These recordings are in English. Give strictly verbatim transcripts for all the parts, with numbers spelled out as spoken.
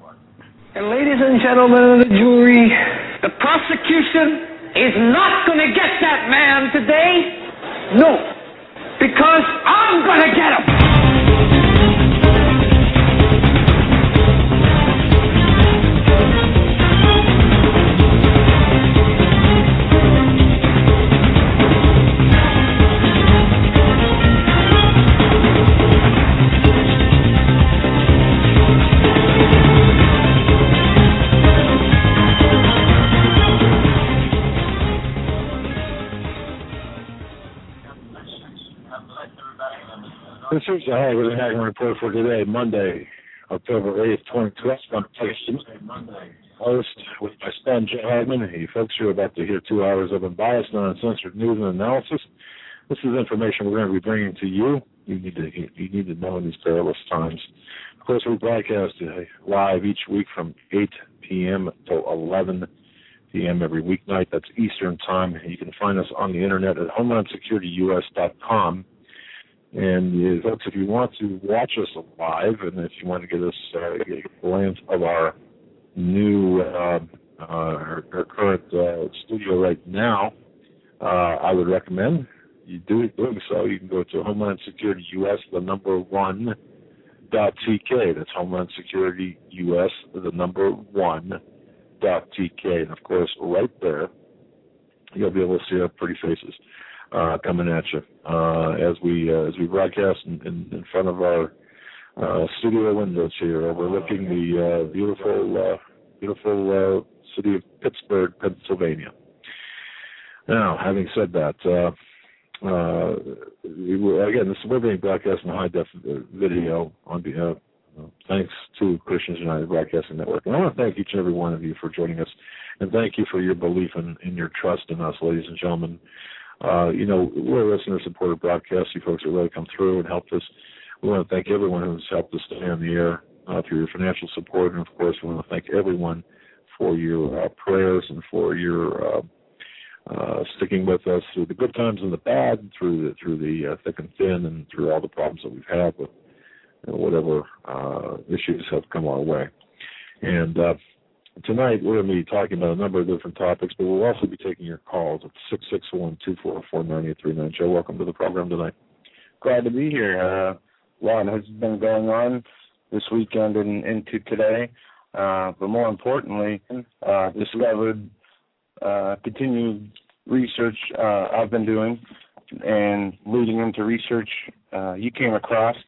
And ladies and gentlemen of the jury, the prosecution is not going to get that man today. No, because I'm going to get him. This is the Hagler Hagler Report for today, Monday, October eighth, twenty twenty. I'm host with my son, Joe Hagman. Hey, folks, you're about to hear two hours of unbiased, non-censored news and analysis. This is information we're going to be bringing to you. You need to you need to know in these perilous times. Of course, we broadcast live each week from eight p.m. till eleven p.m. every weeknight. That's Eastern Time. You can find us on the internet at homeland security u s dot com. And uh, folks, if you want to watch us live, and if you want to get us uh, get a glance of our new, uh, uh, our, our current uh, studio right now, uh, I would recommend you do doing so. You can go to Homeland Security U S, the number one dot T K. That's Homeland Security U S, the number one dot T K. And of course, right there, you'll be able to see our pretty faces Uh, coming at you uh, as we uh, as we broadcast in, in, in front of our uh, studio windows here, overlooking the uh, beautiful uh, beautiful uh, city of Pittsburgh, Pennsylvania. Now, having said that, uh, uh, again, this we're being broadcast in high def video on behalf. Uh, thanks to Christians United Broadcasting Network, and I want to thank each and every one of you for joining us, and thank you for your belief and in, in your trust in us, ladies and gentlemen. Uh, you know, we're a listener-supported broadcast. You folks have really come through and helped us. We want to thank everyone who's helped us stay on the air uh, through your financial support. And, of course, we want to thank everyone for your uh, prayers and for your uh, uh, sticking with us through the good times and the bad, through the, through the uh, thick and thin, and through all the problems that we've had with you know, whatever uh, issues have come our way. And uh tonight, we're going to be talking about a number of different topics, but we'll also be taking your calls at six six one, two four four, nine eight three nine. Joe, welcome to the program tonight. Glad to be here. Uh, a lot has been going on this weekend and into today, uh, but more importantly, uh, discovered uh, continued research uh, I've been doing and leading into research uh, you came across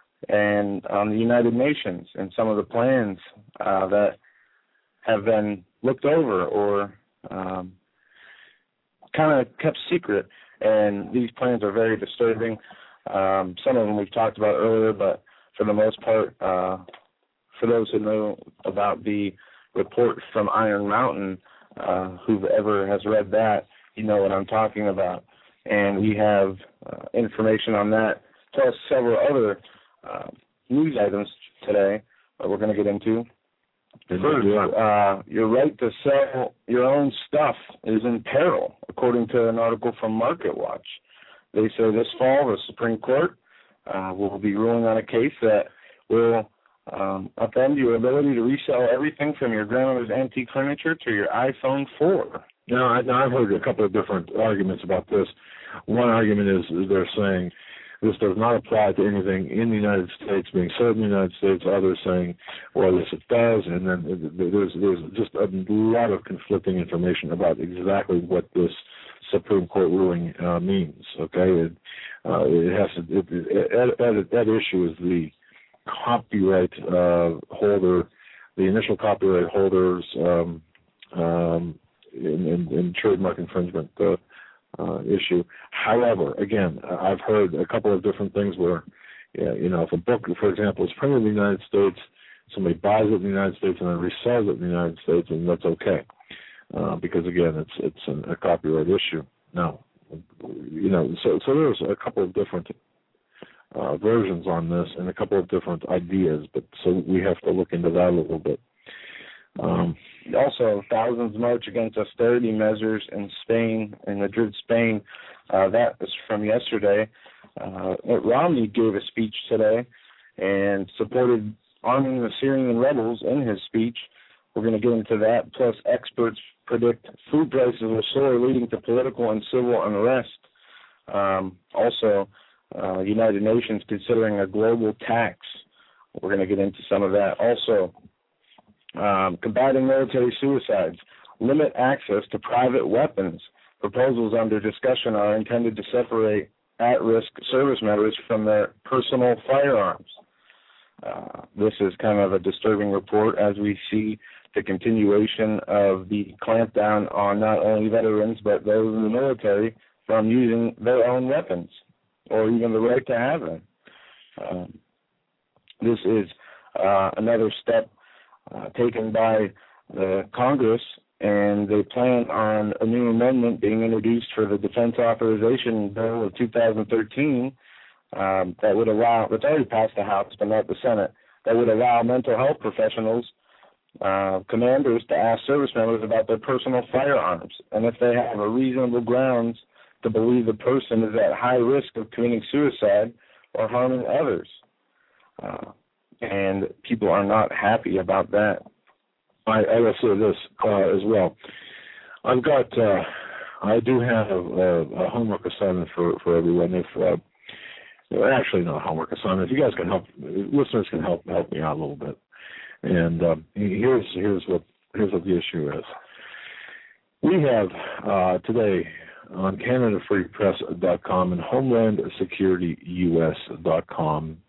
and on the United Nations and some of the plans uh, that have been looked over or um, kind of kept secret, and these plans are very disturbing. Um, some of them we've talked about earlier, but for the most part, uh, for those who know about the report from Iron Mountain, uh, whoever has read that, you know what I'm talking about. And we have uh, information on that, plus several other uh, news items today that we're going to get into. First, uh, your right to sell your own stuff is in peril, according to an article from MarketWatch. They say this fall the Supreme Court uh, will be ruling on a case that will um, upend your ability to resell everything from your grandmother's antique furniture to your iPhone four. Now, I, I've heard a couple of different arguments about this. One argument is, is they're saying this does not apply to anything in the United States being sold in the United States. Others saying, well, yes, it does. And then there's there's just a lot of conflicting information about exactly what this Supreme Court ruling uh, means. Okay, it, uh, it has to. It, it, that, that issue is the copyright uh, holder, the initial copyright holders um, um, in, in, in trademark infringement. Uh, Uh, issue. However, again, I've heard a couple of different things where, yeah, you know, if a book, for example, is printed in the United States, somebody buys it in the United States and then resells it in the United States, and that's okay, uh, because again, it's it's an, a copyright issue. Now, you know, so so there's a couple of different uh, versions on this and a couple of different ideas, but so we have to look into that a little bit. Um, also, thousands march against austerity measures in Spain, in Madrid, Spain. Uh, that was from yesterday. Uh, Romney gave a speech today and supported arming the Syrian rebels in his speech. We're going to get into that. Plus, experts predict food prices will soar, leading to political and civil unrest. Um, also, uh, United Nations considering a global tax. We're going to get into some of that. Also, um, combating military suicides, limit access to private weapons. Proposals under discussion are intended to separate at-risk service members from their personal firearms. Uh, this is kind of a disturbing report as we see the continuation of the clampdown on not only veterans but those in the military from using their own weapons or even the right to have them. Um, this is uh, another step uh, taken by the Congress, and they plan on a new amendment being introduced for the Defense Authorization Bill of two thousand thirteen um, that would allow, it's already passed the House but not the Senate, that would allow mental health professionals, uh, commanders to ask service members about their personal firearms, and if they have a reasonable grounds to believe the person is at high risk of committing suicide or harming others. Uh, and people are not happy about that. I, I will say this uh, as well. I've got, uh, I do have a, a homework assignment for, for everyone. If uh, actually not a homework assignment. If you guys can help, listeners can help help me out a little bit. And um, here's here's what here's what the issue is. We have uh, today on Canada Free Press dot com and Homeland Security U S dot com.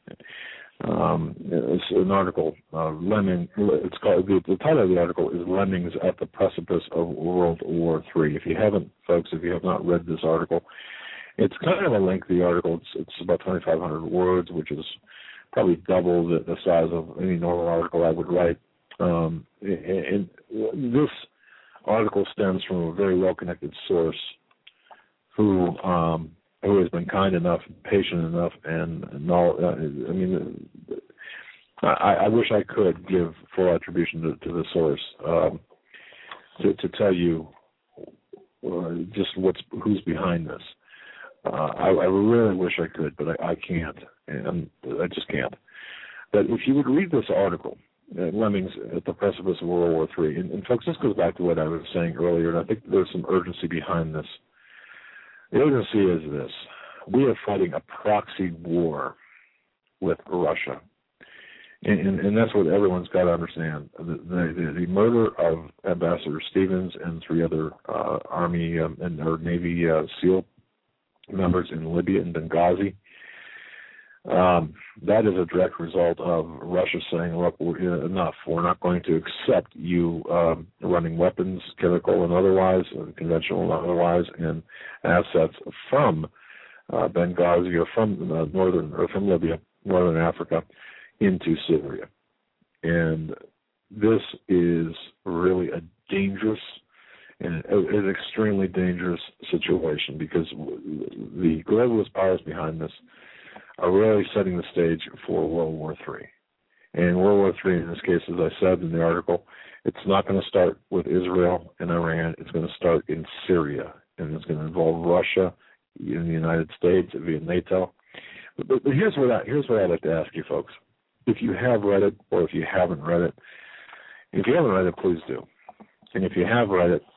Um, it's an article, uh, Lemming, it's called, the, the title of the article is Lemmings at the Precipice of World War Three. If you haven't, folks, if you have not read this article, it's kind of a lengthy article. It's, it's about twenty-five hundred words, which is probably double the, the size of any normal article I would write. Um, and, and this article stems from a very well-connected source who um, who has been kind enough, patient enough, and, and all, uh, I mean, I, I wish I could give full attribution to, to the source um, to, to tell you uh, just what's who's behind this. Uh, I, I really wish I could, but I, I can't, and I just can't. But if you would read this article, uh, Lemmings at the Precipice of World War Three, and, and folks, this goes back to what I was saying earlier, and I think there's some urgency behind this. The urgency is this: we are fighting a proxy war with Russia, and, and, and that's what everyone's got to understand. The, the, the murder of Ambassador Stevens and three other uh, Army um, and or Navy uh, SEAL members in Libya and Benghazi, um, that is a direct result of Russia saying, look, we're, enough. We're not going to accept you um, running weapons, chemical and otherwise, conventional and otherwise, and assets from uh, Benghazi or from uh, northern or from Libya, northern Africa, into Syria. And this is really a dangerous and an extremely dangerous situation because the globalist powers behind this are really setting the stage for World War Three. And World War Three, in this case, as I said in the article, it's not going to start with Israel and Iran. It's going to start in Syria, and it's going to involve Russia, in the United States, via NATO. But, but, but here's what I, here's what I'd like to ask you, folks. If you have read it, or if you haven't read it, if you haven't read it, please do. And if you have read it,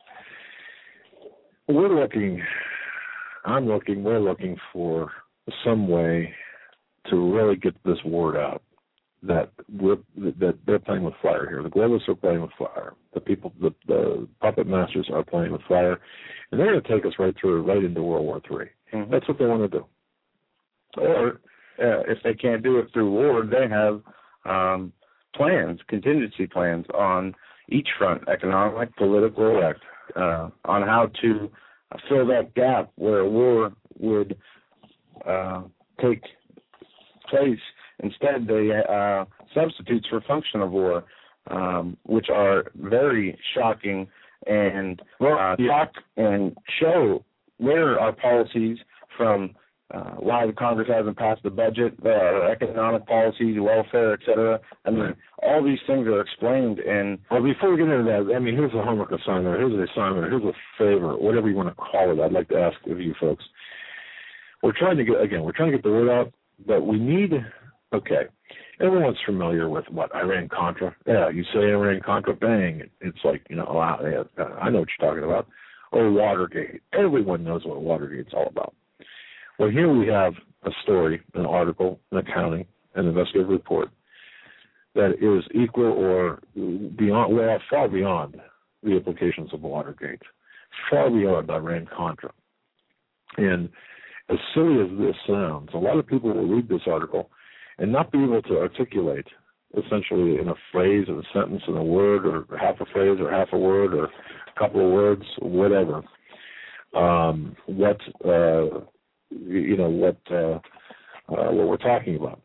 we're looking, I'm looking, we're looking for some way to really get this word out that we're, that they're playing with fire here. The globalists are playing with fire. The people, the, the puppet masters are playing with fire, and they're going to take us right through, right into World War Three. Mm-hmm. That's what they want to do. Or uh, if they can't do it through war, they have um, plans, contingency plans on each front, economic, political, uh, on how to fill that gap where war would uh, take place. Instead, they uh, substitutes for function of war, um, which are very shocking and uh, talk and show where our policies from uh, why the Congress hasn't passed the budget, uh, economic policies, welfare, et cetera. I mean, right. all these things are explained in. Well, before we get into that, I mean, here's a homework assignment, here's an assignment, here's a favor, whatever you want to call it. I'd like to ask of you folks. We're trying to get, again, we're trying to get the word out, but we need, okay, everyone's familiar with what Iran-Contra. Yeah, you say Iran-Contra, bang, it's like, you know, wow, yeah, I know what you're talking about. Or Watergate. Everyone knows what Watergate's all about. Well, here we have a story, an article, an accounting, an investigative report that is equal or beyond, well, far beyond the implications of Watergate, far beyond Iran-Contra. And as silly as this sounds, a lot of people will read this article and not be able to articulate, essentially in a phrase, in a sentence, in a word, or half a phrase, or half a word, or a couple of words, whatever, um, what uh, you know, what uh, uh, what we're talking about.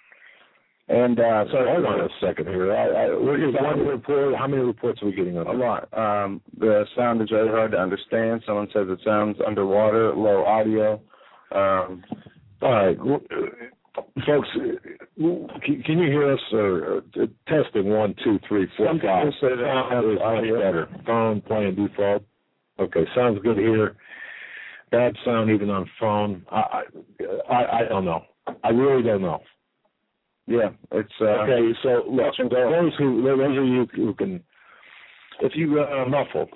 And uh, so, hold on a second here. I, I, we're just one report. How many reports are we getting on? A lot. Um, the sound is very hard to understand. Someone says it sounds underwater, low audio. Um, all right, folks, can, can you hear us? Or, uh, testing one, two, three, four, Some five. say that sound is much better. Phone playing default. Okay, sounds good here. Bad sound even on phone. I, I, I don't know. I really don't know. Yeah, it's uh, okay. So look, those who, those of you who can, if you uh, muffled,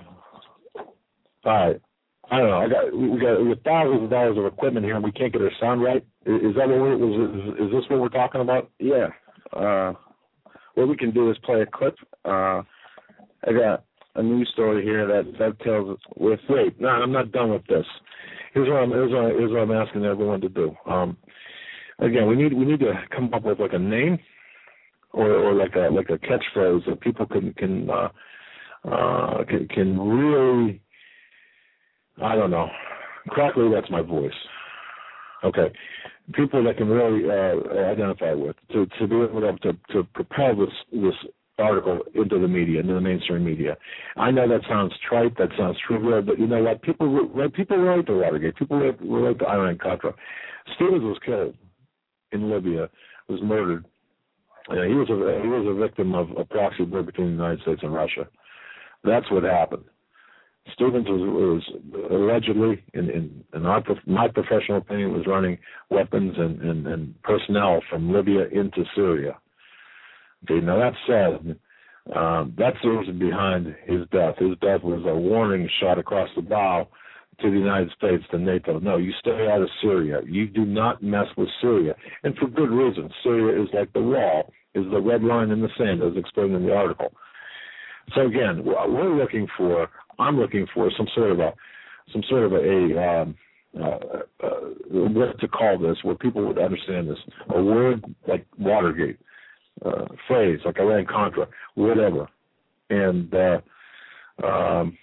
all right. I don't know. I got we got, we got thousands of dollars of equipment here, and we can't get our sound right. Is, is that what we're? Is, is this what we're talking about? Yeah. Uh, what we can do is play a clip. Uh, I got a news story here that dovetails with. Wait, no, I'm not done with this. Here's what I'm. Here's what, here's what I'm asking everyone to do. Um, Again, we need we need to come up with like a name, or, or like a like a catchphrase that people can can uh, uh, can, can really, I don't know, crackly. That's my voice. Okay, people that can really uh, identify with to to be able to, to to propel this this article into the media, into the mainstream media. I know that sounds trite, that sounds trivial, but you know what? People people relate to Watergate. People relate to Iran-Contra. Stevens was killed in Libya, was murdered. Uh, he was a he was a victim of a proxy war between the United States and Russia. That's what happened. Stevens was, was allegedly, in, in, in our, my professional opinion, was running weapons and, and, and personnel from Libya into Syria. Okay, now that said, um, that's the reason behind his death. His death was a warning shot across the bow to the United States, to NATO. No, you stay out of Syria. You do not mess with Syria. And for good reason. Syria is like the wall, is the red line in the sand, as explained in the article. So again, we're looking for, I'm looking for some sort of a, some sort of a, a um, uh, uh, what to call this, where people would understand this. A word like Watergate, uh, phrase like Iran-Contra, whatever. And, uh, um,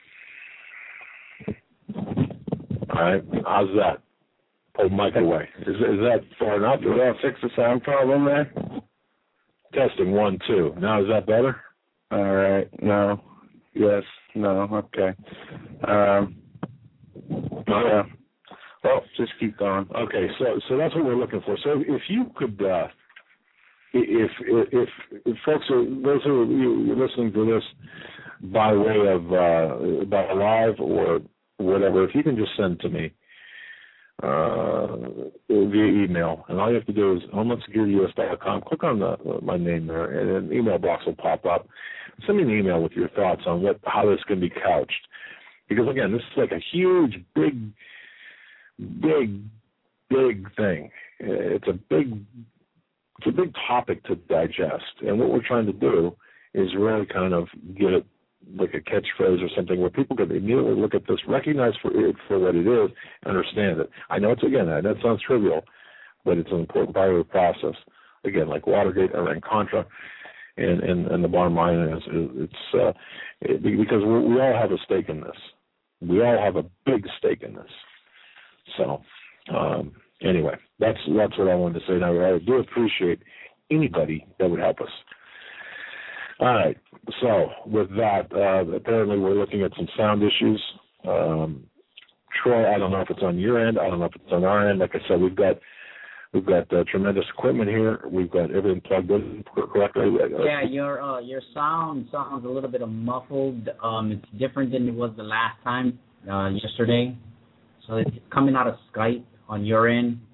all right, how's that? Pull the mic away. Is, is that far enough? Did that fix the sound problem there? Testing one, two. Now is that better? All right. No. Yes. No. Okay. Um. Yeah. Well, just keep going. Okay. So, so that's what we're looking for. So, if you could, uh, if, if if folks are those who are listening to this by way of uh, by live or whatever, if you can just send to me uh, via email, and all you have to do is homeland security U S dot com, click on the, my name there, and an email box will pop up. Send me an email with your thoughts on what how this can be couched. Because, again, this is like a huge, big, big, big thing. It's a big, it's a big topic to digest. And what we're trying to do is really kind of get it like a catchphrase or something where people can immediately look at this, recognize for it for what it is, understand it. I know it's, again, that sounds trivial, but it's an important part of the process. Again, like Watergate, Iran-Contra, and, and, and the bottom line is it's uh, it, because we, we all have a stake in this. We all have a big stake in this. So, um, anyway, that's that's what I wanted to say. Now, I do appreciate anybody that would help us. All right. So with that, uh, apparently we're looking at some sound issues. Um, Troy, I don't know if it's on your end. I don't know if it's on our end. Like I said, we've got we've got uh, tremendous equipment here. We've got everything plugged in correctly. Yeah, your uh, your sound sounds a little bit muffled. Um, it's different than it was the last time, uh, yesterday. So it's coming out of Skype on your end.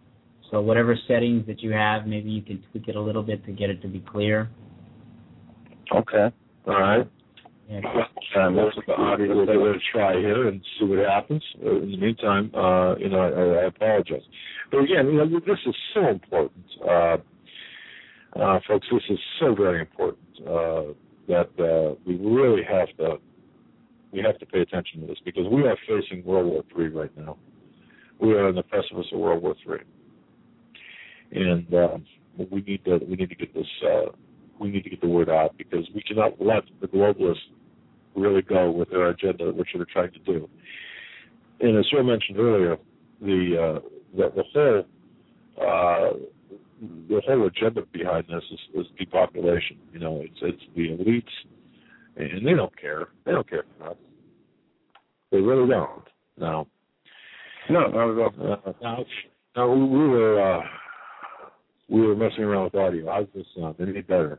So whatever settings that you have, maybe you can tweak it a little bit to get it to be clear. Okay. All right. Yeah. Um, that's the audio. We'll give it a try here and see what happens. Uh, in the meantime, uh, you know, I, I apologize. But again, you know, this is so important, uh, uh, folks. This is so very important uh, that uh, we really have to we have to pay attention to this, because we are facing World War Three right now. We are on the precipice of World War Three, and uh, we need to we need to get this. Uh, We need to get the word out, because we cannot let the globalists really go with their agenda, which they're trying to do. And as Joe mentioned earlier, the uh, the, the whole uh, the whole agenda behind this is, is depopulation. You know, it's it's the elites, and they don't care. They don't care for us. They really don't. No, no, not at all. Uh, now, now we, we were. Uh, We were messing around with audio. How's this sound? Any better?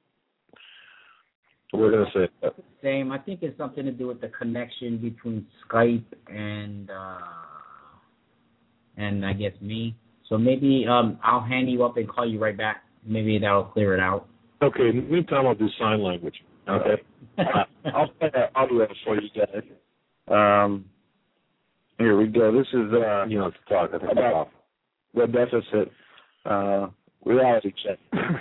We're going to say that. Same. I think it's something to do with the connection between Skype and uh, and I guess me. So maybe um, I'll hang you up and call you right back. Maybe that'll clear it out. Okay. In the meantime, I'll do sign language. Okay. uh, I'll play that audio for you guys. Um, here we go. This is uh, you know to talk about the deficit. Uh, reality check.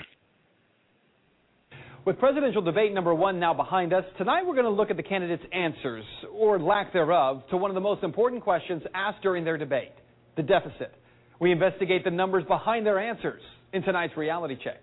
With presidential debate number one now behind us, tonight we're going to look at the candidates' answers, or lack thereof, to one of the most important questions asked during their debate, the deficit. We investigate the numbers behind their answers in tonight's reality check.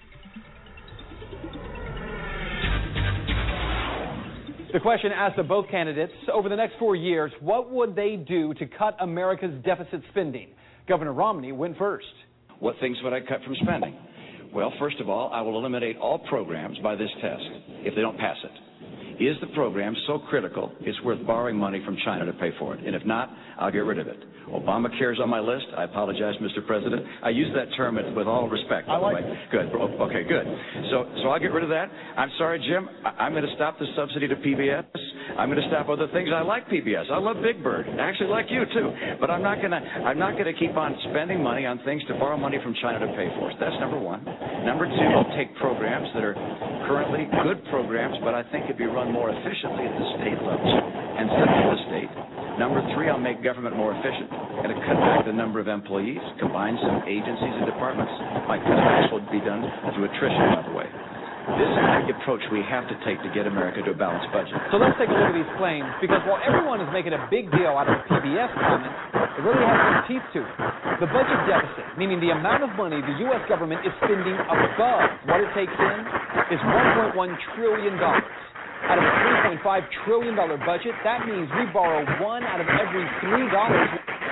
The question asked of both candidates, over the next four years, what would they do to cut America's deficit spending? Governor Romney went first. What things would I cut from spending? Well, first of all, I will eliminate all programs by this test if they don't pass it. Is the program so critical it's worth borrowing money from China to pay for it? And if not, I'll get rid of it. Obamacare is on my list. I apologize, Mister President. I use that term with all respect, by the way. Good. Okay, good. So so I'll get rid of that. I'm sorry, Jim. I'm going to stop the subsidy to P B S. I'm going to stop other things. I like P B S. I love Big Bird. I actually like you, too. But I'm not going to I'm not going to keep on spending money on things to borrow money from China to pay for it. That's number one. Number two, I'll take programs that are currently good programs, but I think could be run more efficiently at the state level and send to the state. Number three, I'll make government more efficient. I'm going to cut back the number of employees, combine some agencies and departments. My cutbacks will be done through attrition, by the way. This is the approach we have to take to get America to a balanced budget. So let's take a look at these claims, because while everyone is making a big deal out of the P B S comment, it really has some teeth to it. The budget deficit, meaning the amount of money the U S government is spending above what it takes in, is one point one trillion dollars. Out of a three point five trillion dollars budget, that means we borrow one out of every three dollars.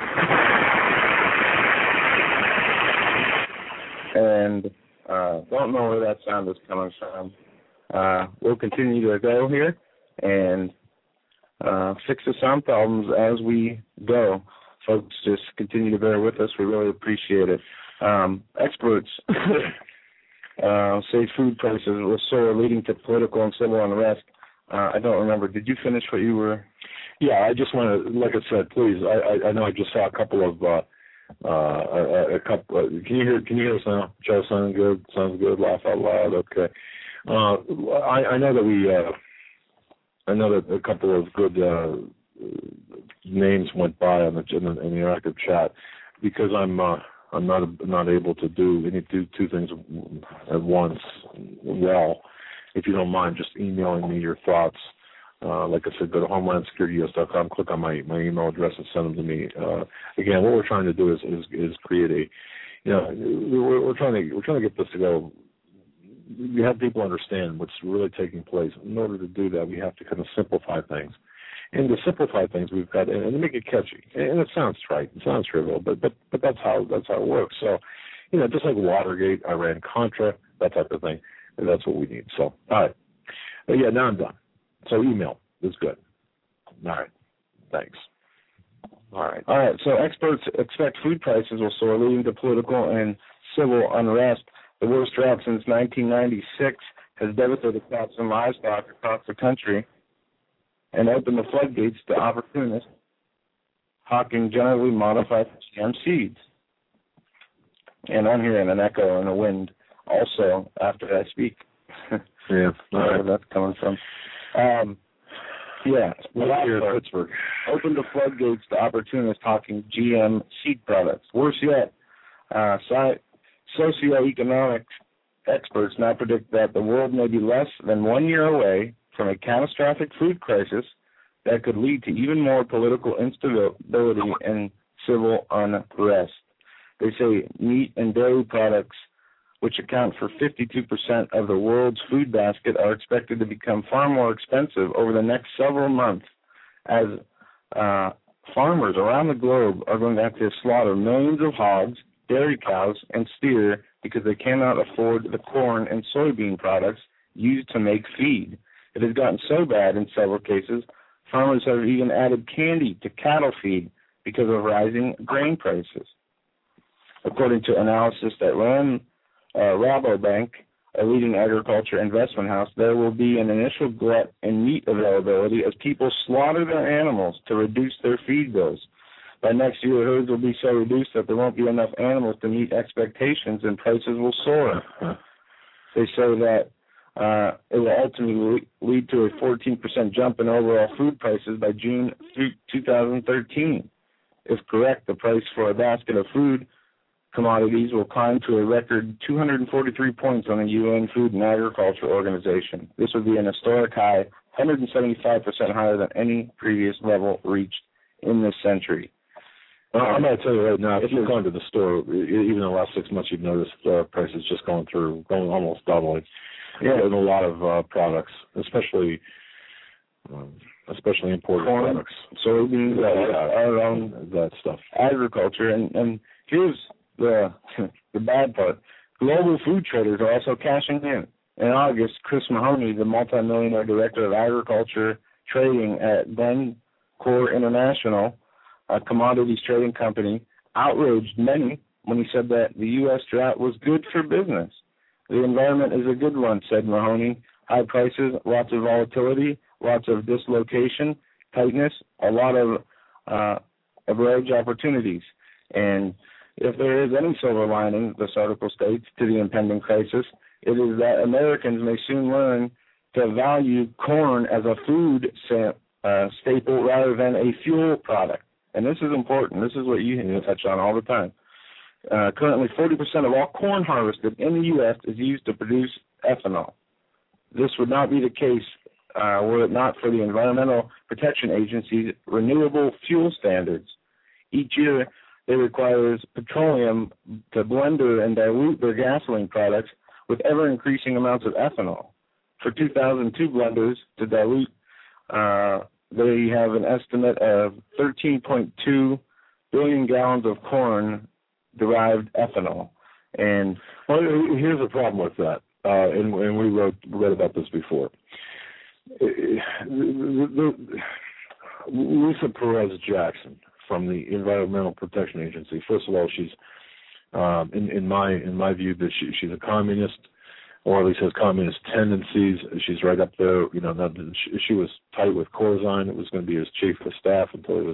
And uh, don't know where that sound is coming from. Uh, we'll continue to go here and uh, fix the sound problems as we go. Folks, just continue to bear with us. We really appreciate it. Um, experts uh, say food prices will soar, leading to political and civil unrest. Uh, I don't remember. Did you finish what you were? Yeah, I just want to, like I said, please. I, I, I know I just saw a couple of, uh, uh, a, a couple. Uh, can you hear? Can you hear us now? Joe, sounds good. Sounds good. Laugh out loud. Okay. Uh, I, I know that we. Uh, I know that a couple of good uh, names went by on the in the, in the interactive chat, because I'm uh, I'm not not able to do any do two things at once well. If you don't mind just emailing me your thoughts, uh, like I said, go to homeland security u s dot com, click on my, my email address and send them to me. Uh, again, what we're trying to do is, is, is create a, you know, we're, we're trying to we're trying to get this to go. We have people understand what's really taking place. In order to do that, we have to kind of simplify things. And to simplify things, we've got and to make it catchy. And it sounds trite, it sounds trivial, but but but that's how that's how it works. So, you know, just like Watergate, Iran-Contra, that type of thing. And that's what we need. So, all right. But yeah, now I'm done. So email is good. All right. Thanks. All right. All right. So experts expect food prices will soar, leading to political and civil unrest. The worst drought since nineteen ninety-six has devastated crops and livestock across the country and opened the floodgates to opportunists hawking genetically modified G M seeds. And I'm hearing an echo and a wind also after I speak. Yeah, where that's coming from. Um, yeah, well, here in Pittsburgh. Opened the floodgates to opportunists talking G M seed products. Worse yet, uh, sci- socioeconomic experts now predict that the world may be less than one year away from a catastrophic food crisis that could lead to even more political instability and civil unrest. They say meat and dairy products, which account for fifty-two percent of the world's food basket, are expected to become far more expensive over the next several months as uh, farmers around the globe are going to have to slaughter millions of hogs, dairy cows, and steer because they cannot afford the corn and soybean products used to make feed. It has gotten so bad in several cases, farmers have even added candy to cattle feed because of rising grain prices. According to analysis at Ram, uh, Rabobank, a leading agriculture investment house, there will be an initial glut in meat availability as people slaughter their animals to reduce their feed bills. By next year, herds will be so reduced that there won't be enough animals to meet expectations and prices will soar. They say that uh, it will ultimately lead to a fourteen percent jump in overall food prices by June through two thousand thirteen. If correct, the price for a basket of food commodities will climb to a record two hundred forty-three points on the U N Food and Agriculture Organization. This would be an historic high, one hundred seventy-five percent higher than any previous level reached in this century. Well, I'm going to tell you right now, if you've gone to the store, even in the last six months, you've noticed uh, prices just going through, going almost doubling. Yeah, in a lot of uh, products, especially um, especially imported corn, products. soybeans, yeah, uh, yeah, our own that stuff. Agriculture, and and here's the the bad part: global food traders are also cashing in. In August, Chris Mahoney, the multimillionaire director of agriculture trading at Glencore International, a commodities trading company, outraged many when he said that the U S drought was good for business. The environment is a good one, said Mahoney. High prices, lots of volatility, lots of dislocation, tightness, a lot of uh, average opportunities. And if there is any silver lining, this article states, to the impending crisis, it is that Americans may soon learn to value corn as a food uh, staple rather than a fuel product. And this is important. This is what you touch on all the time. Uh, currently, forty percent of all corn harvested in the U S is used to produce ethanol. This would not be the case uh, were it not for the Environmental Protection Agency's renewable fuel standards. Each year, they require petroleum to blender and dilute their gasoline products with ever-increasing amounts of ethanol. For two thousand two blenders to dilute, uh, they have an estimate of thirteen point two billion gallons of corn-derived ethanol. And well, here's the problem with that, uh, and, and we wrote read about this before. The, the, the, Lisa Perez Jackson from the Environmental Protection Agency. First of all, she's um, in, in my in my view that she, she's a communist, or at least has communist tendencies. She's right up there. You know, not, she, she was tight with Corzine. It was going to be his chief of staff until it was.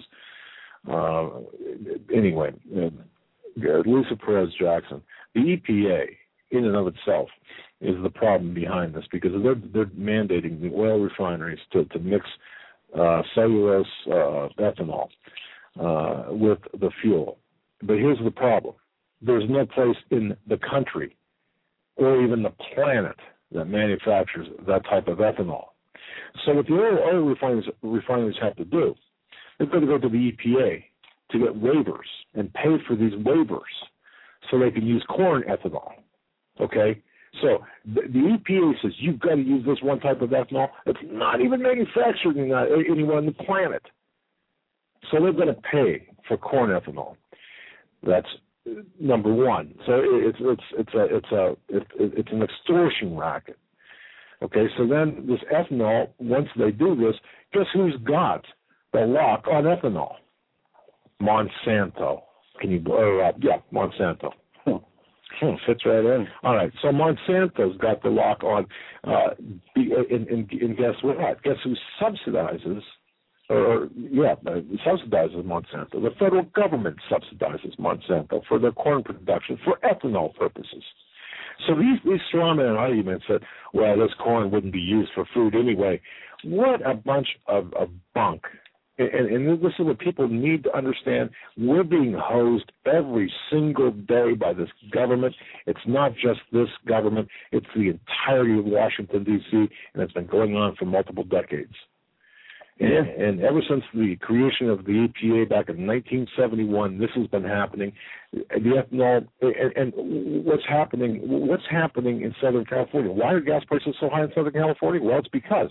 Uh, anyway, uh, Lisa Perez Jackson. The E P A, in and of itself, is the problem behind this because they're they're mandating the oil refineries to to mix uh, cellulose uh, ethanol uh, with the fuel. But here's the problem: there's no place in the country or even the planet that manufactures that type of ethanol. So what the oil, oil refineries, refineries have to do, they've got to go to the E P A to get waivers and pay for these waivers so they can use corn ethanol, okay? So the, the E P A says you've got to use this one type of ethanol that's not even manufactured in, uh, anywhere on the planet. So they're going to pay for corn ethanol. That's number one. So it's it's it's a it's a it's, it's an extortion racket. Okay, so then this ethanol, once they do this, guess who's got the lock on ethanol? Monsanto. Can you? Uh, yeah, Monsanto. Hmm. Hmm, fits right in. All right, so Monsanto's got the lock on. Uh, and, and, and guess what? Guess who subsidizes or yeah, subsidizes Monsanto. The federal government subsidizes Monsanto for their corn production for ethanol purposes. So these, these straw man arguments that, well, this corn wouldn't be used for food anyway, what a bunch of, of bunk. And, and this is what people need to understand. We're being hosed every single day by this government. It's not just this government. It's the entirety of Washington, D C, and it's been going on for multiple decades. And, and ever since the creation of the E P A back in nineteen seventy-one, this has been happening. The ethanol, and, and what's happening? What's happening in Southern California? Why are gas prices so high in Southern California? Well, it's because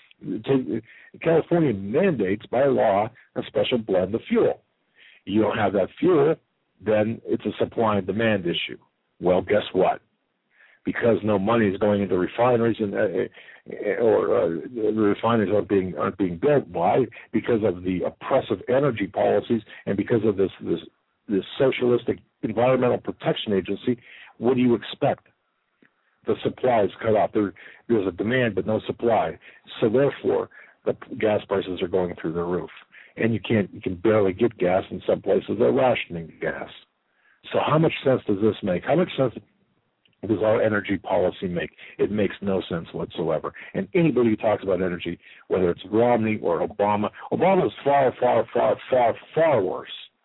California mandates by law a special blend of fuel. You don't have that fuel, then it's a supply and demand issue. Well, guess what? Because no money is going into refineries and uh, or uh, the refineries aren't being aren't being built. Why? Because of the oppressive energy policies and because of this this this socialistic environmental protection agency. What do you expect? The supply is cut off. There, there's a demand but no supply. So therefore, the gas prices are going through the roof, and you can't you can barely get gas in some places. They're rationing gas. So how much sense does this make? How much sense does our energy policy make? It makes no sense whatsoever. And anybody who talks about energy, whether it's Romney or Obama, Obama is far, far, far, far, far worse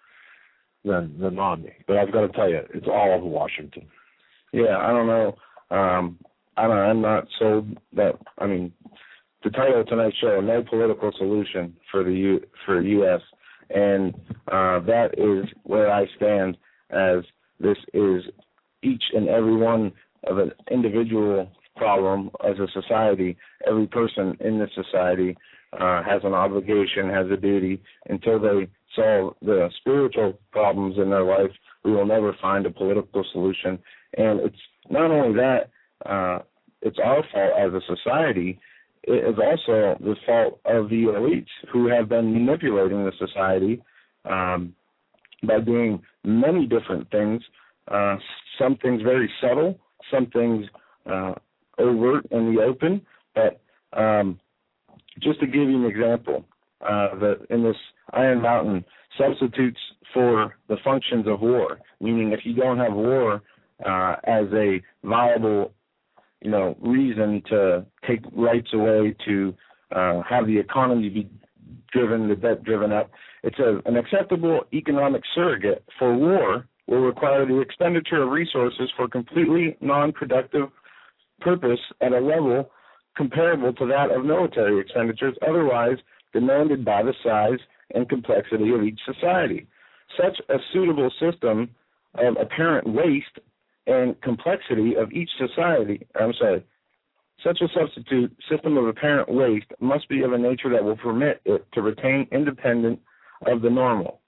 than than Romney. But I've got to tell you, it's all of Washington. Yeah, I don't know. Um, I don't, I'm not sold that. I mean, the title of tonight's show, "No Political Solution for the U, for U S," and uh, that is where I stand. As this is each and every one of an individual problem as a society. Every person in this society uh, has an obligation, has a duty. Until they solve the spiritual problems in their life, we will never find a political solution. And it's not only that, uh, it's our fault as a society. It is also the fault of the elites who have been manipulating the society um, by doing many different things. Uh, some things very subtle, some things uh, overt in the open. But um, just to give you an example, uh, that in this Iron Mountain substitutes for the functions of war, meaning if you don't have war uh, as a viable, you know, reason to take rights away, to uh, have the economy be driven, the debt driven up, it's a, an acceptable economic surrogate for war. Will require the expenditure of resources for completely non-productive purpose at a level comparable to that of military expenditures otherwise demanded by the size and complexity of each society. Such a suitable system of apparent waste and complexity of each society, I'm sorry, such a substitute system of apparent waste must be of a nature that will permit it to retain independent of the normal.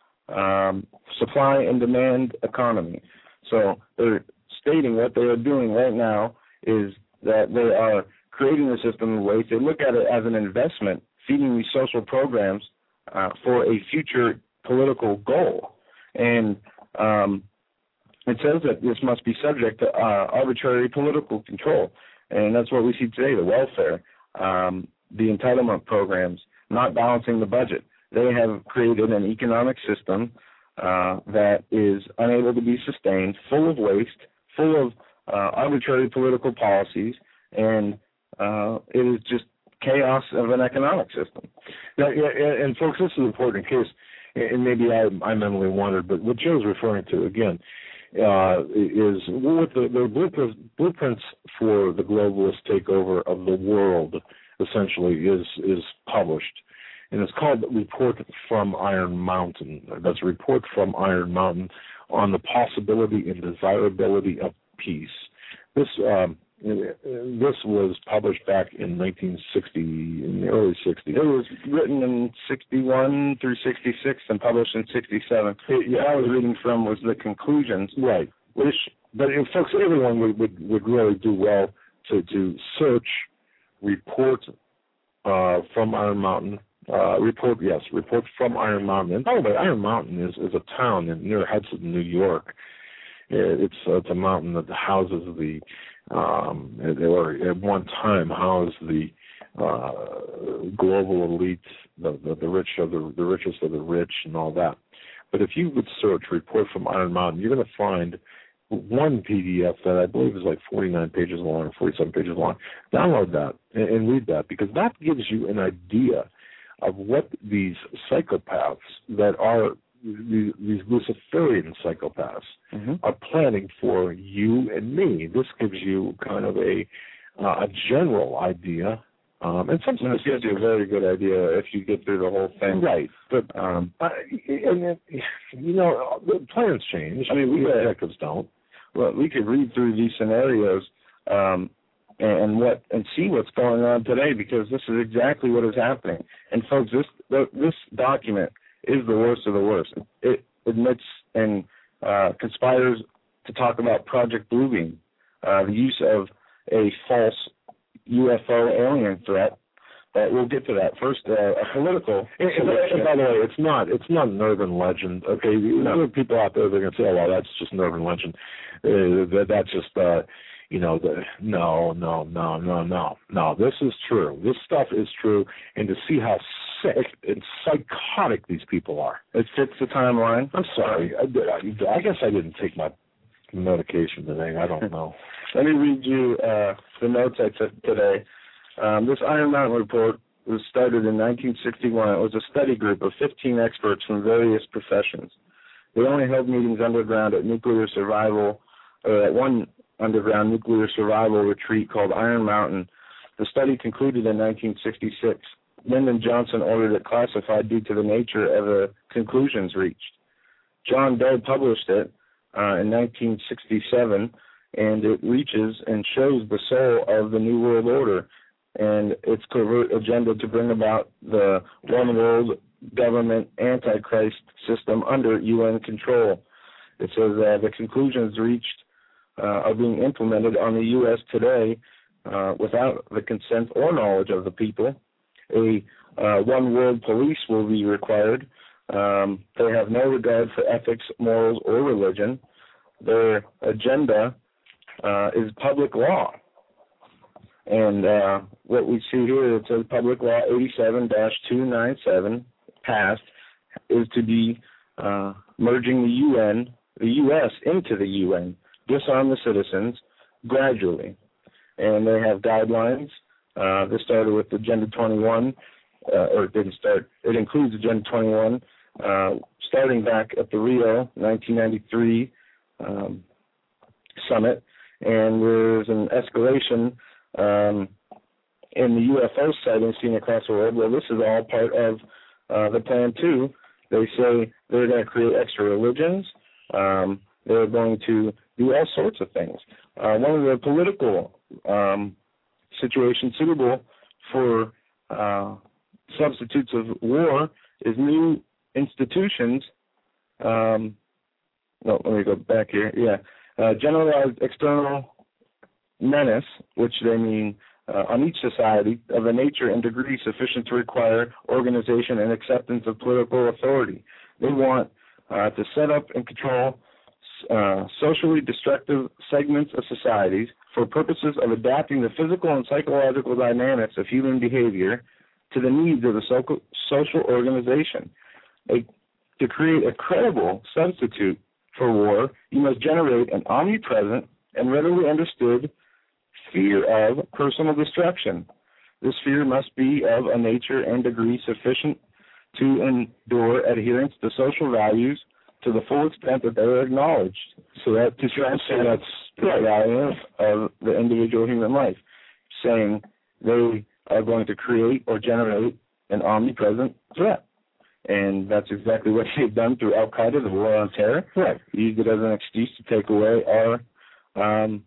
Um, supply and demand economy. So they're stating what they are doing right now is that they are creating a system of waste. They look at it as an investment, feeding these social programs uh, for a future political goal. And um, it says that this must be subject to uh, arbitrary political control. And that's what we see today, the welfare, um, the entitlement programs, not balancing the budget. They have created an economic system uh, that is unable to be sustained, full of waste, full of uh, arbitrary political policies, and uh, it is just chaos of an economic system. Now, yeah, and folks, this is important in case, and maybe I, I mentally wondered, but what Joe's referring to, again, uh, is what the, the blueprints, blueprints for the globalist takeover of the world, essentially, is is published. And it's called Report from Iron Mountain. That's a report from Iron Mountain on the possibility and desirability of peace. This um, this was published back in nineteen sixty, in the early sixties. It was written in sixty-one through sixty-six and published in sixty-seven. It, yeah, I was reading from was the conclusions. Right. Which, but if folks, everyone would, would, would really do well to, to search Report uh, from Iron Mountain. Uh, report, yes, report from Iron Mountain. And by the way, Iron Mountain is, is a town in, near Hudson, New York. It's, uh, it's a mountain that houses the, um, or at one time housed the uh, global elites, the, the, the rich of the, the richest of the rich and all that. But if you would search report from Iron Mountain, you're going to find one P D F that I believe is like forty-nine pages long or forty-seven pages long. Download that and, and read that, because that gives you an idea of what these psychopaths that are these, these Luciferian psychopaths mm-hmm. are planning for you and me. This gives you kind of a uh, a general idea. Um, and sometimes it gives you a very good idea if you get through the whole thing. Right. But, um, uh, and, you know, the plans change. I mean, we detectives don't. Well, we could read through these scenarios um, and what and see what's going on today, because this is exactly what is happening. And, folks, this this document is the worst of the worst. It admits and uh, conspires to talk about Project Bluebeam, uh, the use of a false U F O alien threat. But we'll get to that first. Uh, a political. And, and, and by the way, it's not it's not an urban legend. Okay, no. There are people out there that are going to say, "Oh, well, that's just an urban legend." Uh, that, that's just uh, you know, the, no, no, no, no, no, no. This is true. This stuff is true, and to see how sick and psychotic these people are, it fits the timeline. I'm sorry. I, I, I guess I didn't take my medication today. I don't know. Let me read you uh, the notes I took today. Um, this Iron Mountain report was started in nineteen sixty-one. It was a study group of fifteen experts from various professions. They only held meetings underground at nuclear survival, or at one underground nuclear survival retreat called Iron Mountain. The study concluded in nineteen sixty-six. Lyndon Johnson ordered it classified due to the nature of the conclusions reached. John Doe published it uh, in nineteen sixty-seven, and it reaches and shows the soul of the New World Order and its covert agenda to bring about the one world government antichrist system under U N control. It says uh, the conclusions reached uh, are being implemented on the U S today uh, without the consent or knowledge of the people. A uh, one world police will be required. Um, they have no regard for ethics, morals, or religion. Their agenda uh, is public law. And uh, what we see here, it says Public Law eighty-seven dash two ninety-seven passed, is to be uh, merging the U N, the U S into the U N, disarm the citizens gradually. And they have guidelines. Uh, this started with Agenda twenty-one, uh, or it didn't start, it includes Agenda twenty-one, uh, starting back at the Rio nineteen ninety-three um, summit. And there's an escalation Um, in the U F O sightings seen across the world. Well, this is all part of uh, the plan, too. They say they're going to create extra religions. Um, they're going to do all sorts of things. Uh, one of the political um, situations suitable for uh, substitutes of war is new institutions. Um, no, let me go back here. Yeah. Uh, generalized external menace, which they mean uh, on each society, of a nature and degree sufficient to require organization and acceptance of political authority. They want uh, to set up and control uh, socially destructive segments of societies for purposes of adapting the physical and psychological dynamics of human behavior to the needs of the so- social organization. A, to create a credible substitute for war, you must generate an omnipresent and readily understood fear of personal destruction. This fear must be of a nature and degree sufficient to endure adherence to social values to the full extent that they are acknowledged, so that to transcend that's the value of the individual human life, saying they are going to create or generate an omnipresent threat. And that's exactly what they've done through Al-Qaeda, the war on terror. Right. Used it as an excuse to take away our um,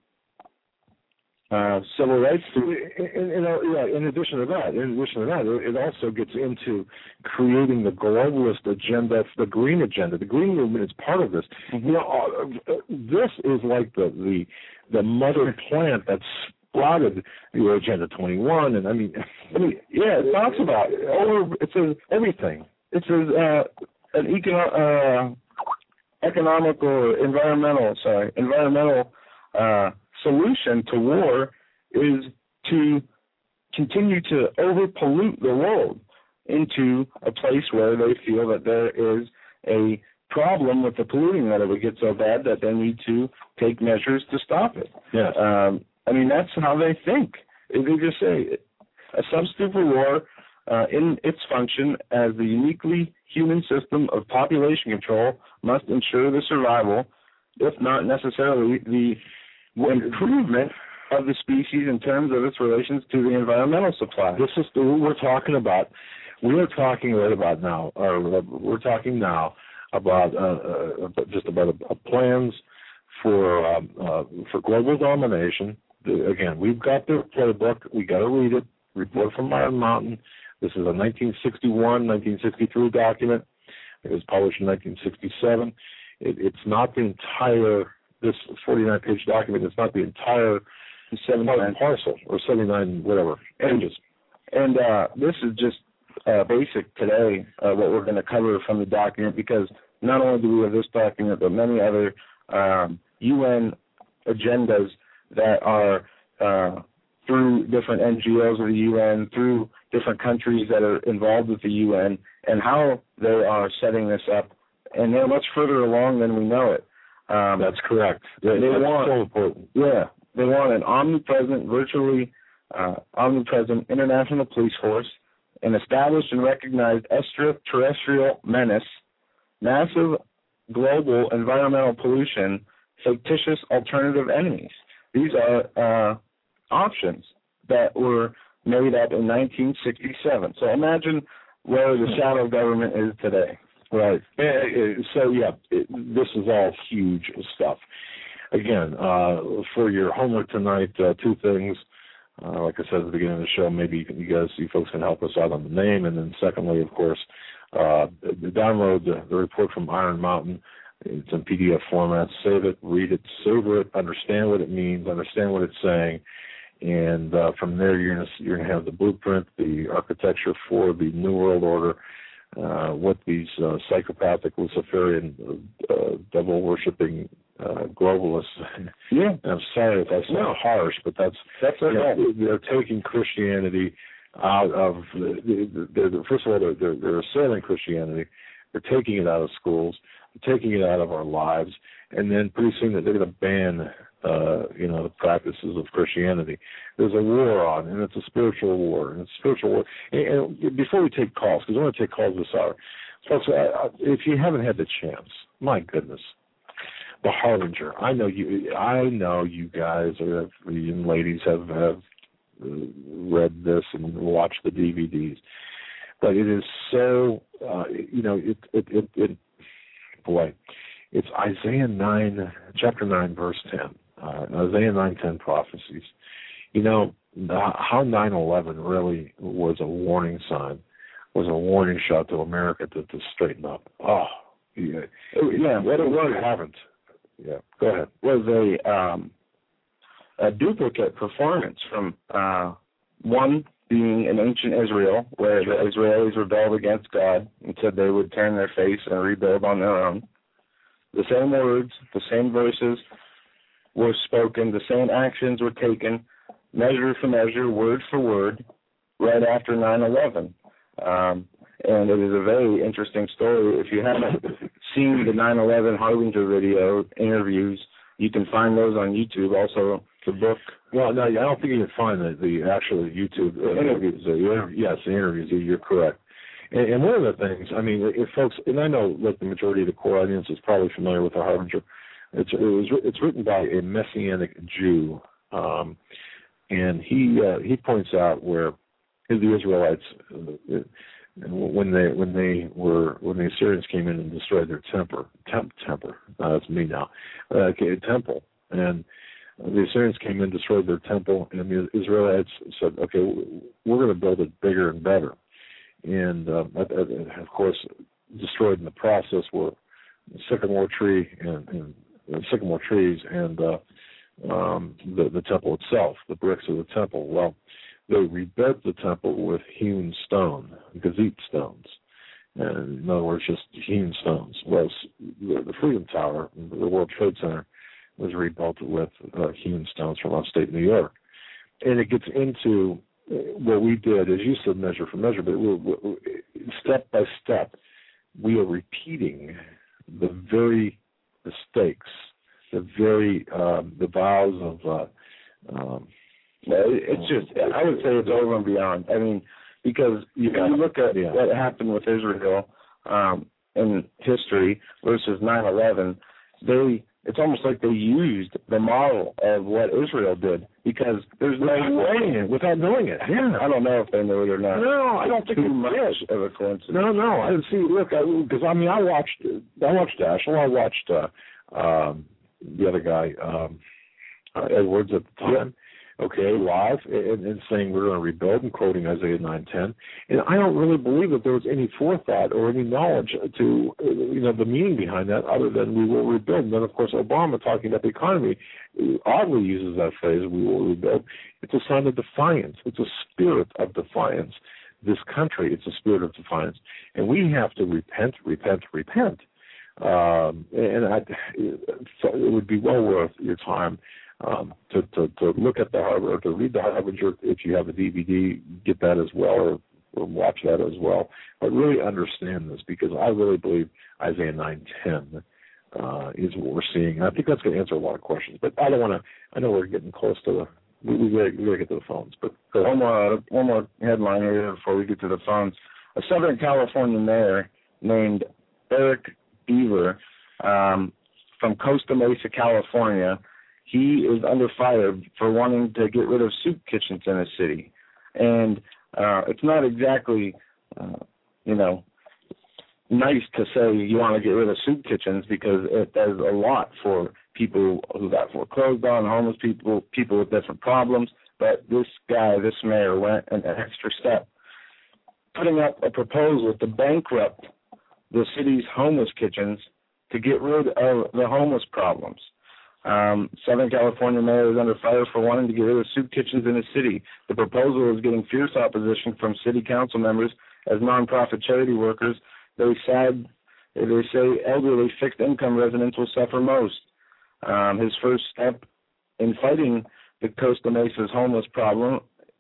Uh, civil rights. To, in, in, in, in addition to that, in addition to that, it also gets into creating the globalist agenda, the green agenda. The green movement is part of this. Mm-hmm. You know, uh, this is like the, the the mother plant that sprouted the Agenda twenty-one, and I mean, I mean, yeah, it talks about it. Over, it says everything. It says uh, an econo- uh, economical, or environmental, sorry, environmental. Uh, solution to war is to continue to over-pollute the world into a place where they feel that there is a problem with the polluting, that it would get so bad that they need to take measures to stop it. Yes. Um, I mean, that's how they think. They just say a substitute for war uh, in its function as the uniquely human system of population control must ensure the survival, if not necessarily the improvement of the species in terms of its relations to the environmental supply. This is the, what we're talking about. We are talking right about now, or we're talking now about uh, uh, just about uh, plans for um, uh, for global domination. The, again, we've got the playbook. We got to read it. Report from Iron Mountain. This is a nineteen sixty-one, nineteen sixty-three document. It was published in nineteen sixty-seven. It, it's not the entire, this forty-nine page document, it's not the entire seventy-nine parcel, or seventy-nine whatever, pages. And uh, this is just uh, basic today, uh, what we're going to cover from the document, because not only do we have this document, but many other um, U N agendas that are uh, through different N G Os of the U N, through different countries that are involved with the U N, and how they are setting this up. And they're much further along than we know it. Um, That's correct. They, they That's want, so important. Yeah, they want an omnipresent, virtually uh, omnipresent international police force, an established and recognized extraterrestrial menace, massive global environmental pollution, fictitious alternative enemies. These are uh, options that were made up in nineteen sixty-seven. So imagine where the shadow government is today. Right. So, yeah, it, this is all huge stuff. Again, uh, for your homework tonight, uh, two things. Uh, like I said at the beginning of the show, maybe you, can, you guys, you folks can help us out on the name. And then secondly, of course, uh, download the, the report from Iron Mountain. It's in P D F format. Save it, read it, savor it, understand what it means, understand what it's saying. And uh, from there, you're going you're to have the blueprint, the architecture for the New World Order, uh, what these uh, psychopathic, Luciferian, uh, devil-worshipping uh, globalists. Yeah. I'm sorry if I sound no. harsh, but that's that's okay. You know, they're taking Christianity out of the, the, the first of all, they're, they're, they're assailing Christianity. They're taking it out of schools, they're taking it out of our lives, and then pretty soon they're going to ban, uh, you know, the practices of Christianity. There's a war on, and it's a spiritual war, and it's a spiritual war. And, and before we take calls, because I want to take calls this hour, folks, I, I, if you haven't had the chance, my goodness, The Harbinger. I know you. I know you guys or you ladies have have read this and watched the D V Ds, but it is so. Uh, you know, it it it. it boy, it's Isaiah nine, chapter nine, verse ten. Uh, Isaiah nine ten prophecies. You know the, how nine eleven really was a warning sign, was a warning shot to America to, to straighten up. Oh, yeah, yeah. What it was, haven't. Yeah, go ahead. Was a um, a duplicate performance from uh, one being in ancient Israel, where the Israelis rebelled against God and said they would turn their face and rebuild on their own. The same words, the same verses were spoken, the same actions were taken, measure for measure, word for word, right after nine eleven. Um, and it is a very interesting story. If you haven't seen the nine eleven Harbinger video interviews, you can find those on YouTube. Also, the book. Well, no, I don't think you can find the, the actual YouTube uh, interviews. Uh, yes, the interviews. You're correct. And, and one of the things, I mean, if folks, and I know, like the majority of the core audience is probably familiar with the Harbinger. It's it was it's written by a Messianic Jew, um, and he uh, he points out where the Israelites. Uh, When they when they were when the Assyrians came in and destroyed their temper temp temper uh, that's me now uh, okay, temple, and the Assyrians came in and destroyed their temple, and the Israelites said, okay, we're going to build it bigger and better, and uh, of course destroyed in the process were sycamore tree and, and, and sycamore trees and uh, um, the the temple itself, the bricks of the temple. Well, they rebuilt the temple with hewn stone, gazette stones. And in other words, just hewn stones. Well, the, the Freedom Tower, the World Trade Center, was rebuilt with uh, hewn stones from upstate New York. And it gets into what we did, as you said, measure for measure, but we're, we're, step by step, we are repeating the very mistakes, the very um, the vows of. Uh, um, it's just, I would say it's over and beyond. I mean, because you, yeah. you look at yeah. what happened with Israel um, in history versus nine eleven, they. It's almost like they used the model of what Israel did because there's no way without knowing it. Yeah, I don't know if they knew it or not. No, I don't think too much did. of a coincidence. No, no, I didn't see. Look, because I, I mean, I watched, I watched Daschle, I watched uh, um, the other guy, um, uh, Edwards at the time. Okay, live and, and saying we're going to rebuild and quoting Isaiah nine ten, and I don't really believe that there was any forethought or any knowledge to you know the meaning behind that, other than we will rebuild. And then of course Obama, talking about the economy, oddly uses that phrase, "We will rebuild." It's a sign of defiance. It's a spirit of defiance. This country, it's a spirit of defiance, and we have to repent, repent, repent. Um, and I, it would be well worth your time. Um, to, to, to look at the Harbinger, or to read the Harbinger, if you have a D V D, get that as well, or, or watch that as well. But really understand this, because I really believe Isaiah nine ten uh, is what we're seeing. And I think that's going to answer a lot of questions. But I don't want to. I know we're getting close to the. We we got to get to the phones. But uh, one more one more headline here before we get to the phones. A Southern California mayor named Eric Beaver um, from Costa Mesa, California. He is under fire for wanting to get rid of soup kitchens in his city. And uh, it's not exactly, uh, you know, nice to say you want to get rid of soup kitchens, because it does a lot for people who got foreclosed on, homeless people, people with different problems. But this guy, this mayor, went an extra step, putting up a proposal to bankrupt the city's homeless kitchens to get rid of the homeless problems. Um, Southern California mayor is under fire for wanting to get rid of soup kitchens in his city. The proposal is getting fierce opposition from city council members as nonprofit charity workers. They said, they say elderly fixed-income residents will suffer most. Um, his first step in fighting the Costa Mesa's homeless problem,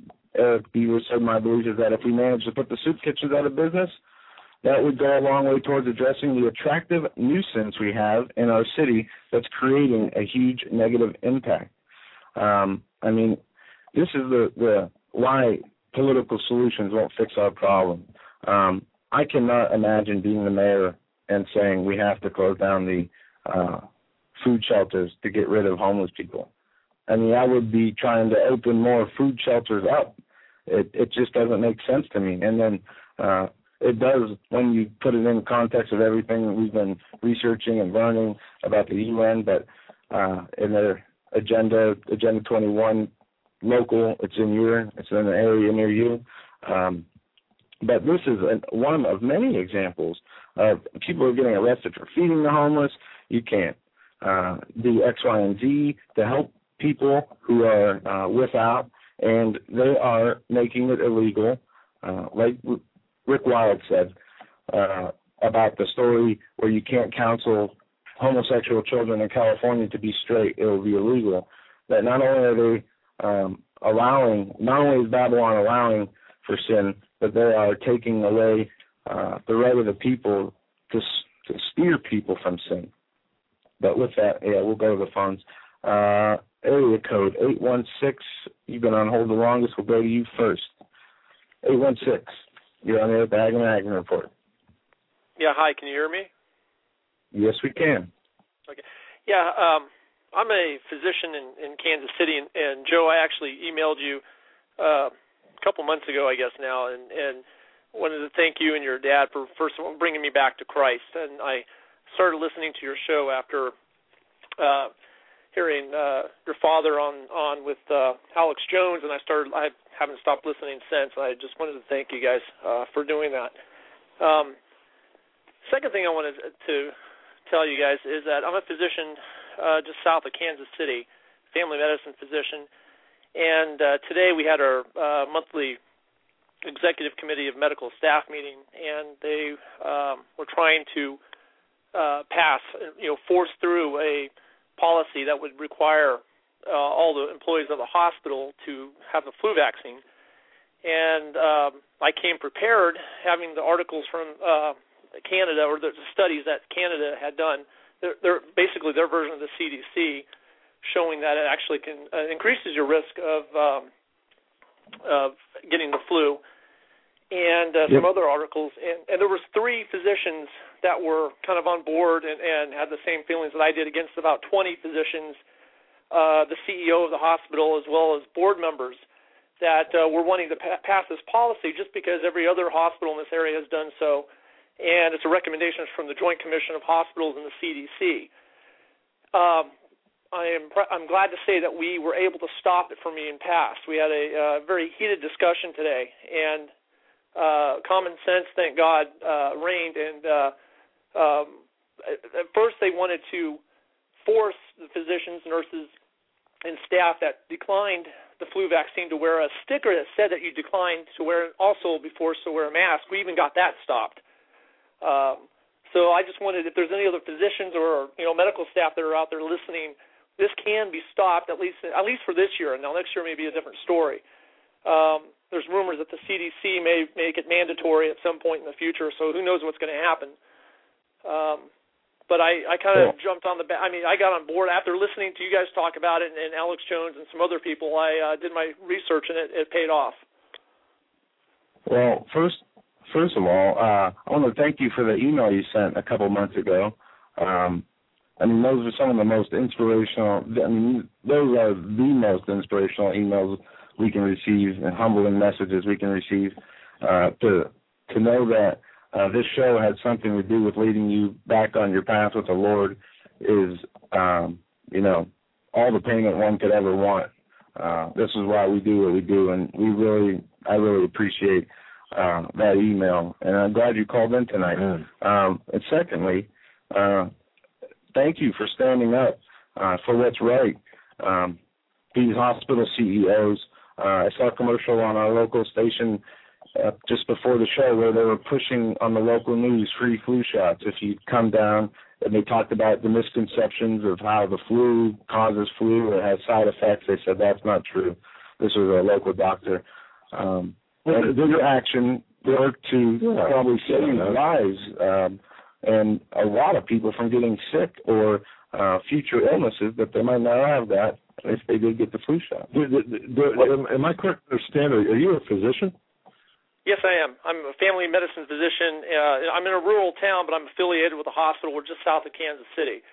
Eric Beaver said, "My belief is that if we manage to put the soup kitchens out of business, that would go a long way towards addressing the attractive nuisance we have in our city that's creating a huge negative impact." Um, I mean, this is the, the why political solutions won't fix our problem. Um, I cannot imagine being the mayor and saying we have to close down the uh, food shelters to get rid of homeless people. I mean, I would be trying to open more food shelters up. It, it just doesn't make sense to me. And then uh, it does when you put it in context of everything we've been researching and learning about the U N, but uh, in their agenda, Agenda twenty-one, local, it's in your, it's in an area near you. Um, but this is an, one of many examples of people are getting arrested for feeding the homeless. You can't uh, do X, Y, and Z to help people who are uh, without, and they are making it illegal, uh, like Rick Wilde said uh, about the story where you can't counsel homosexual children in California to be straight, it will be illegal. That not only are they um, allowing, not only is Babylon allowing for sin, but they are taking away uh, the right of the people to, to steer people from sin. But with that, yeah, we'll go to the phones. Uh, area code eight one six, you've been on hold the longest, we'll go to you first. eight one six. You're on the Agnew Agnew Report. Yeah, hi, can you hear me? Yes, we can. Okay. Yeah, um, I'm a physician in, in Kansas City, and, and Joe, I actually emailed you uh, a couple months ago, I guess now, and, and wanted to thank you and your dad for, first of all, bringing me back to Christ. And I started listening to your show after uh, hearing uh, your father on, on with uh, Alex Jones, and I started, I haven't stopped listening since. I just wanted to thank you guys uh, for doing that. Um, second thing I wanted to tell you guys is that I'm a physician uh, just south of Kansas City, family medicine physician, and uh, today we had our uh, monthly executive committee of medical staff meeting, and they um, were trying to uh, pass, you know, force through a policy that would require uh, all the employees of the hospital to have the flu vaccine. and um, I came prepared, having the articles from uh, Canada, or the studies that Canada had done. They're, they're basically their version of the C D C, showing that it actually can uh, increases your risk of um, of getting the flu, and uh, some yep. other articles. And, and there was three physicians that were kind of on board and, and had the same feelings that I did, against about twenty physicians, uh, the C E O of the hospital, as well as board members, that uh, were wanting to pa- pass this policy just because every other hospital in this area has done so. And it's a recommendation from the Joint Commission of Hospitals and the C D C. Um, I am I'm glad to say that we were able to stop it from being passed. We had a uh, very heated discussion today, and uh, common sense, thank God, uh, reigned. And uh, um, at first they wanted to force the physicians, nurses, and staff that declined the flu vaccine to wear a sticker that said that you declined to wear, also be forced to wear a mask. We even got that stopped. Um, so I just wondered if there's any other physicians or, you know, medical staff that are out there listening. This can be stopped, at least at least for this year. Now, next year may be a different story. Um, there's rumors that the C D C may make it mandatory at some point in the future, so who knows what's going to happen. Um, but I, I kind of yeah. jumped on the back. I mean, I got on board after listening to you guys talk about it, and, and Alex Jones and some other people. I uh, did my research, and it, it paid off. Well, first... First of all, uh, I want to thank you for the email you sent a couple months ago. Um, I mean, those are some of the most inspirational, I mean, those are the most inspirational emails we can receive and humbling messages we can receive. Uh, to to know that uh, this show had something to do with leading you back on your path with the Lord is, um, you know, all the payment one could ever want. Uh, this is why we do what we do, and we really, I really appreciate Uh, that email, and I'm glad you called in tonight. Mm. Um, and secondly, uh, thank you for standing up uh, for what's right. Um, these hospital C E Os, uh, I saw a commercial on our local station uh, just before the show where they were pushing on the local news free flu shots if you come down, and they talked about the misconceptions of how the flu causes flu or has side effects. They said that's not true. This was a local doctor. Um, And their action worked to yeah. probably save lives um, and a lot of people from getting sick or uh, future illnesses that they might not have that if they did get the flu shot. Do, do, do, am I correct to understand, are you a physician? Yes, I am. I'm a family medicine physician. Uh, I'm in a rural town, but I'm affiliated with a hospital. We're just south of Kansas City.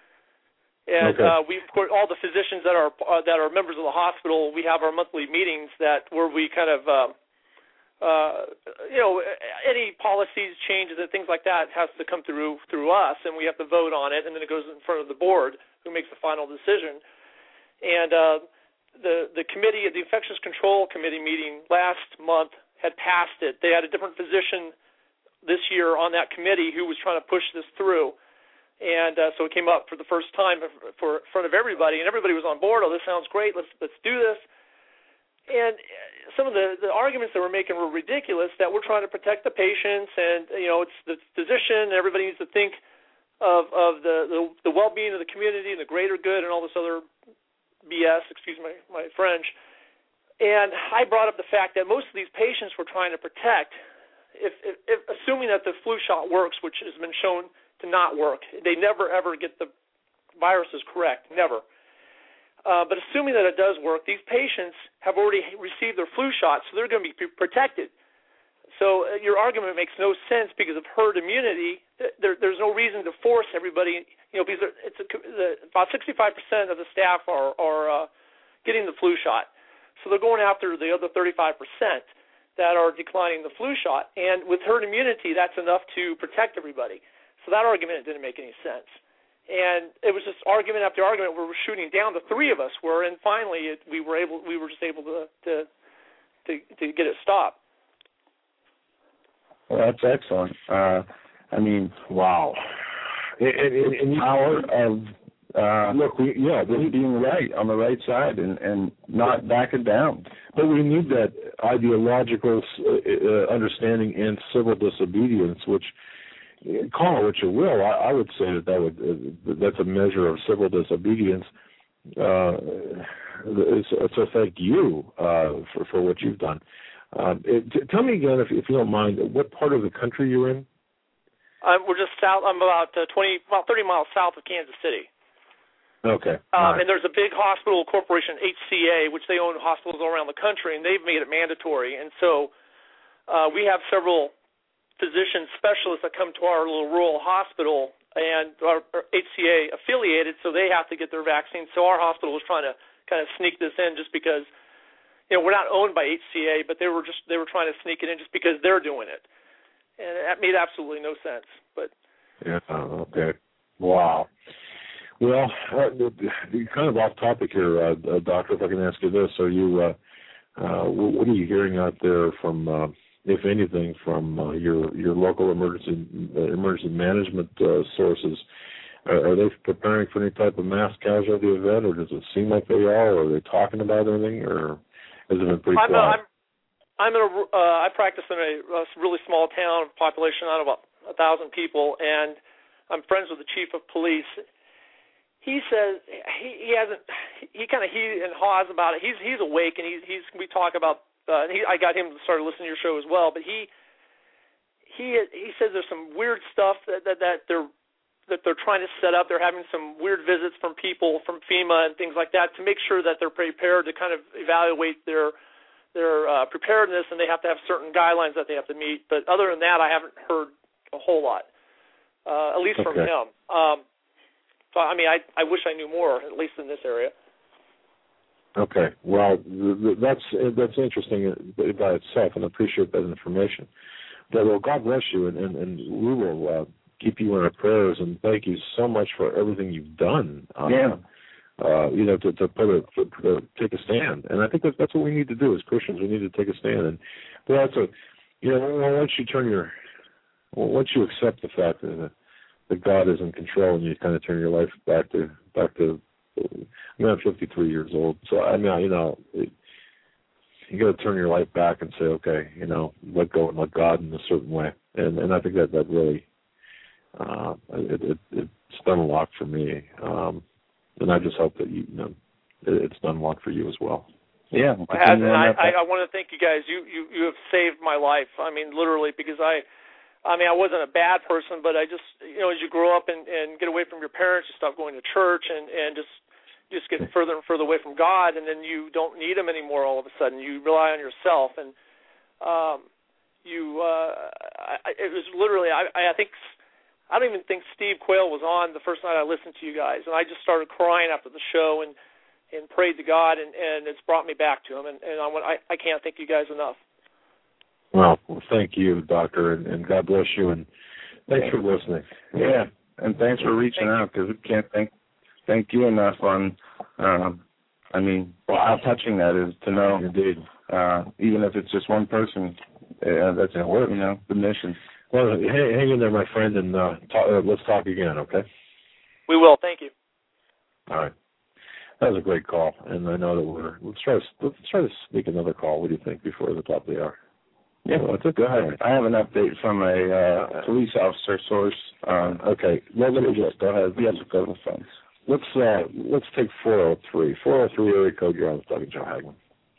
And okay. uh, we, of course, all the physicians that are uh, that are members of the hospital, we have our monthly meetings that where we kind of uh, Uh, you know, any policies, changes, and things like that has to come through through us, and we have to vote on it, and then it goes in front of the board, who makes the final decision. And uh, the the committee, the Infectious Control Committee meeting last month had passed it. They had a different physician this year on that committee who was trying to push this through, and uh, so it came up for the first time for in front of everybody, and everybody was on board. Oh, this sounds great. Let's let's do this. And some of the, the arguments that we're making were ridiculous, that we're trying to protect the patients, and, you know, it's the physician, everybody needs to think of, of the, the, the well-being of the community and the greater good and all this other B S, excuse my, my French. And I brought up the fact that most of these patients we're trying to protect, if, if, if assuming that the flu shot works, which has been shown to not work, they never, ever get the viruses correct, never. Uh, but assuming that it does work, these patients have already received their flu shot, so they're going to be protected. So uh, your argument makes no sense because of herd immunity. There, there's no reason to force everybody, you know, because it's a, the, about sixty-five percent of the staff are, are uh, getting the flu shot. So they're going after the other thirty-five percent that are declining the flu shot. And with herd immunity, that's enough to protect everybody. So that argument didn't make any sense. And it was just argument after argument where we're shooting down. The three of us were, and finally it, we were able. We were just able to to to, to get it stopped. Well, that's excellent. Uh, I mean, wow. And, and, and, and power of uh, look, we, yeah, we, being right on the right side and, and not backing down. But we need that ideological uh, understanding and civil disobedience, which. Call it what you will. I, I would say that, that would uh, that's a measure of civil disobedience. Uh, so thank you uh, for for what you've done. Um, it, t- tell me again, if, if you don't mind, what part of the country you're in? Um, we're just south. I'm about uh, twenty, about thirty miles south of Kansas City. Okay. Um, right. And there's a big hospital corporation, H C A, which they own hospitals all around the country, and they've made it mandatory. And so uh, we have several physician specialists that come to our little rural hospital, and are, are H C A affiliated, so they have to get their vaccine. So our hospital was trying to kind of sneak this in just because, you know, we're not owned by H C A, but they were just they were trying to sneak it in just because they're doing it. And that made absolutely no sense. But yeah, okay. Wow. Well, uh, kind of off topic here, uh, uh, Doctor, if I can ask you this. So you, uh, uh, what are you hearing out there from, uh, if anything, from uh, your your local emergency uh, emergency management uh, sources? Uh, are they preparing for any type of mass casualty event, or does it seem like they are? Or are they talking about anything, or has it been pretty I'm, quiet? I'm, I'm in a, uh, I practice in a, a really small town, population of about a thousand people, and I'm friends with the chief of police. He says he, he hasn't. He kind of he and haws about it. He's he's awake, and he's he's. We talk about. Uh, he, I got him to start listening to your show as well, but he he he says there's some weird stuff that that, that they're that they're trying to set up. They're having some weird visits from people from FEMA and things like that to make sure that they're prepared to kind of evaluate their their uh, preparedness, and they have to have certain guidelines that they have to meet. But other than that, I haven't heard a whole lot, uh, at least from okay. him. Um, so, I mean, I, I wish I knew more, at least in this area. Okay. Well, th- th- that's that's interesting by itself, and I appreciate that information. But, well, God bless you, and, and, and we will uh, keep you in our prayers, and thank you so much for everything you've done. Um, yeah. Uh, you know, to, to put a, to, to take a stand, and I think that that's what we need to do as Christians. We need to take a stand, and well, that's a, you know, once you turn your, well, once you accept the fact that that God is in control, and you kind of turn your life back to back to. I mean, I'm fifty-three years old, so I mean, you know, it, you got to turn your life back and say, okay, you know, let go and let God in a certain way, and and I think that that really, uh, it, it, it's done a lot for me. Um, And I just hope that you, you know, it's done one for you as well. Yeah, it has, and I, I, I want to thank you guys. You, you you have saved my life. I mean, literally, because I, I mean, I wasn't a bad person, but I just, you know, as you grow up and, and get away from your parents, you stop going to church, and, and just just get further and further away from God, and then you don't need Him anymore. All of a sudden, you rely on yourself, and um, you, uh, I, it was literally, I, I think. I don't even think Steve Quayle was on the first night I listened to you guys, and I just started crying after the show and, and prayed to God, and, and it's brought me back to Him, and, and I, went, I, I can't thank you guys enough. Well, well thank you, Doctor, and, and God bless you, and thanks for listening. Yeah, and thanks for reaching thank out, because we can't thank thank you enough on, um, I mean, well, how touching that is to know, indeed, uh, even if it's just one person, uh, that's, you know, the mission. Well, hang, hang in there, my friend, and uh, talk, uh, let's talk again, okay? We will. Thank you. All right. That was a great call, and I know that we're let's try to let's try to sneak another call. What do you think before the top of the hour? Yeah, well, it's a go ahead. I have an update from a uh, police officer source. Um, okay, well, let me just go ahead. Yes, go to the phones. Let's uh, let's take four oh three. four oh three area code. You're on with Doug Joe Hagman.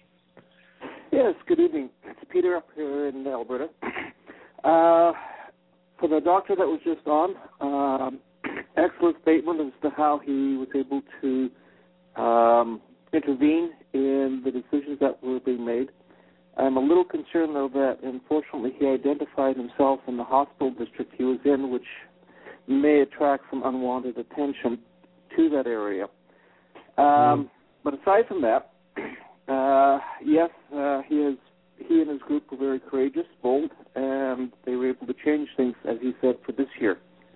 Yes. Good evening. It's Peter up here in Alberta. Uh, for the doctor that was just on, um, excellent statement as to how he was able to um, intervene in the decisions that were being made. I'm a little concerned, though, that unfortunately he identified himself in the hospital district he was in, which may attract some unwanted attention to that area. Um, mm. But aside from that, uh, yes, uh, he has. He and his group were very courageous, bold, and they were able to change things, as he said, for this year.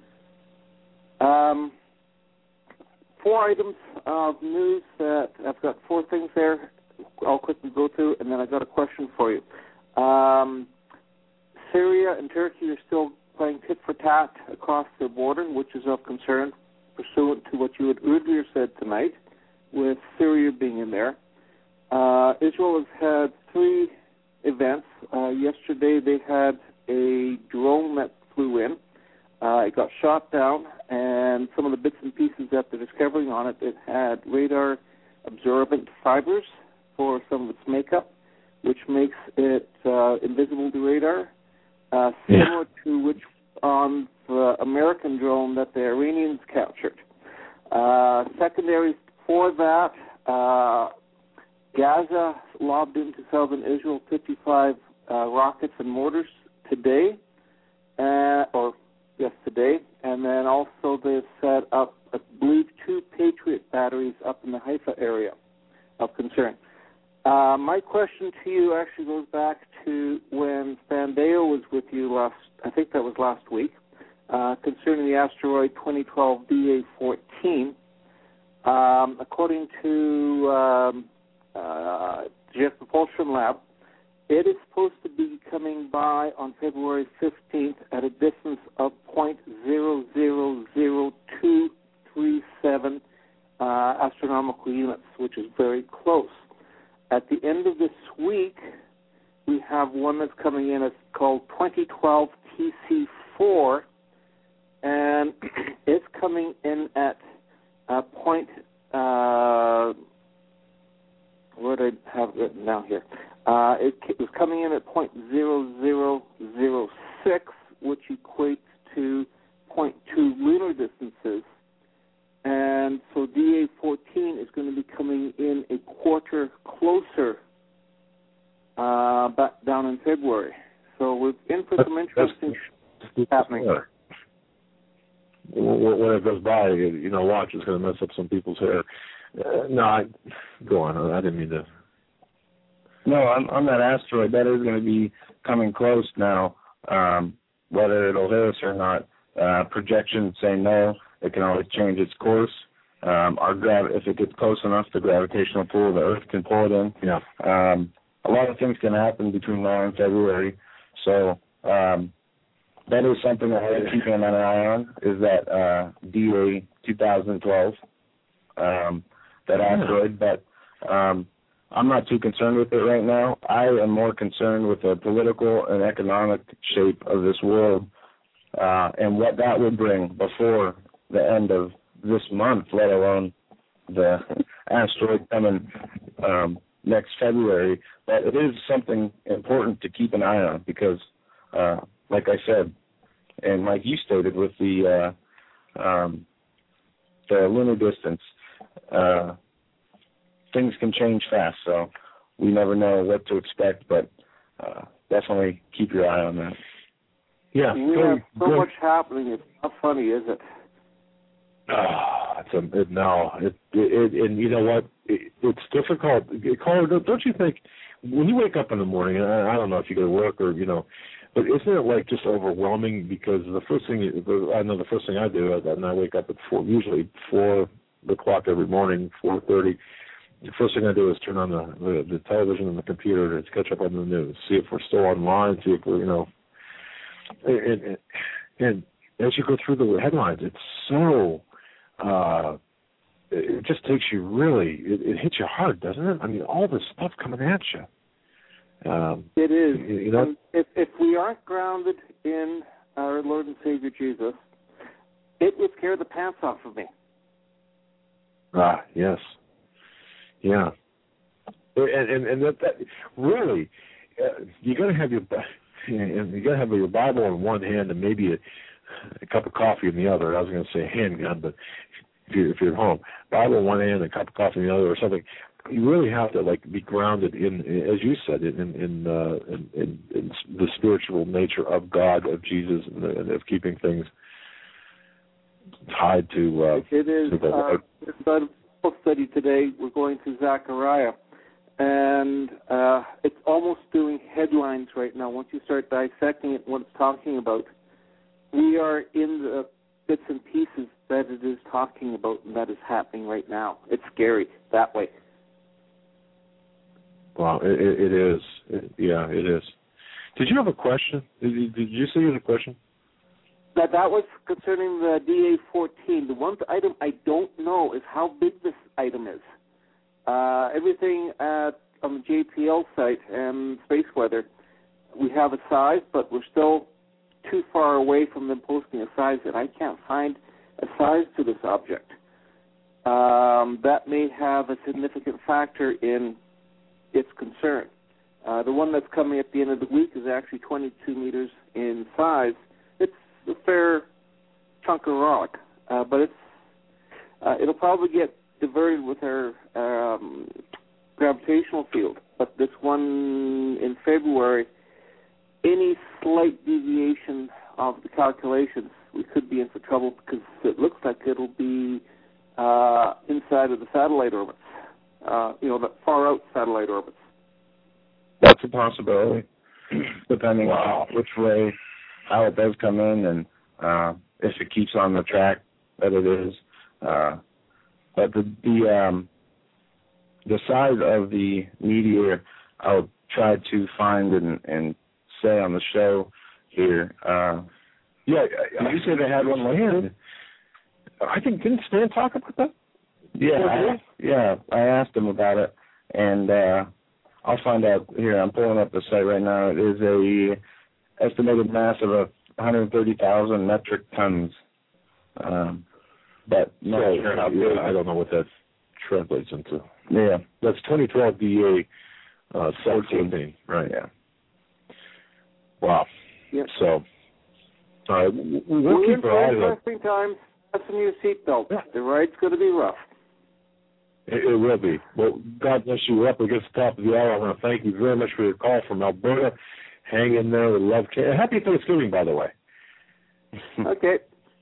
Um, four items of news that I've got four things there I'll quickly go through, and then I've got a question for you. Um, Syria and Turkey are still playing tit for tat across their border, which is of concern, pursuant to what you had earlier said tonight, with Syria being in there. Uh, Israel has had three events. Uh, yesterday they had a drone that flew in. Uh, it got shot down, and some of the bits and pieces that they're discovering on it, it had radar-absorbent fibers for some of its makeup. which makes it uh, invisible to radar, uh, similar yeah. to which on the American drone that the Iranians captured. Uh, secondaries for that, uh, Gaza lobbed into southern Israel fifty-five uh, rockets and mortars today, uh, or yes, today, and then also they've set up, I believe, two Patriot batteries up in the Haifa area of concern. Uh, my question to you actually goes back to when Spandeo was with you last, I think that was last week, uh, concerning the asteroid twenty twelve D A fourteen. Um, according to um, uh, Jet Propulsion Lab, it is supposed to be coming by on February fifteenth at a distance of zero point zero zero zero two three seven uh, astronomical units, which is very close. At the end of this week, we have one that's coming in. It's called twenty twelve T C four, and it's coming in at a point. Uh, what did I have written down here? Uh, it, it was coming in at point zero zero zero six, which equates to zero point two lunar distances. And so D A fourteen is going to be coming in a quarter closer uh, back down in February. So we're in for some interesting sh- happening. Yeah. When it goes by, you know, watch, it's going to mess up some people's hair. Uh, no, I, go on. I didn't mean to. No, on, on that asteroid, that is going to be coming close now. Um, whether it'll hit us or not, uh, projections say no. It can always change its course. Um, our grav- if it gets close enough, the gravitational pull of the Earth can pull it in. Yeah. Um, a lot of things can happen between now and February. So um, that is something that we're keeping an eye on, is that uh, D A twenty twelve, um, that asteroid. But um, I'm not too concerned with it right now. I am more concerned with the political and economic shape of this world uh, and what that will bring before the end of this month, let alone the asteroid coming um, next February. But it is something important to keep an eye on because, uh, like I said, and like you stated with the uh, um, the lunar distance, uh, things can change fast. So we never know what to expect, but uh, definitely keep your eye on that. Yeah, we have so much happening. It's not funny, is it? Oh, it's a, it, no, it, it, it, and you know what? It, it's difficult. Caller, don't you think when you wake up in the morning, and I, I don't know if you go to work or, you know, but isn't it like just overwhelming? Because the first thing, I know the first thing I do, and I wake up at four, usually four o'clock every morning, four thirty. The first thing I do is turn on the, the, the television and the computer to catch up on the news, see if we're still online, see if we're, you know, and, and, and as you go through the headlines, it's so, uh, it just takes you really, it, it hits you hard, doesn't it? I mean, all this stuff coming at you. Um, it is. You know, and if, if we aren't grounded in our Lord and Savior Jesus, it would scare the pants off of me. Ah, yes. Yeah. And, and, and that, that really, uh, you got to have your, you got to have your Bible in one hand and maybe a, a cup of coffee in the other. I was going to say handgun, but if you're, if you're at home, Bible in one hand and a cup of coffee in the other or something. You really have to like be grounded in, as you said, in in, uh, in, in, in the spiritual nature of God, of Jesus, and, and of keeping things tied to. Uh, it is. To the, uh, Bible study today. We're going to Zechariah, and uh, it's almost doing headlines right now. Once you start dissecting it, what it's talking about, we are in the bits and pieces that it is talking about, and that is happening right now. It's scary that way. Wow, it, it is. It, yeah, it is. Did you have a question? Did you, did you say you had a question? That that was concerning the D A fourteen. The one item I don't know is how big this item is. Uh, everything at, on the J P L site and Space Weather, we have a size, but we're still too far away from them posting a size, and I can't find a size to this object. Um, that may have a significant factor in its concern. Uh, the one that's coming at the end of the week is actually twenty-two meters in size. It's a fair chunk of rock, uh, but it's uh, it'll probably get diverted with our um, gravitational field. But this one in February, any slight deviation of the calculations, we could be in for trouble because it looks like it'll be uh, inside of the satellite orbits, uh, you know, the far out satellite orbits. That's a possibility, depending wow. on which way, how it does come in, and uh, if it keeps on the track that it is. Uh, but the the, um, the size of the meteor, I'll try to find and, and say on the show here. Uh, yeah, did you say they had one land? I think, didn't Stan talk about that? Yeah, I, yeah. I asked him about it, and uh, I'll find out here. I'm pulling up the site right now. It is a estimated mass of a one hundred thirty thousand metric tons. Um, but no, yeah, sure how big. I don't know what that translates into. Yeah, that's twenty twelve D A uh, fourteen. Right. Yeah. Wow. Yep. So, all right, we'll, we'll We're keep our eyes on. Interesting times. Fasten your seatbelt. Yeah. The ride's going to be rough. It, it will be. Well, God bless you. We're up against the top of the hour. I want to thank you very much for your call from Alberta. Hang in there. We love Canada. Happy Thanksgiving, by the way. Okay.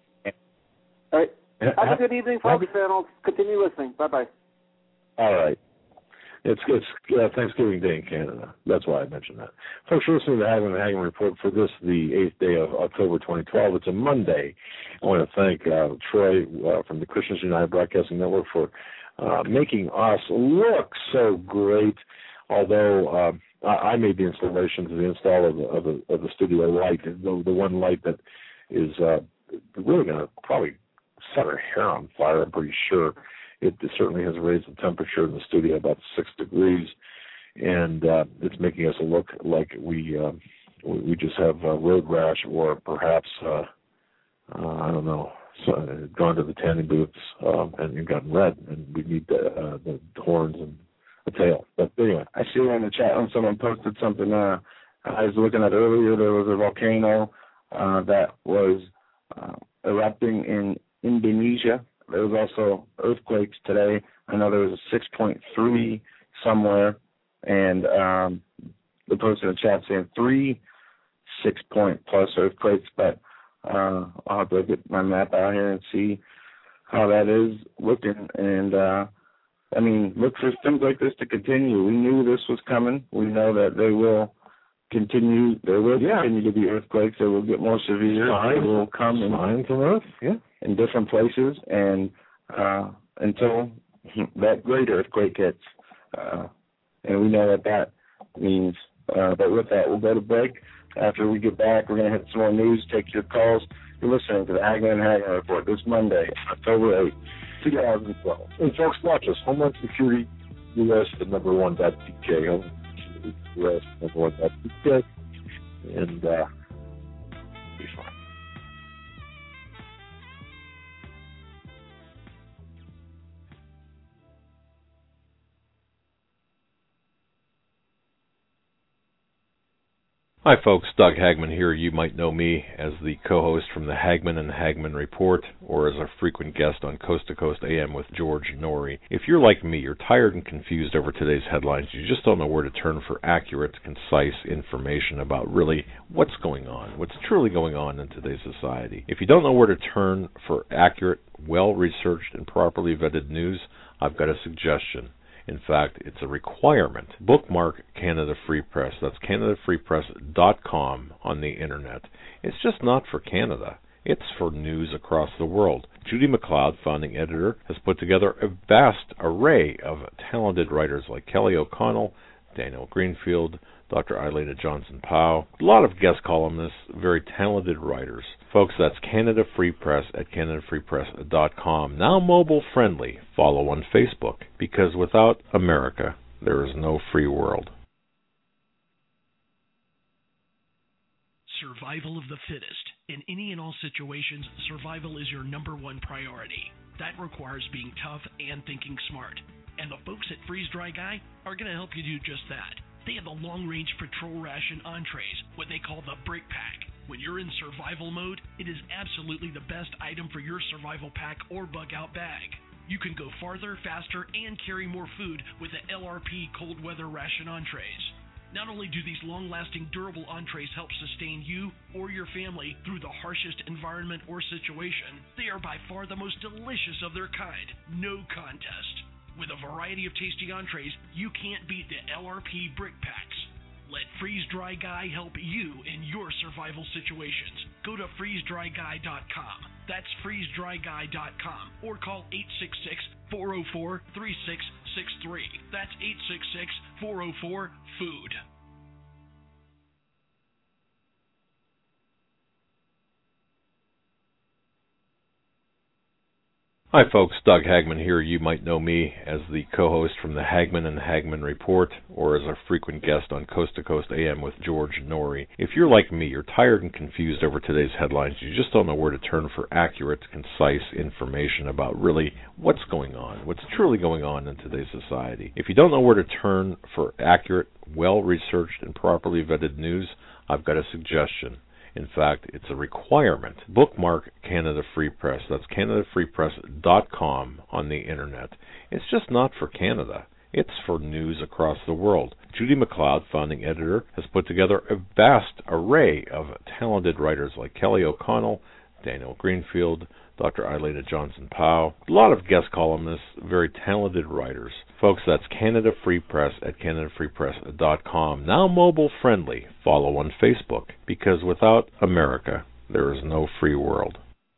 All right. Have a good evening, folks, and I'll continue listening. Bye-bye. All right. It's it's uh, Thanksgiving Day in Canada. That's why I mentioned that. Folks, you're listening to the Hagman and Hagman Report for this, the eighth day of October twenty twelve. It's a Monday. I want to thank uh, Troy uh, from the Christians United Broadcasting Network for uh, making us look so great. Although uh, I, I made the installation to the install of the, of the, of the studio light, the, the one light that is uh, really going to probably set our hair on fire, I'm pretty sure. It certainly has raised the temperature in the studio about six degrees, and uh, it's making us look like we uh, we just have uh, road rash, or perhaps uh, uh, I don't know, so, uh, gone to the tanning booths um, and gotten red, and we need the, uh, the horns and a tail. But anyway, I see in the chat when someone posted something. Uh, I was looking at earlier. There was a volcano uh, that was uh, erupting in Indonesia. There was also earthquakes today. I know there was a six point three somewhere, and um, the post in the chat saying three six-point plus earthquakes, but uh, I'll have to get my map out here and see how that is looking. And, uh, I mean, look for things like this to continue. We knew this was coming. We know that they will continue. There will yeah. continue to be earthquakes. They will get more severe. Signs, they will come in, signs from Earth, yeah. in different places, and uh, until that great earthquake hits. Uh, and we know that that means. Uh, but with that, we'll go to break. After we get back, we're going to hit some more news, take your calls. You're listening to the Hagman and Hagman Report this Monday, October eighth, twenty twelve. And folks, watch us. Homeland Security U S, the number one dot P K. Homeland Security U S, number one dot P K. And uh, be fine. Hi folks, Doug Hagman here. You might know me as the co-host from the Hagman and Hagman Report, or as a frequent guest on Coast to Coast A M with George Norrie. If you're like me, you're tired and confused over today's headlines. You just don't know where to turn for accurate, concise information about really what's going on, what's truly going on in today's society. If you don't know where to turn for accurate, well-researched, and properly vetted news, I've got a suggestion. In fact, it's a requirement. Bookmark Canada Free Press. That's canada free press dot com on the internet. It's just not for Canada. It's for news across the world. Judy McLeod, founding editor, has put together a vast array of talented writers like Kelly O'Connell, Daniel Greenfield, Doctor Eileen Johnson-Powell, a lot of guest columnists, very talented writers. Folks, that's Canada Free Press at canada free press dot com. Now mobile friendly. Follow on Facebook, because without America, there is no free world. Survival of the fittest. In any and all situations, survival is your number one priority. That requires being tough and thinking smart. And the folks at Freeze Dry Guy are going to help you do just that. They have the long-range patrol ration entrees, what they call the Brick Pack. When you're in survival mode, it is absolutely the best item for your survival pack or bug-out bag. You can go farther, faster, and carry more food with the L R P cold weather ration entrees. Not only do these long-lasting, durable entrees help sustain you or your family through the harshest environment or situation, they are by far the most delicious of their kind. No contest. With a variety of tasty entrees, you can't beat the L R P Brick Packs. Let Freeze Dry Guy help you in your survival situations. Go to freeze dry guy dot com. That's freeze dry guy dot com. Or call eight six six, four oh four, three six six three. That's eight six six, four oh four, food. Hi folks, Doug Hagman here. You might know me as the co-host from the Hagman and Hagman Report, or as a frequent guest on Coast to Coast A M with George Noory. If you're like me, you're tired and confused over today's headlines, you just don't know where to turn for accurate, concise information about really what's going on, what's truly going on in today's society. If you don't know where to turn for accurate, well-researched, and properly vetted news, I've got a suggestion. In fact, it's a requirement. Bookmark Canada Free Press. That's canada free press dot com on the internet. It's just not for Canada. It's for news across the world. Judy McLeod, founding editor, has put together a vast array of talented writers like Kelly O'Connell, Daniel Greenfield, Doctor Eilena Johnson-Powell, a lot of guest columnists, very talented writers. Folks, that's Canada Free Press at canada free press dot com. Now mobile friendly. Follow on Facebook, because without America, there is no free world.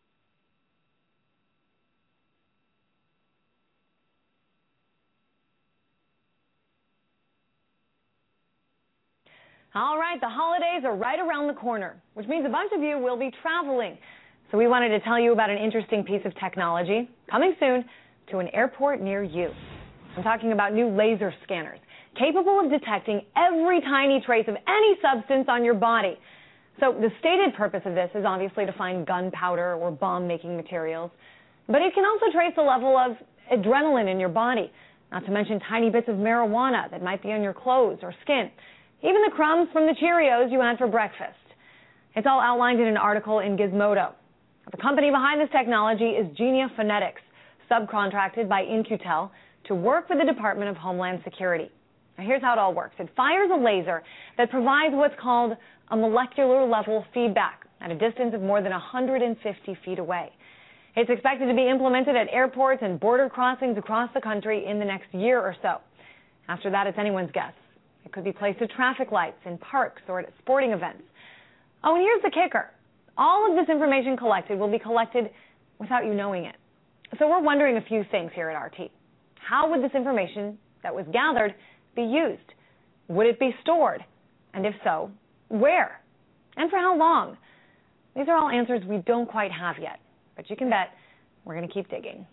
All right, the holidays are right around the corner, which means a bunch of you will be traveling. So we wanted to tell you about an interesting piece of technology coming soon to an airport near you. I'm talking about new laser scanners, capable of detecting every tiny trace of any substance on your body. So the stated purpose of this is obviously to find gunpowder or bomb-making materials, but it can also trace the level of adrenaline in your body, not to mention tiny bits of marijuana that might be on your clothes or skin, even the crumbs from the Cheerios you had for breakfast. It's all outlined in an article in Gizmodo. The company behind this technology is Genia Phonetics, subcontracted by In-Q-Tel to work with the Department of Homeland Security. Now here's how it all works. It fires a laser that provides what's called a molecular level feedback at a distance of more than one hundred fifty feet away. It's expected to be implemented at airports and border crossings across the country in the next year or so. After that, it's anyone's guess. It could be placed at traffic lights, in parks, or at sporting events. Oh, and here's the kicker. All of this information collected will be collected without you knowing it. So we're wondering a few things here at R T. How would this information that was gathered be used? Would it be stored? And if so, where? And for how long? These are all answers we don't quite have yet, but you can bet we're going to keep digging.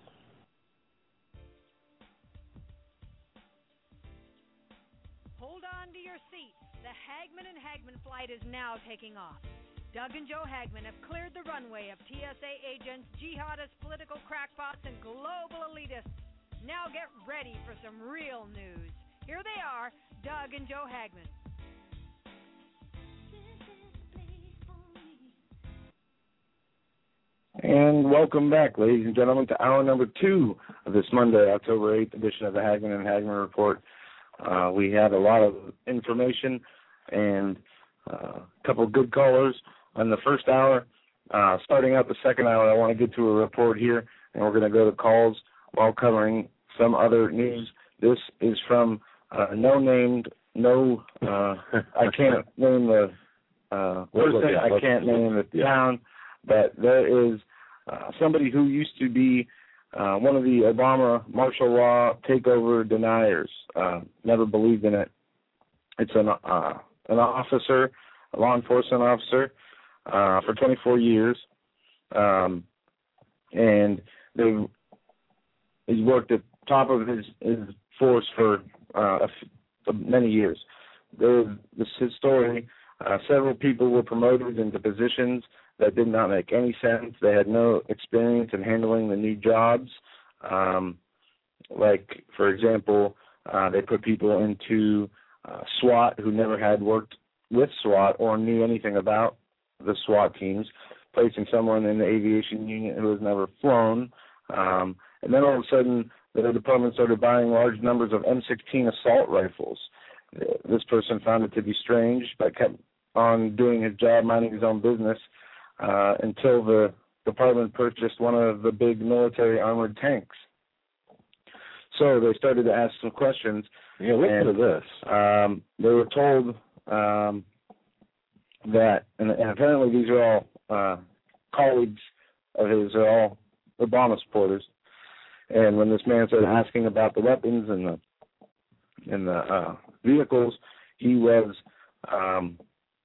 Hold on to your seats. The Hagman and Hagman flight is now taking off. Doug and Joe Hagman have cleared the runway of T S A agents, jihadists, political crackpots, and global elitists. Now get ready for some real news. Here they are, Doug and Joe Hagman. And welcome back, ladies and gentlemen, to hour number two of this Monday, October eighth edition of the Hagman and Hagman Report. Uh, we had a lot of information and uh, a couple of good callers on the first hour. Uh, starting out the second hour, I want to get to a report here, and we're going to go to calls while covering some other news. This is from uh, no named, no, uh, I can't name the uh, person, I can't name the town, but there is uh, somebody who used to be uh, one of the Obama martial law takeover deniers. Uh, never believed in it. It's an uh, an officer, a law enforcement officer, uh, for twenty-four years, um, and they he's worked at top of his, his force for uh, many years. There, this is his story. Uh, several people were promoted into positions that did not make any sense. They had no experience in handling the new jobs. Um, like, for example, uh, they put people into uh, SWAT who never had worked with SWAT or knew anything about the SWAT teams, placing someone in the aviation unit who has never flown. Um, and then all of a sudden, the department started buying large numbers of M sixteen assault rifles. This person found it to be strange, but kept on doing his job, minding his own business, uh, until the department purchased one of the big military armored tanks. So they started to ask some questions. Yeah, listen to this. Um, they were told um, that, and, and apparently these are all uh, colleagues of his, are all Obama supporters. And when this man started asking about the weapons and the and the uh, vehicles, he was um,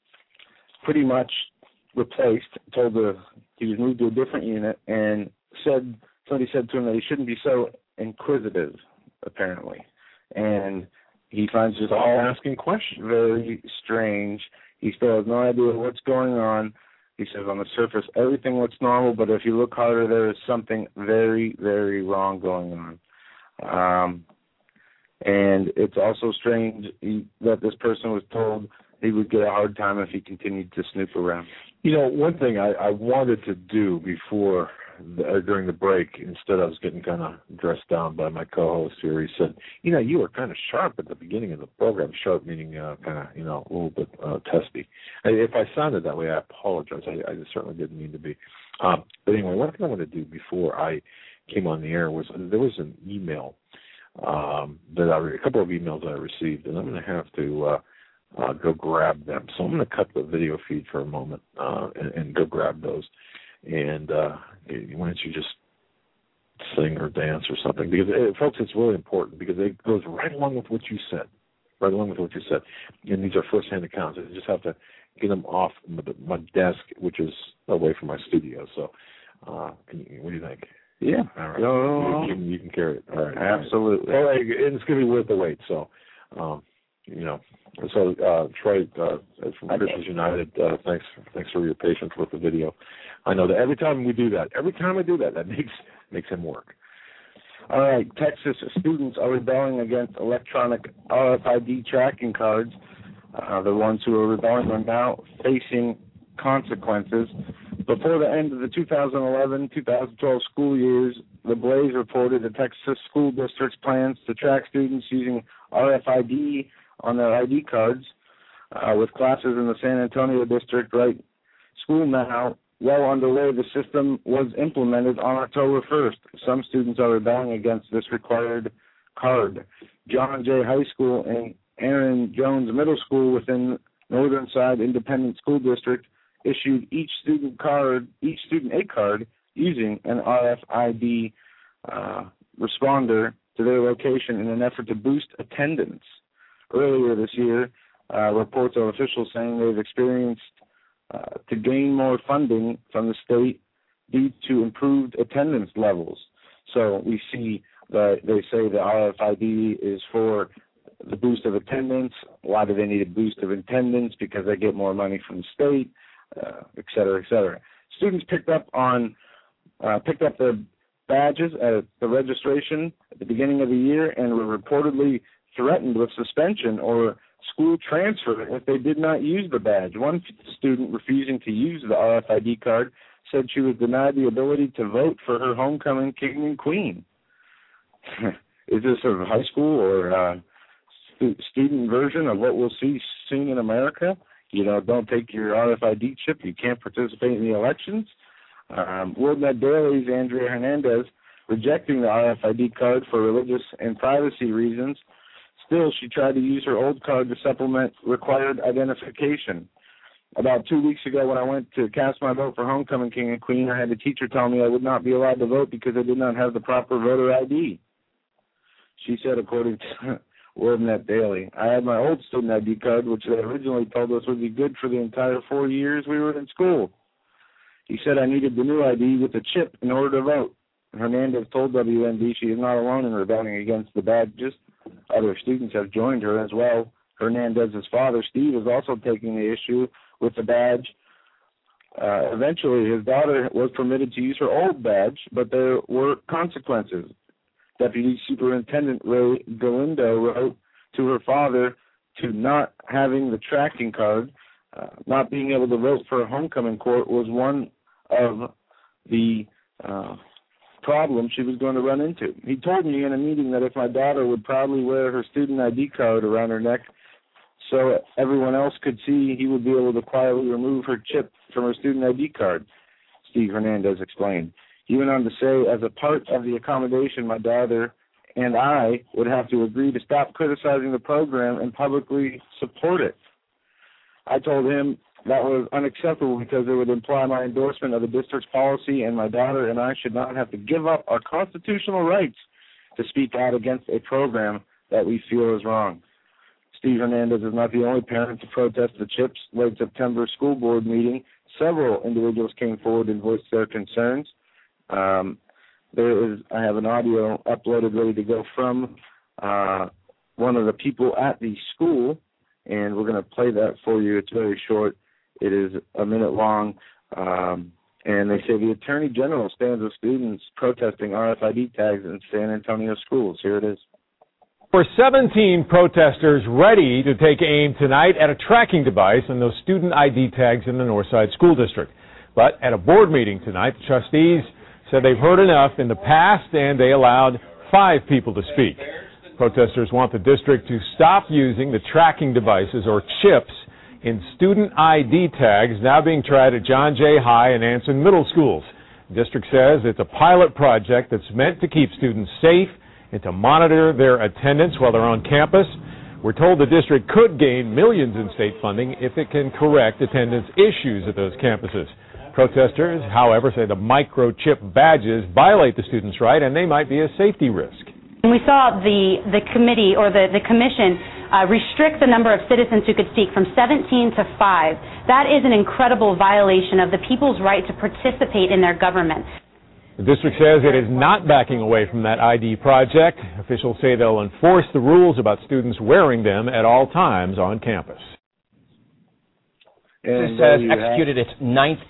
pretty much replaced. Told the he was moved to a different unit, and said somebody said to him that he shouldn't be so inquisitive, apparently. And he finds this all asking questions very strange. He still has no idea what's going on. He says on the surface everything looks normal, but if you look harder, there is something very, very wrong going on. Um, and it's also strange he, that this person was told he would get a hard time if he continued to snoop around. You know, one thing I, I wanted to do before, the, uh, during the break, instead I was getting kind of dressed down by my co-host here. He said, you know, you were kind of sharp at the beginning of the program. Sharp meaning uh, kind of, you know, a little bit uh, testy. And if I sounded that way, I apologize. I, I certainly didn't mean to be. Um, but anyway, one thing I want to do before I came on the air was there was an email um, that I, a couple of emails I received, and I'm going to have to uh, uh, go grab them. So I'm going to cut the video feed for a moment uh, and, and go grab those. And uh, why don't you just sing or dance or something? Because, uh, folks, it's really important because it goes right along with what you said, right along with what you said. And these are first-hand accounts. I just have to get them off my desk, which is away from my studio. So uh, can you, what do you think? Yeah. All right. No, you, can, you can carry it. All right. Absolutely. All right. And it's going to be worth the wait. So, um, you know, so uh, Troy uh, from Christians United, uh, thanks, thanks for your patience with the video. I know that every time we do that, every time I do that, that makes makes him work. All right. Texas students are rebelling against electronic R F I D tracking cards. Uh, the ones who are rebelling are now facing consequences. Before the end of the two thousand eleven two thousand twelve school years, the Blaze reported the Texas school district's plans to track students using R F I D on their I D cards. Uh, with classes in the San Antonio district right school now well underway, the system was implemented on October first. Some students are rebelling against this required card. John Jay High School and Aaron Jones Middle School within Northern Side Independent School District issued each student card, each student a card using an R F I D uh, responder to their location in an effort to boost attendance. Earlier this year, uh, reports of officials saying they've experienced uh, to gain more funding from the state due to improved attendance levels. So we see that they say the R F I D is for the boost of attendance. Why do they need a boost of attendance? Because they get more money from the state, uh, et cetera, et cetera. Students picked up on uh, picked up their badges at the registration at the beginning of the year and were reportedly threatened with suspension or school transfer if they did not use the badge. One student refusing to use the R F I D card said she was denied the ability to vote for her homecoming king and queen. Is this a high school or uh, stu- student version of what we'll see soon in America? You know, don't take your R F I D chip. You can't participate in the elections. Um, WorldNet Daily's Andrea Hernandez rejecting the R F I D card for religious and privacy reasons. Still, she tried to use her old card to supplement required identification. About two weeks ago when I went to cast my vote for homecoming king and queen, I had the teacher tell me I would not be allowed to vote because I did not have the proper voter I D. She said, according to WorldNet Daily, I had my old student I D card, which they originally told us would be good for the entire four years we were in school. He said I needed the new I D with the chip in order to vote. Hernandez told W N D she is not alone in rebelling against the badges. Other students have joined her as well. Hernandez's father, Steve, is also taking the issue with the badge. Uh, eventually, his daughter was permitted to use her old badge, but there were consequences. Deputy Superintendent Ray Galindo wrote to her father to not having the tracking card, uh, not being able to vote for a homecoming court was one of the uh, problems she was going to run into. He told me in a meeting that if my daughter would probably wear her student I D card around her neck so everyone else could see, he would be able to quietly remove her chip from her student I D card, Steve Hernandez explained. He went on to say, as a part of the accommodation, my daughter and I would have to agree to stop criticizing the program and publicly support it. I told him that was unacceptable because it would imply my endorsement of the district's policy, and my daughter and I should not have to give up our constitutional rights to speak out against a program that we feel is wrong. Steve Hernandez is not the only parent to protest the CHIP's late September school board meeting. Several individuals came forward and voiced their concerns. Um, there is, I have an audio uploaded ready to go from uh, one of the people at the school, and we're going to play that for you. It's very short. It is a minute long, um, and they say the Attorney General stands with students protesting R F I D tags in San Antonio schools. Here it is. There were seventeen protesters ready to take aim tonight at a tracking device on those student I D tags in the Northside School District. But at a board meeting tonight, the trustees said they've heard enough in the past, and they allowed five people to speak. Protesters want the district to stop using the tracking devices, or chips, in student I D tags now being tried at John Jay High and Anson Middle Schools. The district says it's a pilot project that's meant to keep students safe and to monitor their attendance while they're on campus. We're told the district could gain millions in state funding if it can correct attendance issues at those campuses. Protesters, however, say the microchip badges violate the students' right, and they might be a safety risk. We saw the, the committee or the, the commission uh, restrict the number of citizens who could speak from seventeen to five. That is an incredible violation of the people's right to participate in their government. The district says it is not backing away from that I D project. Officials say they'll enforce the rules about students wearing them at all times on campus. And this has executed its ninth.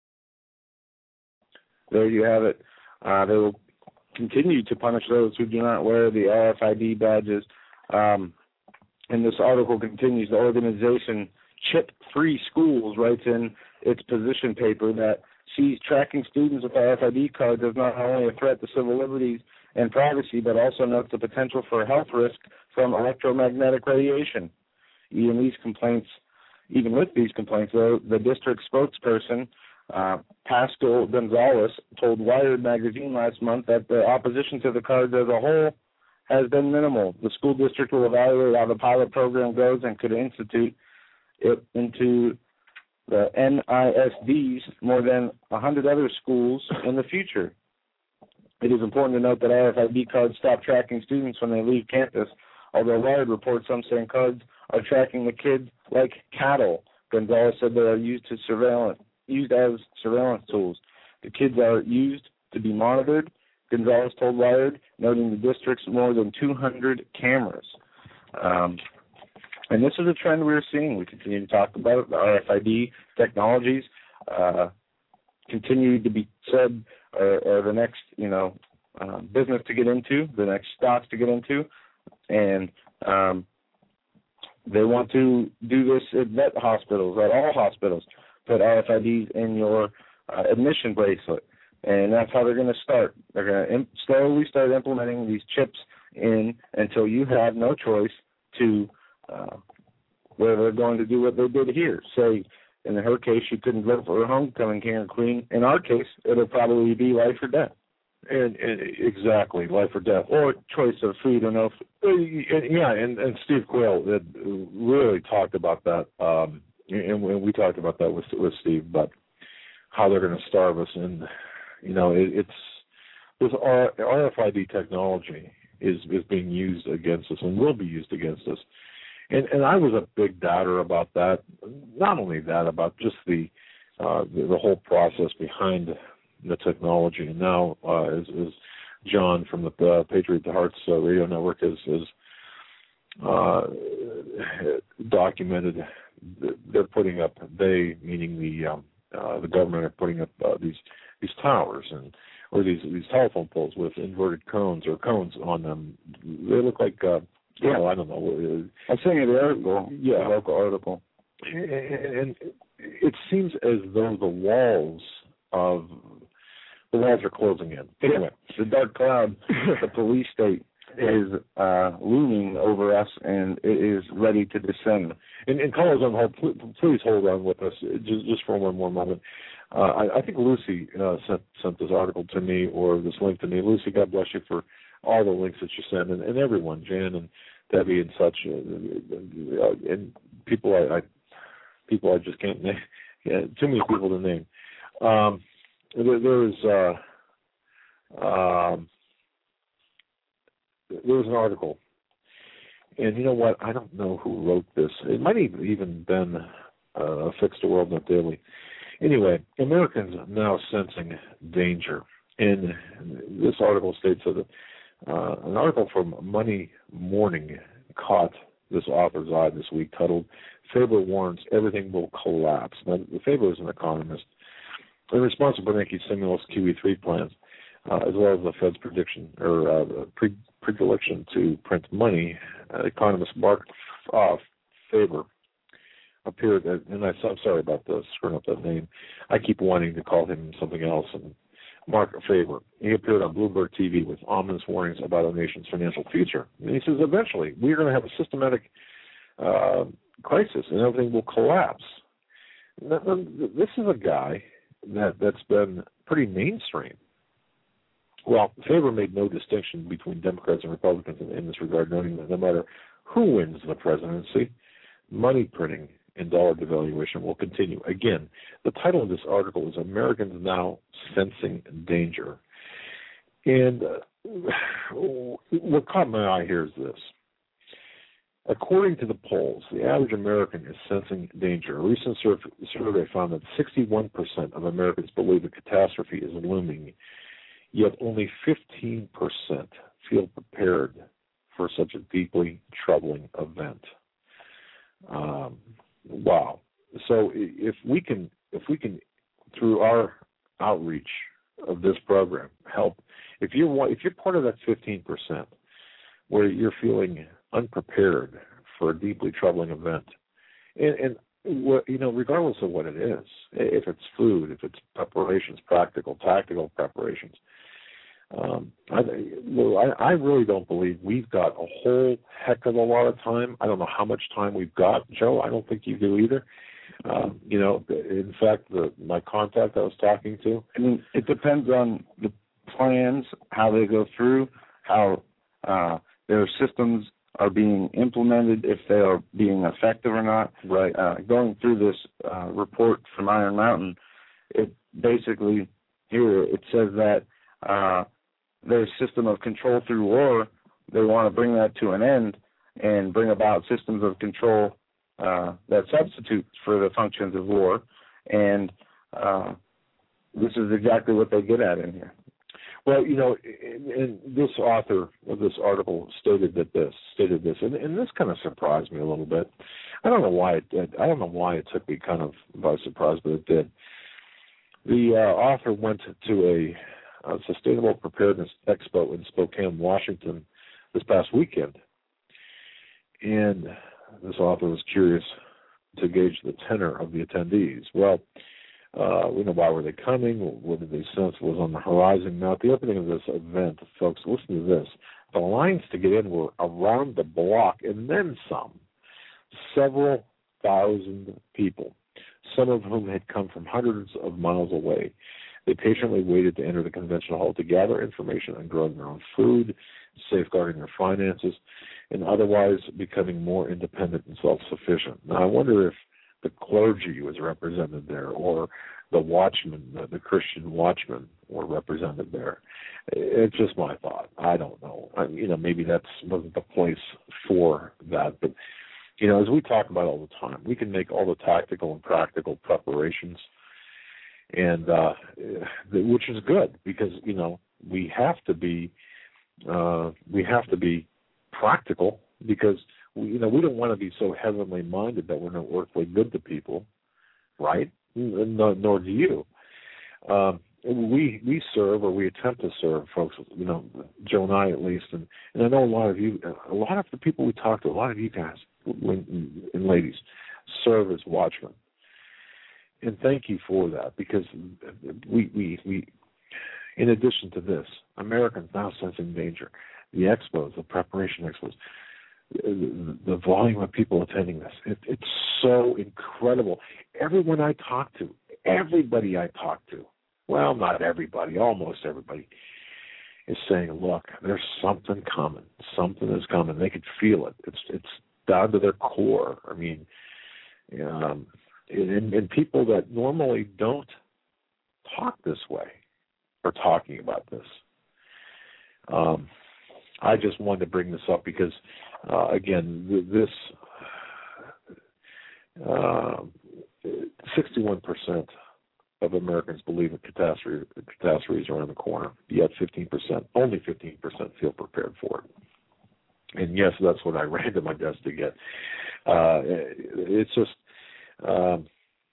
There you have it. Uh, they will continue to punish those who do not wear the R F I D badges. Um, and this article continues. The organization Chip Free Schools writes in its position paper that sees tracking students with R F I D cards as not only a threat to civil liberties and privacy, but also notes the potential for health risk from electromagnetic radiation. Even these complaints, even with these complaints, though, the district spokesperson, uh, Pascal Gonzalez, told Wired magazine last month that the opposition to the cards as a whole has been minimal. The school district will evaluate how the pilot program goes and could institute it into the N I S Ds, more than one hundred other schools in the future. It is important to note that R F I D cards stop tracking students when they leave campus, although Wired reports some saying cards are tracking the kids like cattle. Gonzalez said they are used to surveillance, used as surveillance tools. The kids are used to be monitored, Gonzalez told Wired, noting the district's more than two hundred cameras. Um, And this is a trend we're seeing. We continue to talk about it. The R F I D technologies uh, continue to be said are, are the next, you know, uh, business to get into, the next stocks to get into, and um, they want to do this at vet hospitals, at all hospitals. Put R F I Ds in your uh, admission bracelet, and that's how they're going to start. They're going to imp- slowly start implementing these chips in until you have no choice to. Uh, where they're going to do what they did here. Say, in her case, she couldn't vote for her homecoming king or queen. In our case, it'll probably be life or death. And, and exactly, life or death, or choice of food or no. Yeah, and, and Steve Quayle had really talked about that, um, and we talked about that with with Steve, but how they're going to starve us, and you know, it, it's this R F I D technology is is being used against us and will be used against us. And, and I was a big doubter about that. Not only that, about just the uh, the, the whole process behind the technology. And now, uh, as, as John from the uh, Patriot to Hearts uh, radio network has, has uh, documented, they're putting up. They, meaning the um, uh, the government, are putting up uh, these these towers and or these these telephone poles with inverted cones or cones on them. They look like uh, yeah, well, I don't know. I'm saying the article, yeah, the local article, and it seems as though the walls of the walls are closing in. Anyway, the dark cloud, the police state, is uh, looming over us, and it is ready to descend. And, and callers on hold, please hold on with us just, just for one more moment. Uh, I, I think Lucy uh, sent sent this article to me, or this link to me. Lucy, God bless you for all the links that you send, and, and everyone, Jan and Debbie and such, uh, uh, and people I, I people I just can't name. Yeah, too many people to name. Um, there, there is. Uh, um, There was an article, and you know what? I don't know who wrote this. It might have even been uh, Fix the World Net Daily. Anyway, Americans now sensing danger. And this article states that uh, an article from Money Morning caught this author's eye this week, titled "Faber Warns Everything Will Collapse." Now, Faber is an economist. In response to Bernanke's stimulus Q E three plans, uh, as well as the Fed's prediction or uh, pre- predilection to print money, uh, economist Mark uh, Faber appeared, at, and I, I'm sorry about the screwing up that name. I keep wanting to call him something else. And Mark Faber, he appeared on Bloomberg T V with ominous warnings about our nation's financial future. And he says, eventually, we're going to have a systematic uh, crisis, and everything will collapse. Now, this is a guy that, that's been pretty mainstream. Well, Faber made no distinction between Democrats and Republicans in, in this regard, noting that no matter who wins the presidency, money printing and dollar devaluation will continue. Again, the title of this article is Americans Now Sensing Danger. And uh, what caught my eye here is this. According to the polls, the average American is sensing danger. A recent survey found that sixty-one percent of Americans believe a catastrophe is looming, yet only fifteen percent feel prepared for such a deeply troubling event. Um, wow. So if we can, if we can, through our outreach of this program, help, if you're if you're part of that fifteen percent where you're feeling unprepared for a deeply troubling event, and, and what, you know, regardless of what it is, if it's food, if it's preparations, practical, tactical preparations. Um, I, well, I, I really don't believe we've got a whole heck of a lot of time. I don't know how much time we've got, Joe. I don't think you do either. Um, you know, in fact, the, my contact I was talking to. I mean, it depends on the plans, how they go through, how uh, their systems are being implemented, if they are being effective or not. Right. Uh, going through this uh, report from Iron Mountain, it basically here it says that uh, their system of control through war, they want to bring that to an end and bring about systems of control uh, that substitute for the functions of war. And uh, this is exactly what they get at in here. Well, you know, and this author of this article stated that this stated this, and, and this kind of surprised me a little bit. I don't know why it did. I don't know why it took me kind of by surprise, but it did. The uh, author went to a, a Sustainable Preparedness Expo in Spokane, Washington, this past weekend, and this author was curious to gauge the tenor of the attendees. Well, Uh, you know, why were they coming? What did they sense was on the horizon? Now, at the opening of this event, folks, listen to this. The lines to get in were around the block and then some. Several thousand people, some of whom had come from hundreds of miles away. They patiently waited to enter the convention hall to gather information on growing their own food, safeguarding their finances, and otherwise becoming more independent and self-sufficient. Now, I wonder if the clergy was represented there, or the watchmen, the, the Christian watchmen were represented there. It's just my thought. I don't know. I, you know, maybe that wasn't the place for that. But, you know, as we talk about all the time, we can make all the tactical and practical preparations, and uh, which is good because, you know, we have to be uh, we have to be practical because, you know, we don't want to be so heavenly minded that we're not earthly good to people, right? No, nor do you. Um, we we serve, or we attempt to serve folks, you know, Joe and I at least, and, and I know a lot of you, a lot of the people we talk to, a lot of you guys and ladies serve as watchmen. And thank you for that, because we, we, we in addition to this, Americans now sensing danger. The expos, the preparation expos, the, the volume of people attending this, it, it's so incredible. Everyone I talk to, everybody I talk to, well, not everybody, almost everybody, is saying, look, there's something coming. Something is coming. They could feel it. It's it's down to their core. I mean, um, and, and people that normally don't talk this way are talking about this. Um, I just wanted to bring this up because, uh, again, this uh, sixty-one percent of Americans believe that catastrophe, catastrophes are around the corner, yet fifteen percent, only fifteen percent feel prepared for it. And yes, that's what I ran to my desk to get. Uh, it's just um,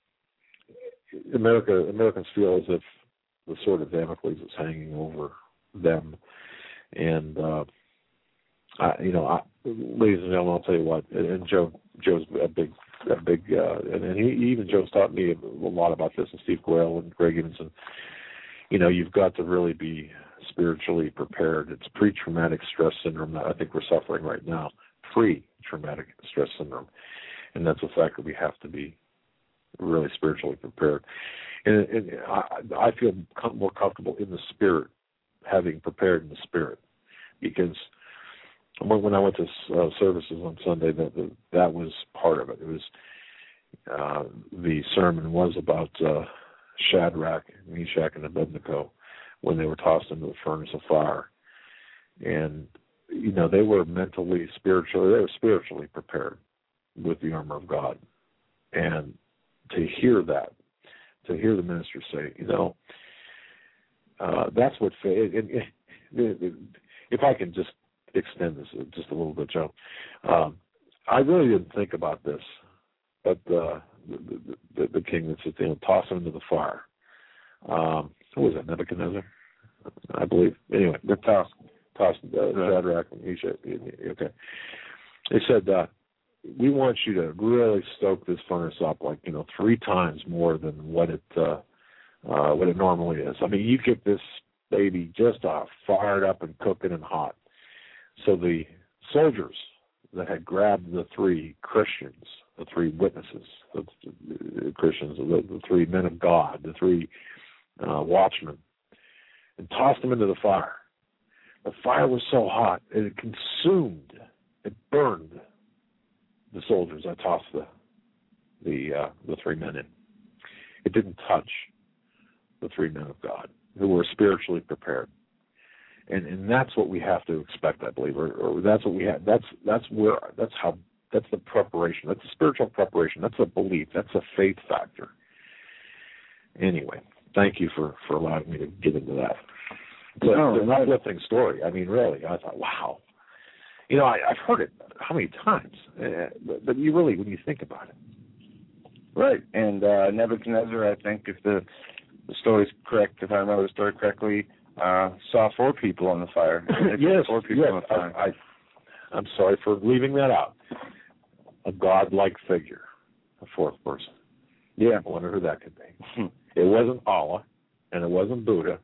America. Americans feel as if the sword of Damocles is hanging over them, and uh, I, you know, I, ladies and gentlemen, I'll tell you what. And Joe, Joe's a big. A big, uh, and, and he, even Joe's taught me a lot about this, and Steve Quayle and Greg Evenson. You know, you've got to really be spiritually prepared. It's pre-traumatic stress syndrome that I think we're suffering right now, pre-traumatic stress syndrome, and that's a fact that we have to be really spiritually prepared. And, and I, I feel more comfortable in the spirit, having prepared in the spirit, because when I went to uh, services on Sunday, that that was part of it. It was uh, the sermon was about uh, Shadrach, Meshach, and Abednego when they were tossed into the furnace of fire, and you know they were mentally, spiritually, they were spiritually prepared with the armor of God, and to hear that, to hear the minister say, you know, uh, that's what faith. If I can just extend this just a little bit, Joe. Um, I really didn't think about this, but uh, the, the, the king that sits there, toss him into the fire. Um, who was that, Nebuchadnezzar? I believe. Anyway, they tossed, tossed uh, Shadrach and Meshach. Okay. They said, uh, we want you to really stoke this furnace up like, you know, three times more than what it uh, uh, what it normally is. I mean, you get this baby just uh, fired up and cooking and hot. So the soldiers that had grabbed the three Christians, the three witnesses, the, the Christians, the, the three men of God, the three uh, watchmen, and tossed them into the fire. The fire was so hot, it consumed, it burned the soldiers. I tossed the the uh, the three men in. It didn't touch the three men of God who were spiritually prepared. And and that's what we have to expect, I believe, or, or that's what we have. That's that's where that's how that's the preparation. That's a spiritual preparation. That's a belief. That's a faith factor. Anyway, thank you for, for allowing me to get into that. It's no, an uplifting story. I mean, really, I thought, wow. You know, I, I've heard it how many times, uh, but, but you really, when you think about it, right? And uh, Nebuchadnezzar, I think, if the the story's correct, if I remember the story correctly. Uh, saw four people on the fire. yes, four people yes. on the fire. I, I, I'm sorry for leaving that out. A godlike figure, a fourth person. Yeah. I wonder who that could be. It wasn't Allah, and it wasn't Buddha.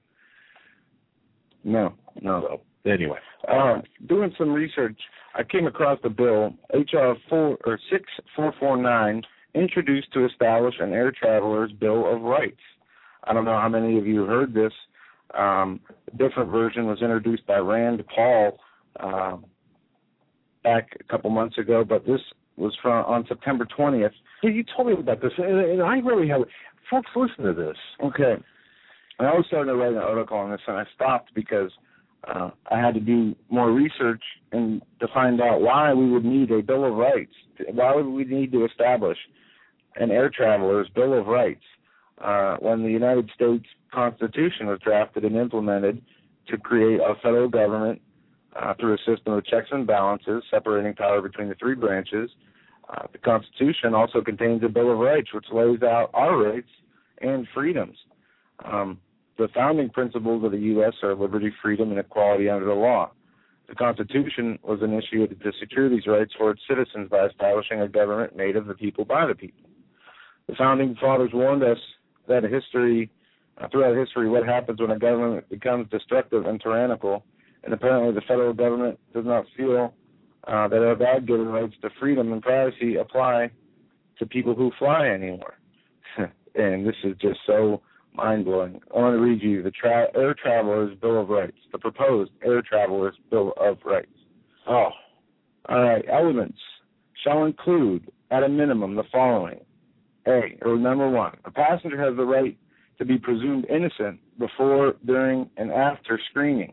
No, no. So, anyway. Uh, doing some research, I came across the bill, H R four or six four four nine, introduced to establish an air traveler's Bill of Rights. I don't know how many of you heard this. Um, a different version was introduced by Rand Paul uh, back a couple months ago, but this was from on September twentieth. Yeah, you told me about this, and, and I really have folks listen to this. Okay. And I was starting to write an article on this, and I stopped because uh, I had to do more research and to find out why we would need a Bill of Rights. Why would we need to establish an air traveler's Bill of Rights? Uh, when the United States Constitution was drafted and implemented to create a federal government uh, through a system of checks and balances, separating power between the three branches, uh, the Constitution also contains a Bill of Rights, which lays out our rights and freedoms. Um, the founding principles of the U S are liberty, freedom, and equality under the law. The Constitution was initiated to secure these rights for its citizens by establishing a government made of the people by the people. The founding fathers warned us that history, uh, throughout history, what happens when a government becomes destructive and tyrannical, and apparently the federal government does not feel uh, that our God-given rights to freedom and privacy apply to people who fly anymore. And this is just so mind-blowing. I want to read you the tra- Air Travelers Bill of Rights, the proposed Air Travelers Bill of Rights. Oh. All right. Elements shall include, at a minimum, the following. A, or number one, a passenger has the right to be presumed innocent before, during, and after screening.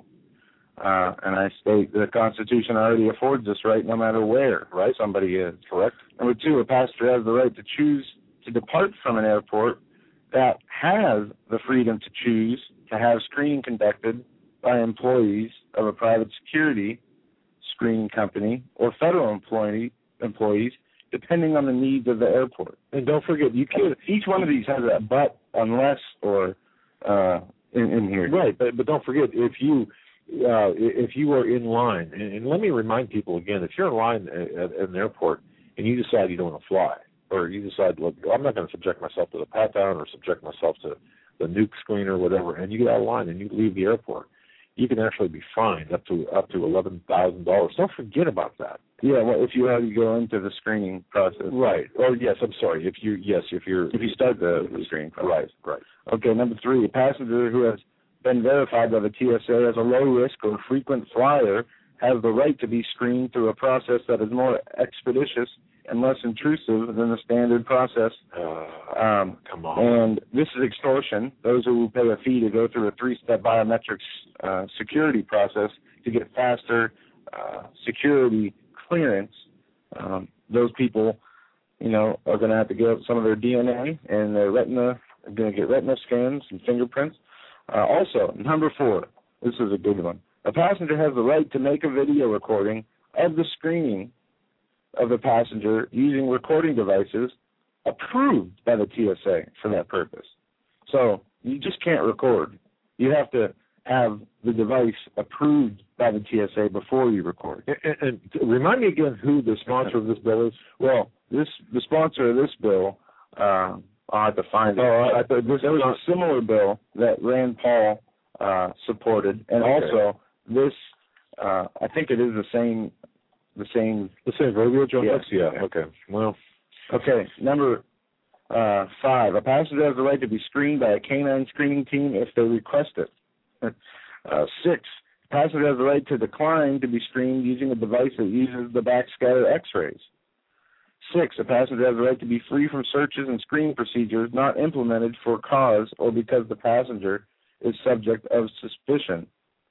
Uh, and I state the Constitution already affords this right no matter where, right, somebody is, correct? Number two, a passenger has the right to choose to depart from an airport that has the freedom to choose to have screening conducted by employees of a private security screening company or federal employee, employees, depending on the needs of the airport. And don't forget, you can't. Each one of these has a but, unless, or uh, in, in here. Right, but but don't forget, if you uh, if you are in line, and, and let me remind people again, if you're in line at, at an airport and you decide you don't want to fly, or you decide, look, I'm not going to subject myself to the pat-down or subject myself to the nuke screen or whatever, and you get out of line and you leave the airport, you can actually be fined up to up to eleven thousand dollars. Don't forget about that. Yeah, well, if you have to go into the screening process. Right. Or yes, I'm sorry. If you yes, if you're if you start the, the screening process. Right. Right. Okay. Number three, a passenger who has been verified by the T S A as a low risk or frequent flyer has the right to be screened through a process that is more expeditious and less intrusive than the standard process. Uh, um, come on. And this is extortion. Those who pay a fee to go through a three-step biometrics uh, security process to get faster uh, security clearance, um, those people, you know, are going to have to give up some of their D N A and their retina, are going to get retina scans and fingerprints. Uh, also, number four, this is a good one. A passenger has the right to make a video recording of the screening of the passenger using recording devices approved by the T S A for that purpose. So you just can't record. You have to have the device approved by the T S A before you record. And, and remind me again who the sponsor of this bill is. Well, this the sponsor of this bill, uh, I'll have to find it. Oh, I thought this there was not... a similar bill that Rand Paul uh, supported, and okay. also this, uh, I think it is the same, the same, the same verbiage. Yeah. yeah. Okay. Well. Okay. Number uh, five: a passenger has the right to be screened by a canine screening team if they request it. Uh, six: a passenger has the right to decline to be screened using a device that uses the backscatter X-rays. Six: a passenger has the right to be free from searches and screening procedures not implemented for cause or because the passenger is subject of suspicion,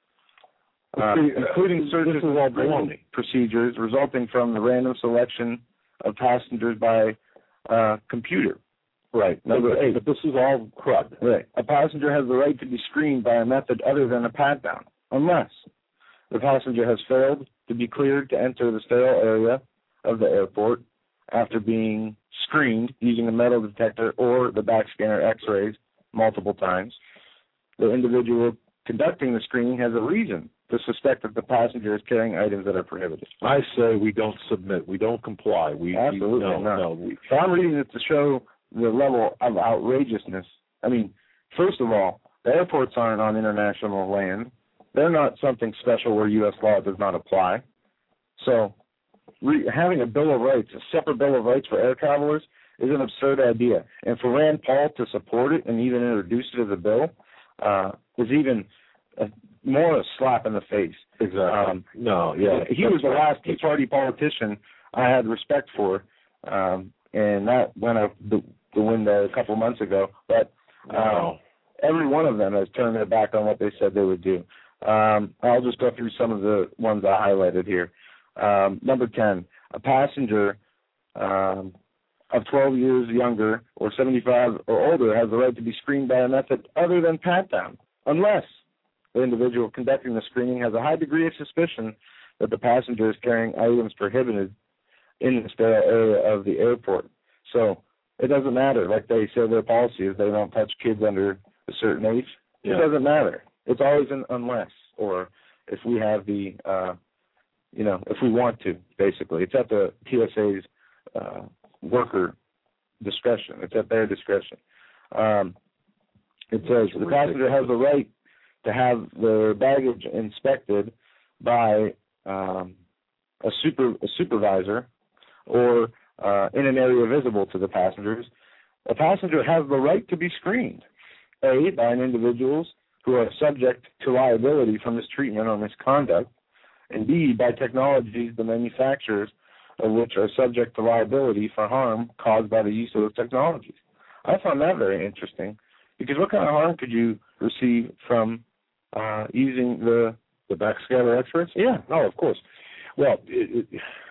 uh, including searches and screening procedures resulting from the random selection of passengers by uh, computer. Right. Number eight. But this is all crud. Right. A passenger has the right to be screened by a method other than a pat-down, unless the passenger has failed to be cleared to enter the sterile area of the airport after being screened using a metal detector or the backscanner X-rays multiple times. The individual conducting the screening has a reason to suspect that the passenger is carrying items that are prohibited. I say we don't submit. We don't comply. We Absolutely we, no, not. No, we, so I'm reading it to show the level of outrageousness. I mean, first of all, the airports aren't on international land. They're not something special where U S law does not apply. So re- having a Bill of Rights, a separate Bill of Rights for air travelers, is an absurd idea. And for Rand Paul to support it and even introduce it as a bill uh, is even a, more a slap in the face. Exactly. Um, no, yeah. He was the last Tea Party politician I had respect for, um, and that went out the, the window a couple months ago. But um, wow. every one of them has turned their back on what they said they would do. Um, I'll just go through some of the ones I highlighted here. Um, number ten, a passenger um, of twelve years younger or seventy-five or older has the right to be screened by a method other than pat-down, unless the individual conducting the screening has a high degree of suspicion that the passenger is carrying items prohibited in the sterile area of the airport. So it doesn't matter. Like they say, their policy is they don't touch kids under a certain age. Yeah. It doesn't matter. It's always an unless, or if we have the, uh, you know, if we want to, basically. It's at the T S A's uh, worker discretion. It's at their discretion. Um, it says the passenger has the right to have their baggage inspected by um, a super a supervisor or uh, in an area visible to the passengers. A passenger has the right to be screened, A, by an individuals who are subject to liability for mistreatment or misconduct, and B, by technologies, the manufacturers of which are subject to liability for harm caused by the use of those technologies. I found that very interesting, because what kind of harm could you receive from uh, using the the backscatter extras? Yeah, no, of course. Well, it,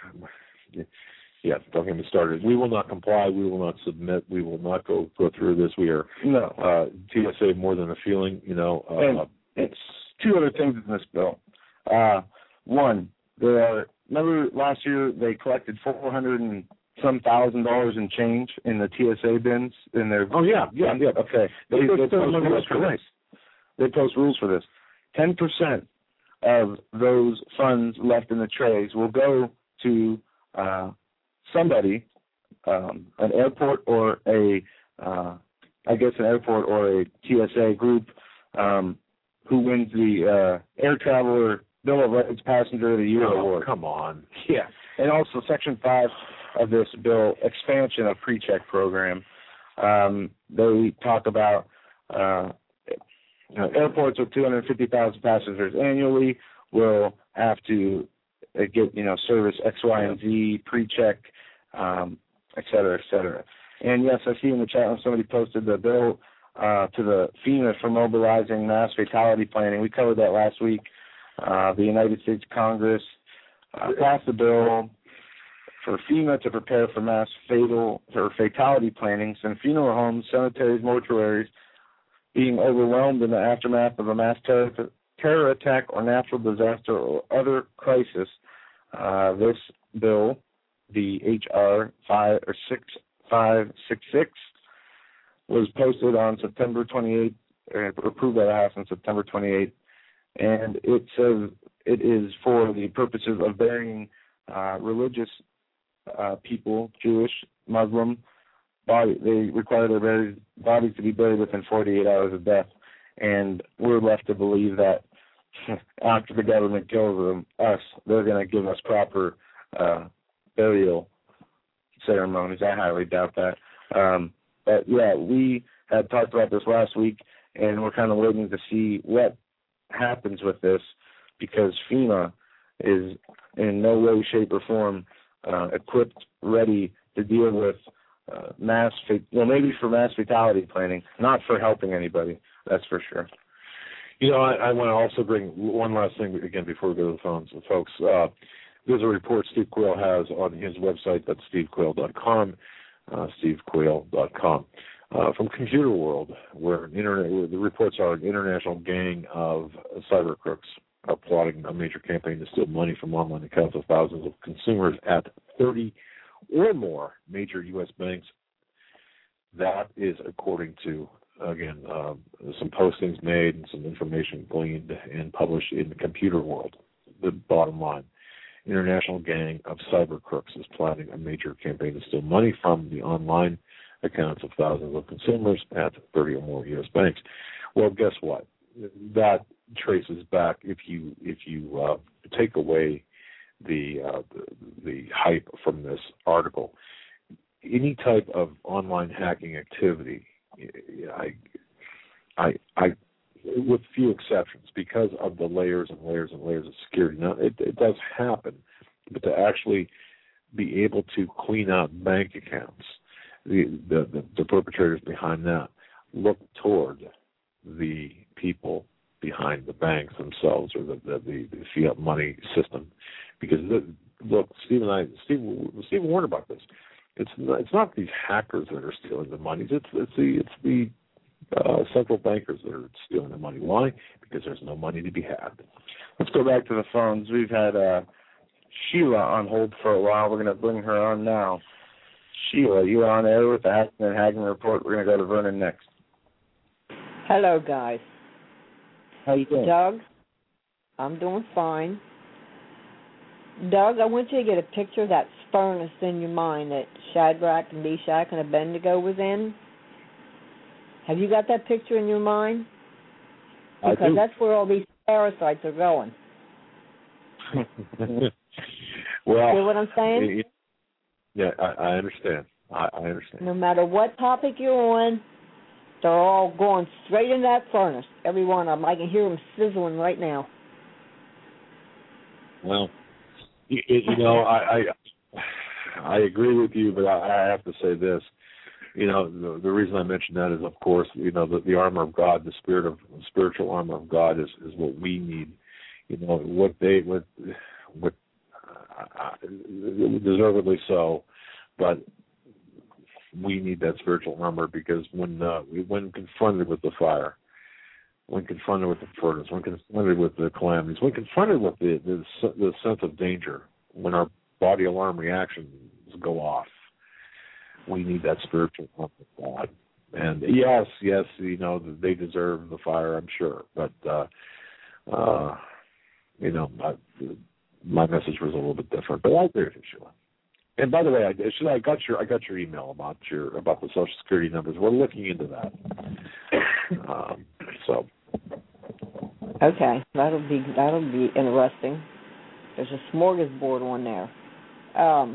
it, yeah, don't get me started. We will not comply. We will not submit. We will not go go through this. We are no uh, T S A more than a feeling. You know, uh, and it's two other things in this bill. Uh, one, there are. Remember last year they collected four hundred and some thousand dollars in change in the T S A bins in their. Oh yeah, yeah, yeah. Okay, they, they, they post rules for this. They post rules for this. Ten percent of those funds left in the trays will go to uh, somebody, um, an airport or a, uh, I guess an airport or a T S A group um, who wins the uh, Air Traveler Bill of Rights Passenger of the Year oh, award. Come on. Yeah, and also Section five of this bill, expansion of pre-check program. Um, they talk about uh, you know, airports with two hundred fifty thousand passengers annually will have to uh, get, you know, service X, Y, and Z, pre-check, um, et cetera, et cetera. And, yes, I see in the chat room somebody posted the bill uh, to the FEMA for mobilizing mass fatality planning. We covered that last week. Uh, the United States Congress uh, passed a bill for FEMA to prepare for mass fatal or fatality planning, and funeral homes, cemeteries, mortuaries being overwhelmed in the aftermath of a mass terror, terror attack or natural disaster or other crisis. Uh, this bill, the H R five or six five six six, was posted on September twenty-eighth, or approved by the House on September twenty-eighth, and it says it is for the purposes of burying uh, religious uh, people, Jewish, Muslim. Body, they require their buried, bodies to be buried within forty-eight hours of death, and we're left to believe that after the government kills them, us, they're going to give us proper uh, burial ceremonies. I highly doubt that. Um, but yeah, we had talked about this last week, and we're kind of waiting to see what happens with this, because FEMA is in no way, shape, or form uh, equipped, ready to deal with Uh, mass, well, maybe for mass fatality planning, not for helping anybody. That's for sure. You know, I, I want to also bring one last thing again before we go to the phones, folks. Uh, there's a report Steve Quayle has on his website. That's steve quayle dot com. Uh, steve quayle dot com. Uh, from Computer World, where an internet, where the reports are an international gang of cyber crooks are plotting a major campaign to steal money from online accounts of thousands of consumers at thirty or more major U S banks. That is according to, again, uh, some postings made and some information gleaned and published in the Computer World. The bottom line, international gang of cyber crooks is planning a major campaign to steal money from the online accounts of thousands of consumers at thirty or more U S banks. Well, guess what? That traces back, if you if you uh, take away The, uh, the the hype from this article, any type of online hacking activity, I, I, I, with few exceptions, because of the layers and layers and layers of security. Now, it, it does happen, but to actually be able to clean out bank accounts, the the, the, the perpetrators behind that look toward the people behind the banks themselves, or the the, the, the fiat money system. Because the, look, Steve and I, Steve, Steve warned about this. It's not, it's not these hackers that are stealing the money. It's it's the it's the uh, central bankers that are stealing the money. Why? Because there's no money to be had. Let's go back to the phones. We've had uh, Sheila on hold for a while. We're going to bring her on now. Sheila, you're on air with the Hackman and Hagman Report. We're going to go to Vernon next. Hello, guys. How you doing? Doug, I'm doing fine. Doug, I want you to get a picture of that furnace in your mind that Shadrach and Meshach and Abednego was in. Have you got that picture in your mind? Because I do. that's where all these parasites are going. Well, see what I'm saying? It, yeah, I, I understand. I, I understand. No matter what topic you're on, they're all going straight in that furnace. Every one of them. I can hear them sizzling right now. Well, you, you know, I, I I agree with you, but I, I have to say this. You know, the, the reason I mention that is, of course, you know, the, the armor of God, the spirit of spiritual armor of God, is, is what we need. You know, what they what what uh, deservedly so, but we need that spiritual armor because when uh, when confronted with the fire, when confronted with the furnace, when confronted with the calamities, when confronted with the the, the sense of danger, when our body alarm reactions go off, we need that spiritual armor of God. And yes, yes, you know, they deserve the fire, I'm sure, but uh, uh, you know, I, my message was a little bit different. But I agree with you, Sheila. And by the way, I, Sheila, I got your I got your email about your about the Social Security numbers. We're looking into that. Um, so. Okay, that'll be that'll be interesting. There's a smorgasbord on there. Um,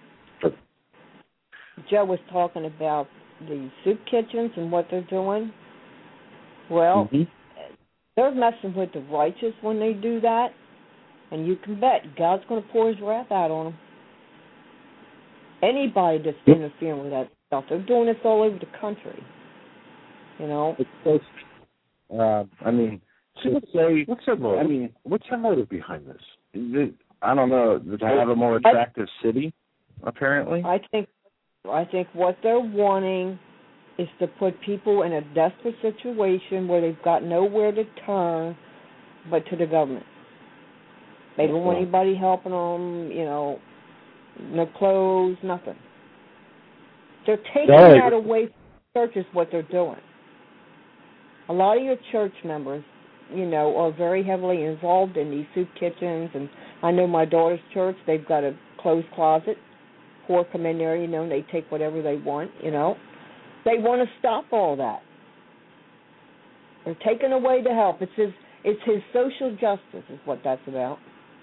Joe was talking about the soup kitchens and what they're doing. Well, mm-hmm. they're messing with the righteous when they do that, and you can bet God's going to pour His wrath out on them. Anybody that's interfering with that stuff, they're doing this all over the country. You know. It's, uh, I mean, so let's say, what's their motive? I mean, what's their motive behind this? It, I don't know. To have a more attractive city, apparently. I think. I think what they're wanting is to put people in a desperate situation where they've got nowhere to turn but to the government. They don't want anybody helping them, you know, no clothes, nothing. They're taking right. that away from churches, what they're doing. A lot of your church members, you know, are very heavily involved in these soup kitchens, and I know my daughter's church, they've got a closed closet. Poor come in there, you know, and they take whatever they want, you know. They want to stop all that. They're taking away the help. It's his, it's his social justice is what that's about.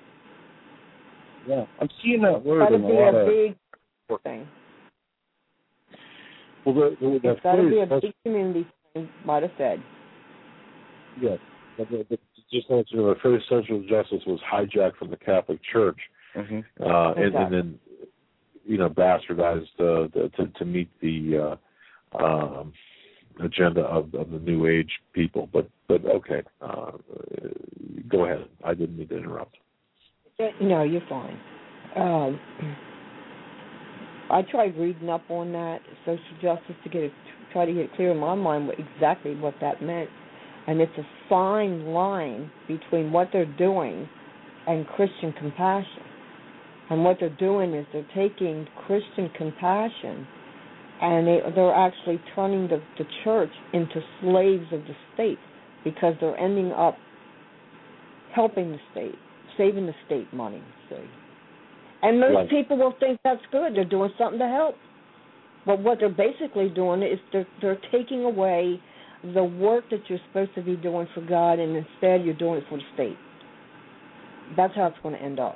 Yeah, I'm seeing that word It's got in to a be lot a of... big thing. Well, the, the, the it's got to be a big community thing by the Fed. Yes. Yeah, just so you know, the phrase social justice was hijacked from the Catholic Church, mm-hmm. uh, and, exactly. and then you know, bastardized uh, to to meet the uh, um, agenda of, of the New Age people. But but okay, uh, go ahead. I didn't mean to interrupt. No, you're fine. Um, I tried reading up on that social justice to get it, try to get it clear in my mind what, exactly what that meant, and it's a fine line between what they're doing and Christian compassion. And what they're doing is they're taking Christian compassion and they, they're actually turning the, the church into slaves of the state because they're ending up helping the state, saving the state money, see. And most right. people will think that's good. They're doing something to help. But what they're basically doing is they're, they're taking away the work that you're supposed to be doing for God, and instead you're doing it for the state. That's how it's going to end up.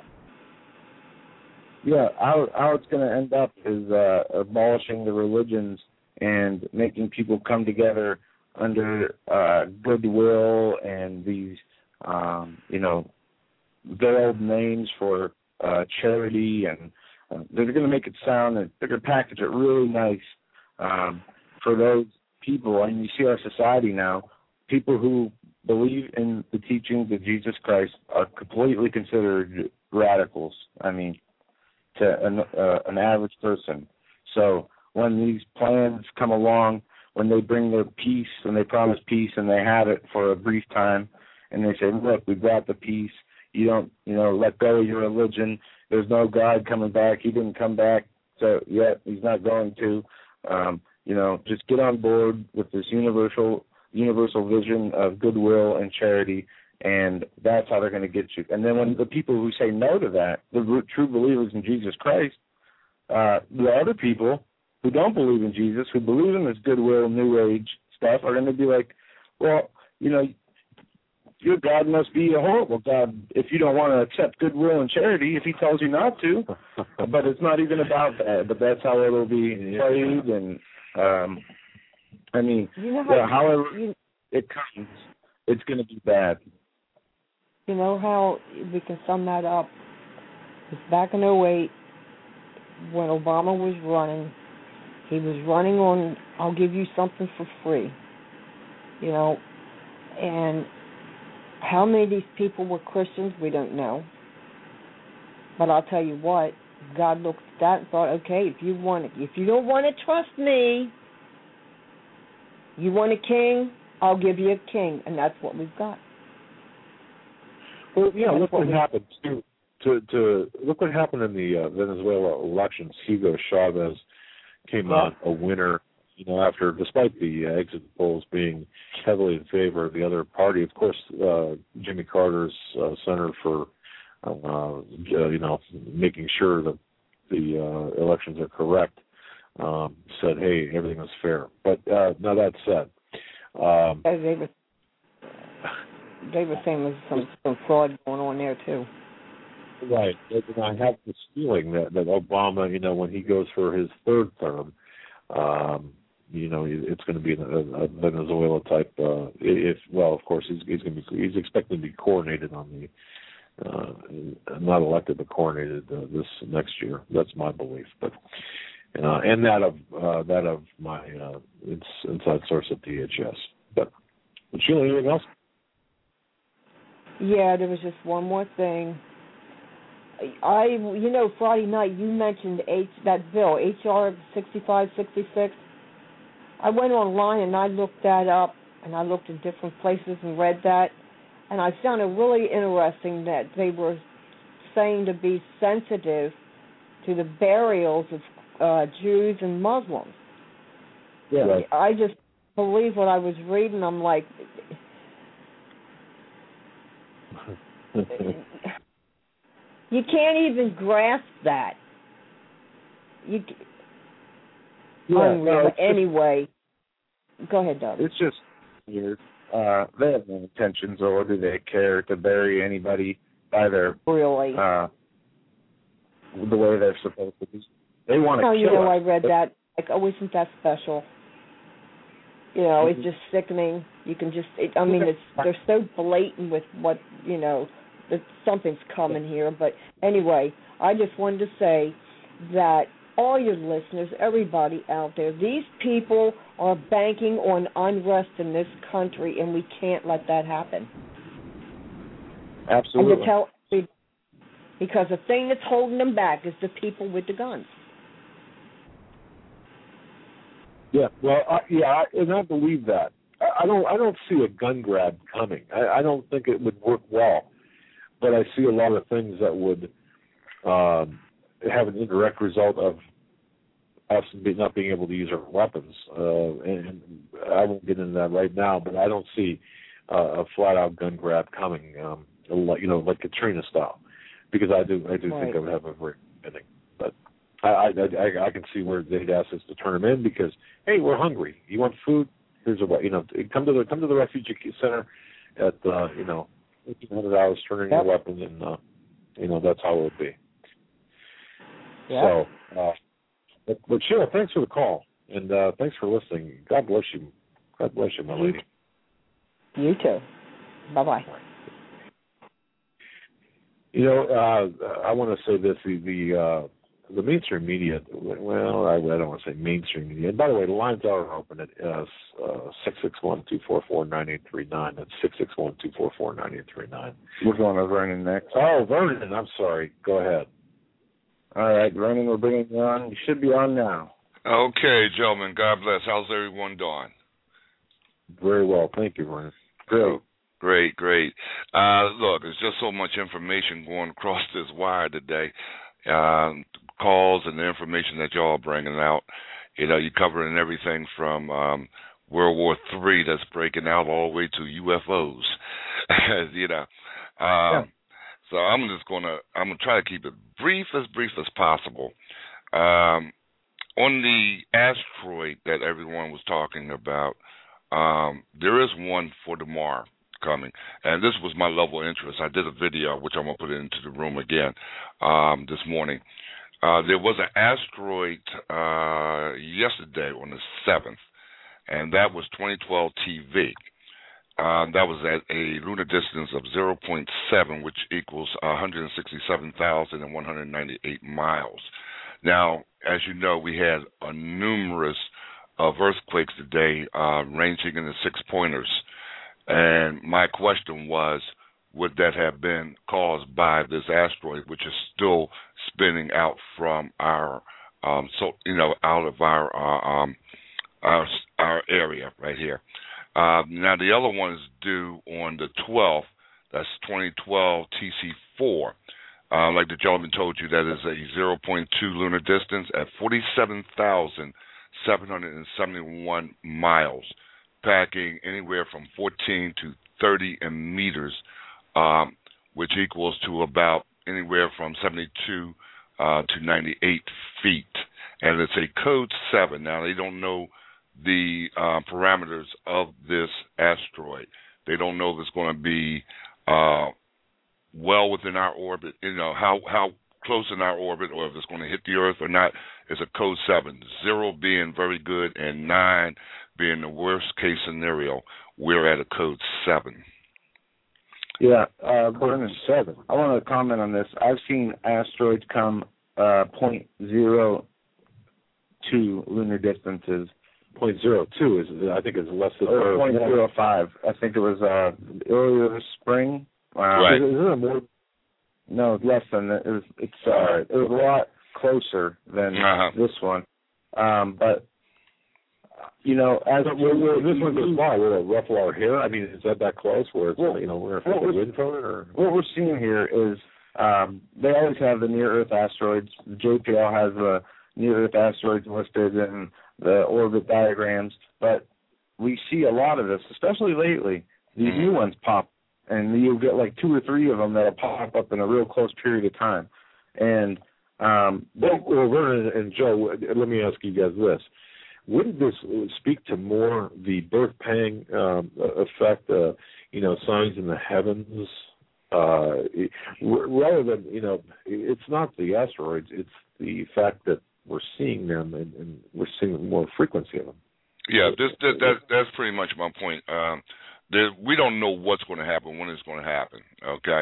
Yeah, how how it's going to end up is uh, abolishing the religions and making people come together under uh, goodwill and these, um, you know, veiled names for uh, charity, and uh, they're going to make it sound, and they're going to package it really nice um, for those people. And you see our society now, people who believe in the teachings of Jesus Christ are completely considered radicals. I mean, to an, uh, an average person. So when these plans come along, when they bring their peace and they promise peace and they have it for a brief time, and they say, look, we brought the peace. You don't, you know, let go of your religion. There's no God coming back. He didn't come back, so yet he's not going to. Um, you know, just get on board with this universal universal vision of goodwill and charity, and that's how they're going to get you. And then when the people who say no to that, the true believers in Jesus Christ, uh, the other people who don't believe in Jesus, who believe in this goodwill, New Age stuff, are going to be like, well, you know, your God must be a horrible God if you don't want to accept goodwill and charity if he tells you not to. But it's not even about that. But that's how it'll be played. And, um, I mean, you know how, yeah, however you, it comes, it's going to be bad. You know how we can sum that up? It's back in oh eight when Obama was running. He was running on, I'll give you something for free. You know, and how many of these people were Christians, we don't know. But I'll tell you what, God looked at that and thought, okay, if you want, if you don't want to trust me, you want a king, I'll give you a king, and that's what we've got. Well, yeah, that's look what, what happened to, to to look what happened in the uh, Venezuela elections. Hugo Chavez came yeah. out a winner. You know, after, despite the uh, exit polls being heavily in favor of the other party, of course, uh, Jimmy Carter's uh, Center for, uh, you know, making sure that the uh, elections are correct, um, said, hey, everything was fair. But uh, now that said, um, they were they were saying there's some, some fraud going on there too. Right. And I have this feeling that, that Obama, you know, when he goes for his third term, um, you know, it's going to be a, a Venezuela type. Uh, if well, of course, he's he's going to be he's expected to be coronated on the uh, not elected but coronated uh, this next year. That's my belief, but uh, and that of uh, that of my uh, it's inside source at D H S. But, but Sheila, anything else? Yeah, there was just one more thing. I, you know, Friday night you mentioned H that bill H R sixty-five sixty-six. I went online and I looked that up, and I looked in different places and read that, and I found it really interesting that they were saying to be sensitive to the burials of uh, Jews and Muslims. Yeah, right. I just believe what I was reading. I'm like, you can't even grasp that. You. Yeah, Unreal. no, But anyway, just, go ahead, Doug. It's just weird. Uh, they have no intentions, or do they care to bury anybody by their really uh, the way they're supposed to be? They want to no, kill you know, us. I read that. Like, oh, isn't that special? You know, mm-hmm. It's just sickening. You can just, it, I mean, it's they're so blatant with what, you know, that something's coming here. But anyway, I just wanted to say that all your listeners, everybody out there, these people are banking on unrest in this country, and we can't let that happen. Absolutely. And to tell everybody, because the thing that's holding them back is the people with the guns. Yeah, well, uh, yeah, I, and I believe that. I, I don't, I don't see a gun grab coming. I, I don't think it would work well, but I see a lot of things that would um, have an indirect result of us be, not being able to use our weapons. Uh, and, and I won't get into that right now, but I don't see uh, a flat-out gun grab coming, um, like, you know, like Katrina style, because I do, I do right. think I would have a very ending. But I, I, I, I can see where they'd ask us to turn them in because, hey, we're hungry. You want food? Here's a way. You know, come to the come to the refugee center at uh, you know eighteen hundred dollars, turn in yep. your weapon, and uh, you know that's how it would be. Yep. So, uh, but, but Sheila, thanks for the call, and uh, thanks for listening. God bless you. God bless you, my lady. You too. Bye bye. You know, uh, I want to say this: the the, uh, the mainstream media. Well, I, I don't want to say mainstream media. And by the way, the lines are open at six six one, two four four, nine eight three nine. That's six six one, two four four, nine eight three nine. We're going to Vernon next. Oh, Vernon, I'm sorry. Go ahead. All right, Vernon, we're bringing you on. You should be on now. Okay, gentlemen. God bless. How's everyone doing? Very well. Thank you, Vernon. Great. Great, great. Uh, look, there's just so much information going across this wire today. Uh, calls and the information that y'all are bringing out. You know, you're covering everything from um, World War Three that's breaking out all the way to U F Os. you know. Um, yeah. So I'm just gonna I'm gonna try to keep it brief as brief as possible. Um, on the asteroid that everyone was talking about, um, there is one for tomorrow coming, and this was my level of interest. I did a video which I'm gonna put into the room again um, this morning. Uh, there was an asteroid uh, yesterday on the seventh, and that was twenty twelve T V. Uh, that was at a lunar distance of zero point seven, which equals one hundred sixty-seven thousand one hundred ninety-eight miles. Now, as you know, we had a numerous of earthquakes today, uh, ranging in the six-pointers. And my question was, would that have been caused by this asteroid, which is still spinning out from our, um, so you know, out of our uh, um, our our area right here. Uh, now, the other one is due on the twelfth. That's twenty twelve T C four. Uh, like the gentleman told you, that is a zero point two lunar distance at forty-seven thousand seven hundred seventy-one miles, packing anywhere from fourteen to thirty in meters, um, which equals to about anywhere from seventy-two uh, to ninety-eight feet. And it's a code seven. Now, they don't know the uh, parameters of this asteroid. They don't know if it's going to be uh, well within our orbit, you know, how how close in our orbit, or if it's going to hit the Earth or not. It's a code seven. Zero being very good and nine being the worst case scenario. We're at a code seven. Yeah, uh, code seven. I want to comment on this. I've seen asteroids come uh, point zero two lunar distances. Point zero two is, I think, is less than or point zero five. I think it was uh, earlier this spring. Wow. Right. Is, is it more? No, less than that. It was. It's uh, it was a lot closer than uh-huh. this one. Um, but you know, as so we're, we're, this one's a small. Will it ruffle our hair? I mean, is that that close? Where it's well, you know we're going to feel the wind from it, or what we're seeing here is um, they always have the near Earth asteroids. The J P L has the near Earth asteroids listed in the orbit diagrams, but we see a lot of this, especially lately. These new ones pop, and you'll get like two or three of them that'll pop up in a real close period of time. And um, well, well, Vernon and Joe, let me ask you guys this: wouldn't this speak to more the birth pang um, effect? Uh, you know, signs in the heavens, uh, rather than you know, it's not the asteroids; it's the fact that we're seeing them, and, and we're seeing more frequency of them. Yeah, this, that, that, that's pretty much my point. Um, there, we don't know what's going to happen, when it's going to happen, okay?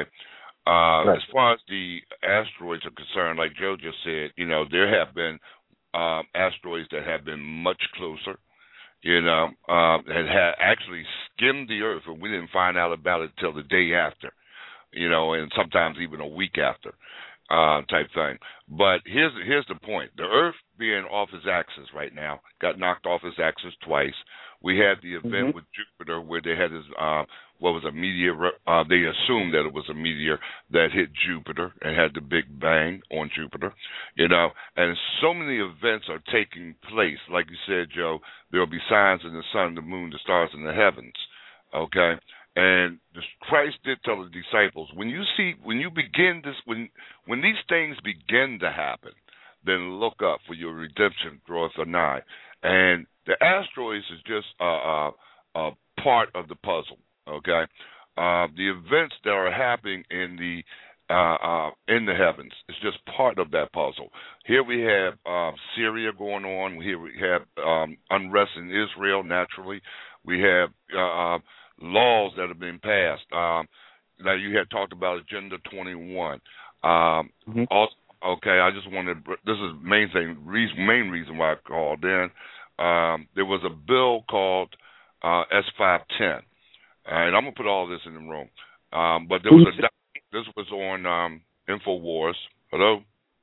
Uh, right. As far as the asteroids are concerned, like Joe just said, you know, there have been um, asteroids that have been much closer, you know, uh, that had actually skimmed the Earth, and we didn't find out about it till the day after, you know, and sometimes even a week after. Uh, type thing. But here's here's the point. The Earth being off its axis right now, got knocked off its axis twice. We had the event mm-hmm. with Jupiter where they had this, uh, what was a meteor, uh, they assumed that it was a meteor that hit Jupiter and had the Big Bang on Jupiter, you know, and so many events are taking place. Like you said, Joe, there will be signs in the sun, the moon, the stars, and the heavens, okay? And Christ did tell the disciples, when you see, when you begin this, when when these things begin to happen, then look up, for your redemption draweth nigh. And the asteroids is just a, a, a part of the puzzle, okay? Uh, the events that are happening in the uh, uh, in the heavens is just part of that puzzle. Here we have uh, Syria going on. Here we have um, unrest in Israel, naturally. We have Uh, laws that have been passed. Um, now, you had talked about Agenda twenty-one. Um, mm-hmm. also, okay, I just wanted, this is the main thing, reason, main reason why I called in. Um, there was a bill called uh, S five ten. Uh, and I'm going to put all this in the room. Um, but there was a, this was on um, InfoWars. Hello?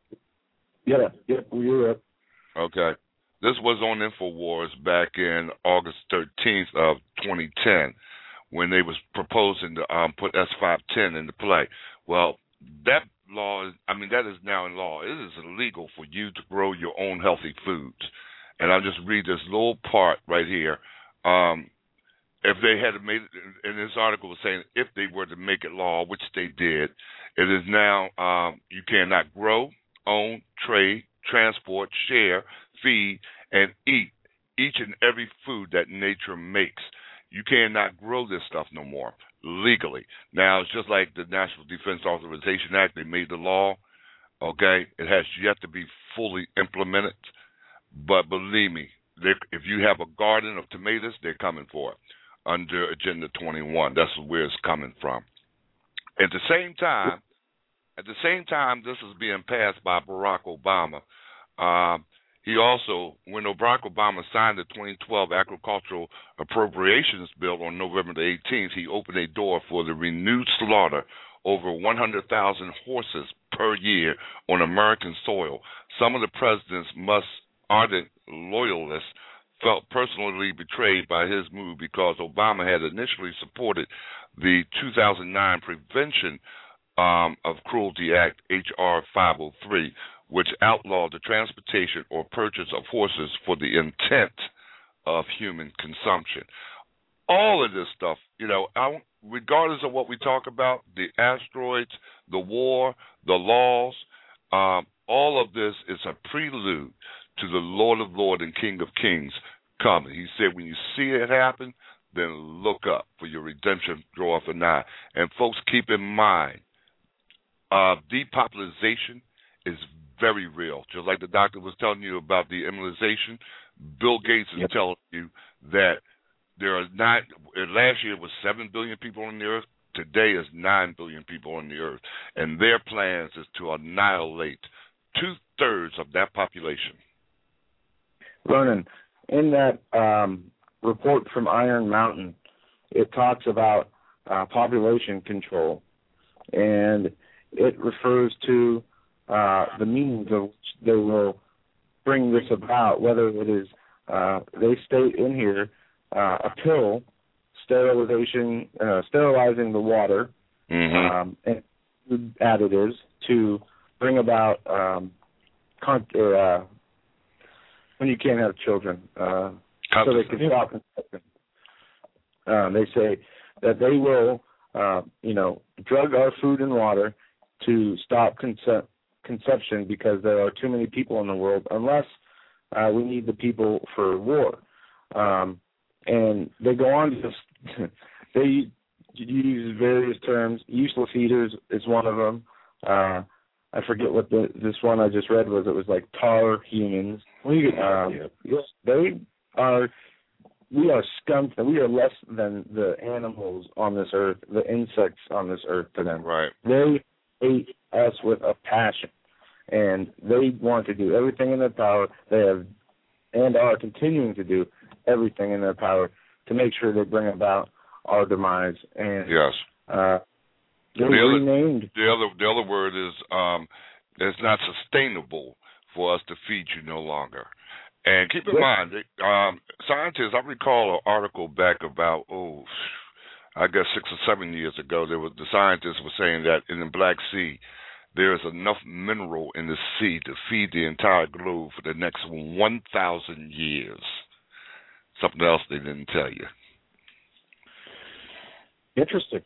Yeah, yeah, we're up. Okay. This was on InfoWars back in August thirteenth of twenty ten, when they was proposing to um, put S five ten into play. Well, that law, is, I mean, that is now in law. It is illegal for you to grow your own healthy foods. And I'll just read this little part right here um, if they had made it, in this article was saying if they were to make it law, which they did, it is now um, you cannot grow, own, trade, transport, share, feed, and eat each and every food that nature makes. You cannot grow this stuff no more legally. Now, it's just like the National Defense Authorization Act. They made the law, okay? It has yet to be fully implemented. But believe me, if you have a garden of tomatoes, they're coming for it under Agenda twenty-one. That's where it's coming from. At the same time, at the same time, this is being passed by Barack Obama. Um, he also, when Barack Obama signed the twenty twelve Agricultural Appropriations Bill on November the eighteenth, he opened a door for the renewed slaughter over one hundred thousand horses per year on American soil. Some of the president's most ardent loyalists felt personally betrayed by his move because Obama had initially supported the two thousand nine Prevention um, of Cruelty Act, H R five oh three, which outlawed the transportation or purchase of horses for the intent of human consumption. All of this stuff, you know, I, regardless of what we talk about, the asteroids, the war, the laws, um, all of this is a prelude to the Lord of Lords and King of Kings coming. He said, when you see it happen, then look up, for your redemption draweth nigh. And folks, keep in mind, uh, depopulation is very real. Just like the doctor was telling you about the immunization, Bill Gates is yep. telling you that there are not, last year was seven billion people on the earth. Today is nine billion people on the earth. And their plans is to annihilate two-thirds of that population. Ronan, in that um, report from Iron Mountain, it talks about uh, population control, and it refers to uh, the means of which they will bring this about, whether it is, uh, they state in here, uh, a pill, sterilization, uh, sterilizing the water, mm-hmm. um, and food additives to bring about um, con- or, uh, when you can't have children, uh, so they can stop conception. Um, they say that they will, uh, you know, drug our food and water to stop conce- conception because there are too many people in the world, unless uh, we need the people for war. Um, and they go on to just, they use various terms. Useless eaters is one of them. Uh, I forget what the this one I just read was. It was like tar humans. We um, yes, they are. We are scum. We are less than the animals on this earth, the insects on this earth to them. Right. They hate us with a passion, and they want to do everything in their power. They have and are continuing to do everything in their power to make sure they bring about our demise. And yes. Uh, The other, the other, the other word is um, it's not sustainable for us to feed you no longer. And keep in yeah. mind, um, scientists. I recall an article back about oh, I guess six or seven years ago. There was the scientists were saying that in the Black Sea there is enough mineral in the sea to feed the entire globe for the next one thousand years. Something else they didn't tell you. Interesting.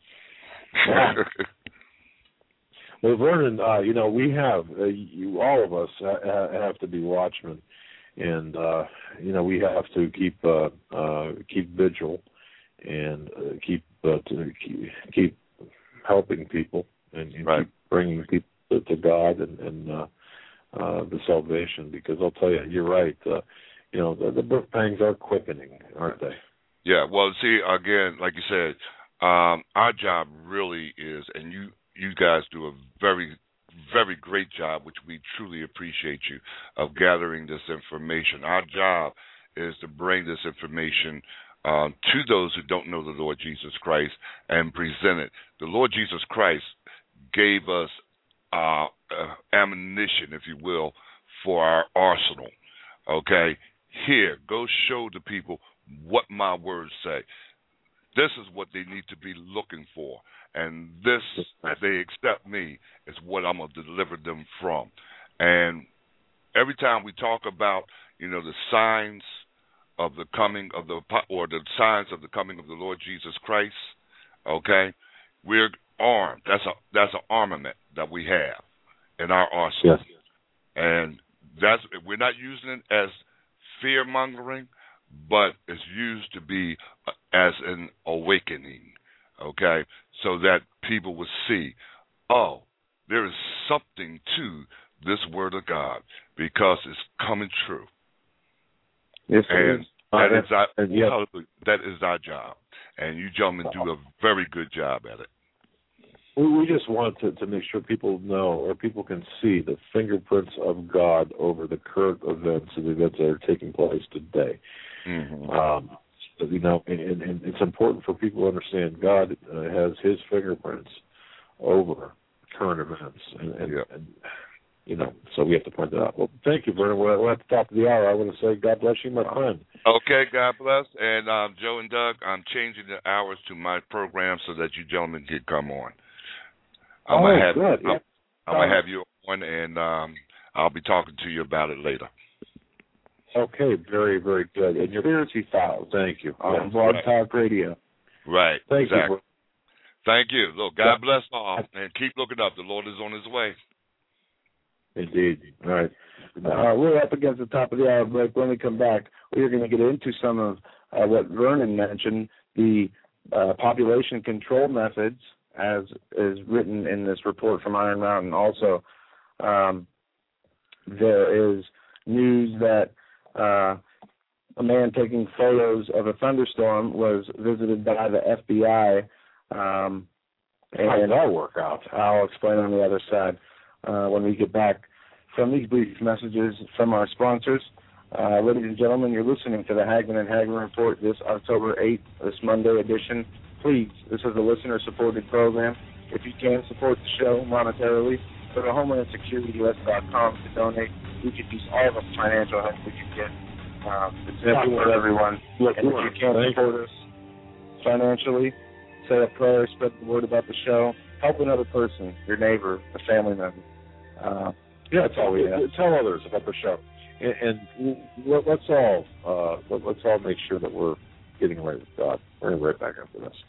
Well, Vernon, uh, you know, we have, uh, you, all of us uh, have to be watchmen, and, uh, you know, we have to keep uh, uh, keep vigil and uh, keep, uh, to keep keep helping people and, and right. keep bringing people to, to God and, and uh, uh, the salvation, because I'll tell you, you're right, uh, you know, the, the birth pangs are quickening, aren't they? Yeah, well, see, again, like you said, Um, our job really is, and you, you guys do a very, very great job, which we truly appreciate you, of gathering this information. Our job is to bring this information uh, to those who don't know the Lord Jesus Christ and present it. The Lord Jesus Christ gave us uh, uh, ammunition, if you will, for our arsenal. Okay? Here, go show the people what my words say. This is what they need to be looking for. And this, if they accept me, is what I'm going to deliver them from. And every time we talk about, you know, the signs of the coming of the or the signs of the coming of the Lord Jesus Christ. Okay, we're armed. That's a that's an armament that we have in our arsenal, yes. and that's we're not using it as fear mongering, but it's used to be as an awakening. Okay, so that people will see, oh, there is something to this word of God because it's coming true. Yes, and is. that uh, is our uh, yep. that is our job, and you gentlemen do a very good job at it. We, we just want to, to make sure people know or people can see the fingerprints of God over the current events and events that are taking place today. Mm-hmm. Um, so, you know, and, and it's important for people to understand God uh, has His fingerprints over current events, and, and, yep. and you know, so we have to point that out. Well, thank you, Vernon. We're, we're at the top of the hour. I want to say God bless you, my friend. Okay, God bless. And um, Joe and Doug, I'm changing the hours to my program so that you gentlemen can come on. I'm oh, gonna have good. I'm, Yeah. I'm gonna have you on, and um, I'll be talking to you about it later. Okay, very, very good. And your Conspiracy Files. Thank you. On yes. Blog right. Talk Radio. Right. Thank exactly. you. Thank you. Look, God bless all, and keep looking up. The Lord is on His way. Indeed. All right. Uh, we're up against the top of the hour break. When we come back, we're going to get into some of uh, what Vernon mentioned, the uh, population control methods, as is written in this report from Iron Mountain. Also, um, there is news that uh, a man taking photos of a thunderstorm was visited by the F B I. Um, and How did that work out? I'll explain on the other side uh, when we get back from these brief messages from our sponsors. Uh, ladies and gentlemen, you're listening to the Hagman and Hagman Report this October eighth, this Monday edition. Please, this is a listener-supported program. If you can support the show monetarily, go to homeland security u s dot com to donate. We could use all the financial help we can get. Um, it's not for everyone. Look, and if you can't support us financially, say a prayer, spread the word about the show, help another person, your neighbor, a family member. Uh, yeah, that's all we have. Tell others about the show. And, and let, let's all uh, let, let's all make sure that we're getting right with God. We're going to be right back after this.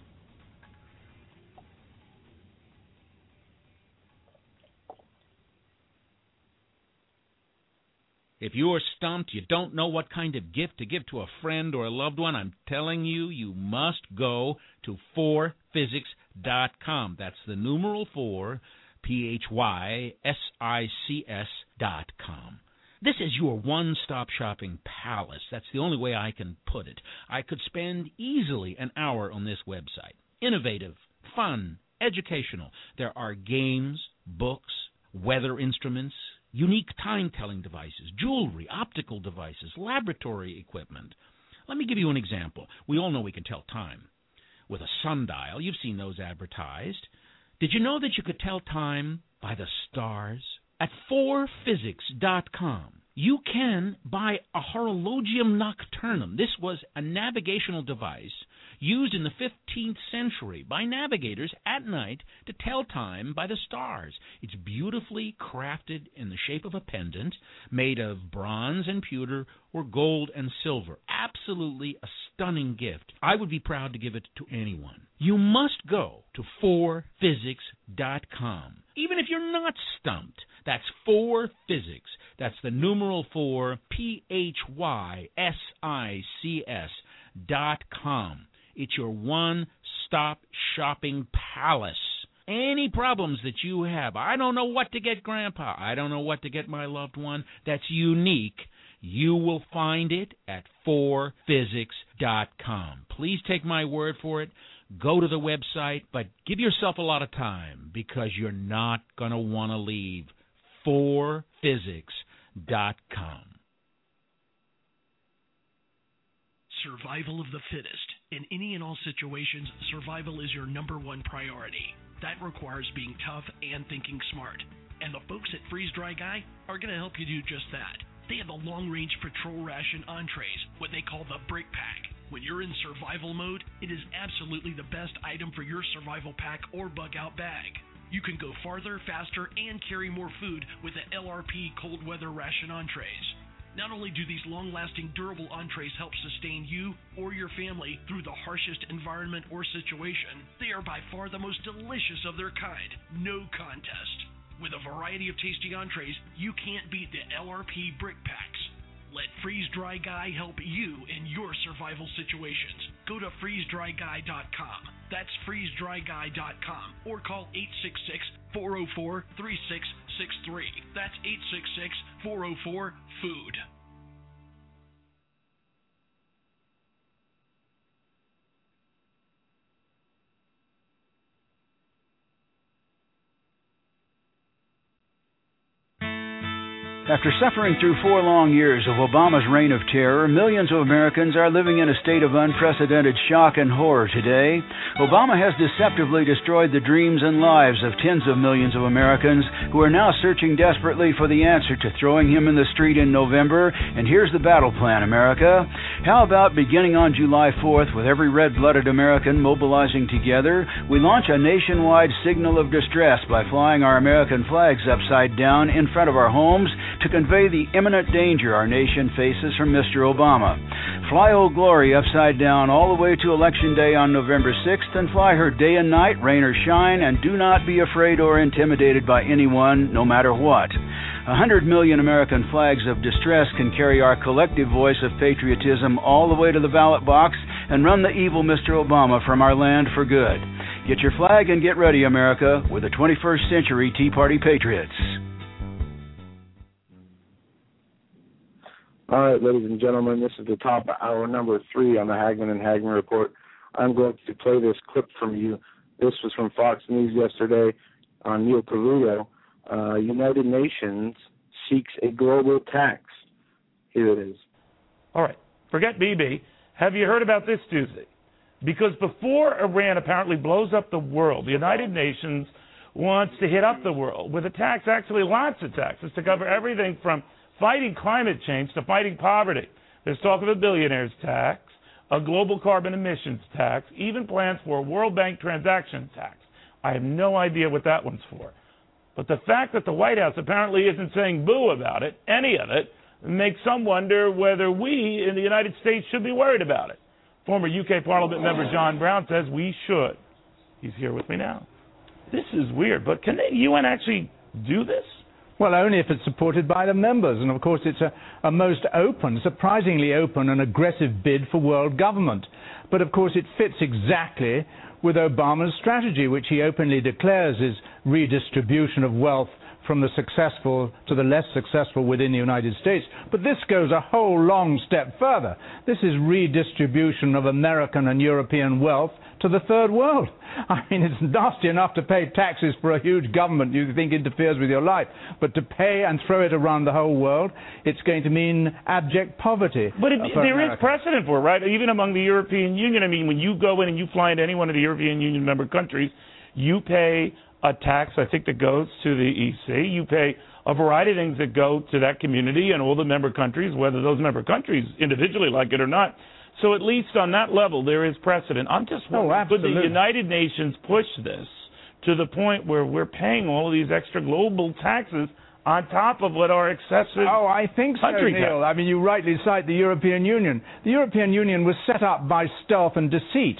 If you're stumped, you don't know what kind of gift to give to a friend or a loved one, I'm telling you, you must go to four physics dot com. That's the numeral four, P H Y S I C S dot com. This is your one-stop shopping palace. That's the only way I can put it. I could spend easily an hour on this website. Innovative, fun, educational. There are games, books, weather instruments, unique time-telling devices, jewelry, optical devices, laboratory equipment. Let me give you an example. We all know we can tell time. With a sundial, you've seen those advertised. Did you know that you could tell time by the stars? At four physics dot com, you can buy a horologium nocturnum. This was a navigational device used in the fifteenth century by navigators at night to tell time by the stars. It's beautifully crafted in the shape of a pendant made of bronze and pewter or gold and silver. Absolutely a stunning gift. I would be proud to give it to anyone. You must go to four physics dot com. Even if you're not stumped, that's four physics. That's the numeral four, P H Y S I C S dot com. It's your one-stop shopping palace. Any problems that you have, I don't know what to get Grandpa, I don't know what to get my loved one, that's unique, you will find it at four physics dot com. Please take my word for it. Go to the website, but give yourself a lot of time because you're not going to want to leave. four physics dot com. Survival of the fittest. In any and all situations, survival is your number one priority. That requires being tough and thinking smart. And the folks at Freeze Dry Guy are going to help you do just that. They have the long-range patrol ration entrees, what they call the Brick Pack. When you're in survival mode, it is absolutely the best item for your survival pack or bug-out bag. You can go farther, faster, and carry more food with the L R P cold weather ration entrees. Not only do these long-lasting, durable entrees help sustain you or your family through the harshest environment or situation, they are by far the most delicious of their kind. No contest. With a variety of tasty entrees, you can't beat the L R P Brick Packs. Let Freeze Dry Guy help you in your survival situations. Go to freeze dry guy dot com. That's freeze dry guy dot com. Or call eight six six, four oh four, three six six three. That's eight six six, four oh four, FOOD. After suffering through four long years of Obama's reign of terror, millions of Americans are living in a state of unprecedented shock and horror today. Obama has deceptively destroyed the dreams and lives of tens of millions of Americans who are now searching desperately for the answer to throwing him in the street in November. And here's the battle plan, America. How about beginning on July fourth, with every red-blooded American mobilizing together, we launch a nationwide signal of distress by flying our American flags upside down in front of our homes to convey the imminent danger our nation faces from Mister Obama. Fly Old Glory upside down all the way to Election Day on November sixth, and fly her day and night, rain or shine, and do not be afraid or intimidated by anyone, no matter what. A hundred million American flags of distress can carry our collective voice of patriotism all the way to the ballot box and run the evil Mister Obama from our land for good. Get your flag and get ready, America, with the twenty-first century Tea Party Patriots. All right, ladies and gentlemen, this is the top of hour number three on the Hagman and Hagman Report. I'm going to play this clip from you. This was from Fox News yesterday on Neil Cavuto. Uh, United Nations seeks a global tax. Here it is. All right, forget B B. Have you heard about this, Tuesday? Because before Iran apparently blows up the world, the United Nations wants to hit up the world with a tax, actually lots of taxes, to cover everything from fighting climate change to fighting poverty. There's talk of a billionaire's tax, a global carbon emissions tax, even plans for a World Bank transaction tax. I have no idea what that one's for. But the fact that the White House apparently isn't saying boo about it, any of it, makes some wonder whether we in the United States should be worried about it. Former U K Parliament member John Brown says we should. He's here with me now. This is weird, but can the U N actually do this? Well, only if it's supported by the members. And, of course, it's a, a most open, surprisingly open and aggressive bid for world government. But, of course, it fits exactly with Obama's strategy, which he openly declares is redistribution of wealth from the successful to the less successful within the United States. But this goes a whole long step further. This is redistribution of American and European wealth to the third world. I mean, it's nasty enough to pay taxes for a huge government you think interferes with your life, but to pay and throw it around the whole world, it's going to mean abject poverty. But it, uh, there America. is precedent for it, right? Even among the European Union. I mean, when you go in and you fly into any one of the European Union member countries, you pay a tax, I think, that goes to the E C. You pay a variety of things that go to that community and all the member countries, whether those member countries individually like it or not. So at least on that level, there is precedent. I'm just wondering, oh, could the United Nations push this to the point where we're paying all of these extra global taxes on top of what are excessive Oh, I think so, country Neil. taxes? I mean, you rightly cite the European Union. The European Union was set up by stealth and deceit.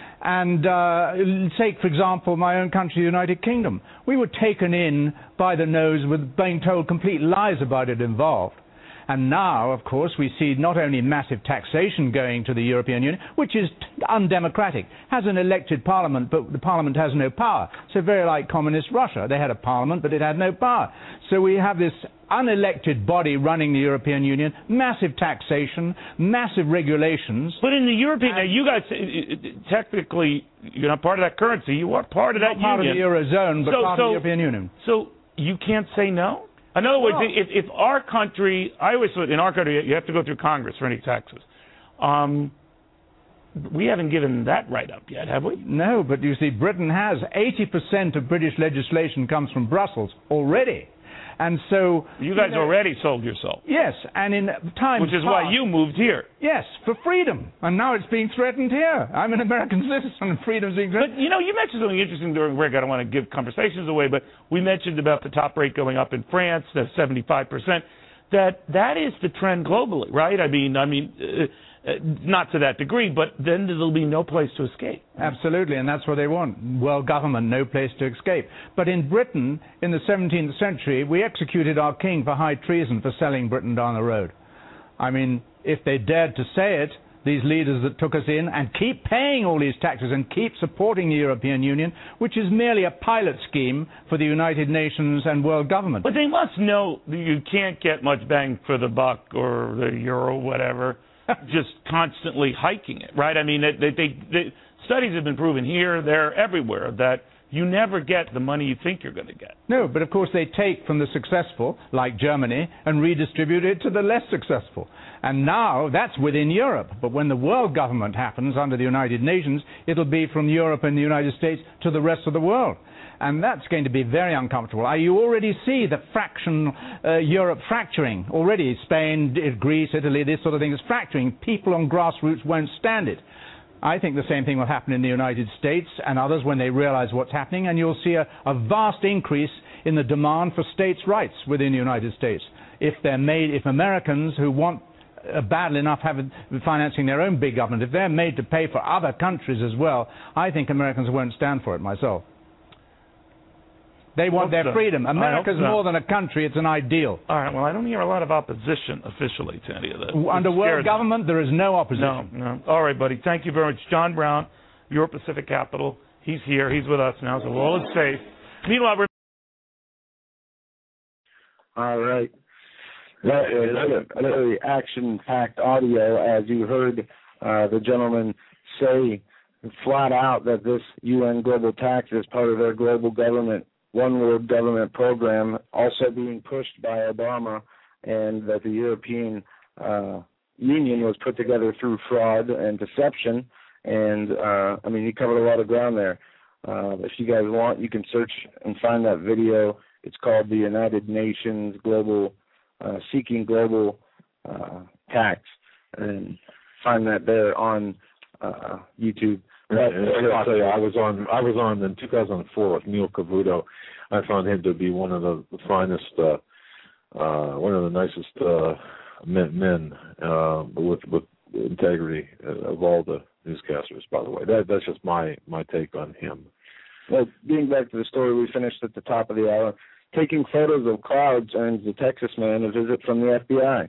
And uh, take, for example, my own country, the United Kingdom. We were taken in by the nose with being told complete lies about it involved. And now, of course, we see not only massive taxation going to the European Union, which is undemocratic, has an elected parliament, but the parliament has no power. So very like communist Russia. They had a parliament, but it had no power. So we have this unelected body running the European Union, massive taxation, massive regulations. But in the European, now you guys, technically, you're not part of that currency. You are part of that not union. part of the Eurozone, but so, part so, of the European Union. So you can't say no? In other words, No. if, if our country, I always thought in our country, you have to go through Congress for any taxes. Um, we haven't given that right up yet, have we? No, but you see, Britain has eighty percent of British legislation comes from Brussels already. And so... You guys you know, already sold your soul. Yes, and in times Which is past, why you moved here. Yes, for freedom. And now it's being threatened here. I'm an American citizen and freedom's being threatened. But, you know, you mentioned something interesting during break. I don't want to give conversations away, but we mentioned about the top rate going up in France, the seventy-five percent. that that is the trend globally, right? I mean, I mean, uh, uh, not to that degree, but then there'll be no place to escape. Absolutely, and that's what they want. World government, no place to escape. But in Britain, in the seventeenth century, we executed our king for high treason for selling Britain down the road. I mean, if they dared to say it, these leaders that took us in and keep paying all these taxes and keep supporting the European Union, which is merely a pilot scheme for the United Nations and world government. But they must know that you can't get much bang for the buck or the euro, whatever, just constantly hiking it, right? I mean, they, they, they, they, studies have been proven here, there, everywhere, that you never get the money you think you're going to get. No, but of course they take from the successful, like Germany, and redistribute it to the less successful. And now that's within Europe. But when the world government happens under the United Nations, it'll be from Europe and the United States to the rest of the world. And that's going to be very uncomfortable. You already see the fraction, uh, Europe fracturing. Already Spain, Greece, Italy, this sort of thing is fracturing. People on grassroots won't stand it. I think the same thing will happen in the United States and others when they realize what's happening, and you'll see a, a vast increase in the demand for states' rights within the United States. If they're made, if Americans who want uh, badly enough having financing their own big government, if they're made to pay for other countries as well, I think Americans won't stand for it myself. They want their so. freedom. America's so. more than a country, it's an ideal. All right, well, I don't hear a lot of opposition officially to any of that. Under world government, there is no opposition. No, no. All right, buddy, thank you very much. John Brown, your Pacific Capital. He's here, he's with us now, so all is safe. Meanwhile, we're... All right. That is a very action-packed audio, as you heard uh, the gentleman say flat out that this U N global tax is part of their global government, one world government program, also being pushed by Obama, and that the European uh, Union was put together through fraud and deception. And, uh, I mean, he covered a lot of ground there. Uh, if you guys want, you can search and find that video. It's called the United Nations Global, uh, Seeking Global uh, Tax, and find that there on uh, YouTube. I gotta tell you, I was on. I was on in two thousand four with Neil Cavuto. I found him to be one of the, the finest, uh, uh, one of the nicest uh, men, men uh, with with integrity uh, of all the newscasters. By the way, that that's just my my take on him. Well, getting back to the story we finished at the top of the hour, taking photos of clouds earns the Texas man a visit from the F B I.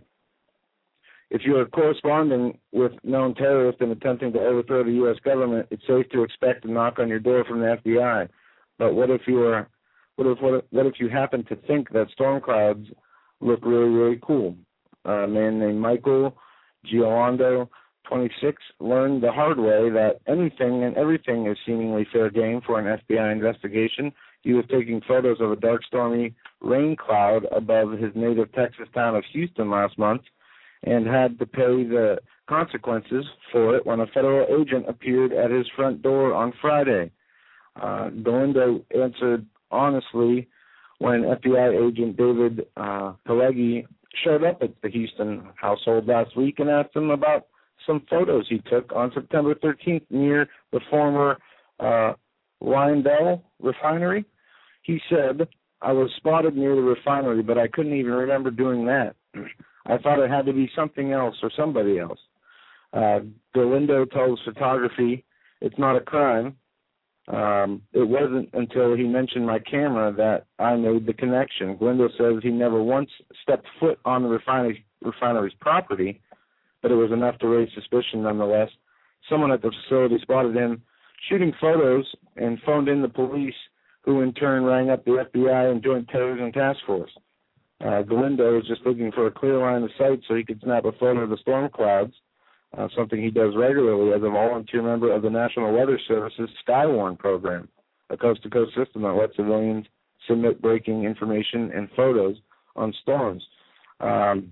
If you are corresponding with known terrorists and attempting to overthrow the U S government, it's safe to expect a knock on your door from the F B I. But what if you are, what if what if, what if you happen to think that storm clouds look really really cool? A man named Michael Giolando, twenty-six, learned the hard way that anything and everything is seemingly fair game for an F B I investigation. He was taking photos of a dark, stormy rain cloud above his native Texas town of Houston last month, and had to pay the consequences for it when a federal agent appeared at his front door on Friday. Uh, Galindo answered honestly when F B I agent David uh, Pileggi showed up at the Houston household last week and asked him about some photos he took on September thirteenth near the former uh, Lyondell refinery. He said, "I was spotted near the refinery, but I couldn't even remember doing that. I thought it had to be something else or somebody else." Uh, Galindo tells photography it's not a crime. Um, it wasn't until he mentioned my camera that I made the connection. Galindo says he never once stepped foot on the refinery, refinery's property, but it was enough to raise suspicion nonetheless. Someone at the facility spotted him shooting photos and phoned in the police, who in turn rang up the F B I and Joint Terrorism Task Force. Uh, Galindo was just looking for a clear line of sight so he could snap a photo of the storm clouds, uh, something he does regularly as a volunteer member of the National Weather Service's Skywarn program, a coast-to-coast system that lets civilians submit breaking information and photos on storms. Um,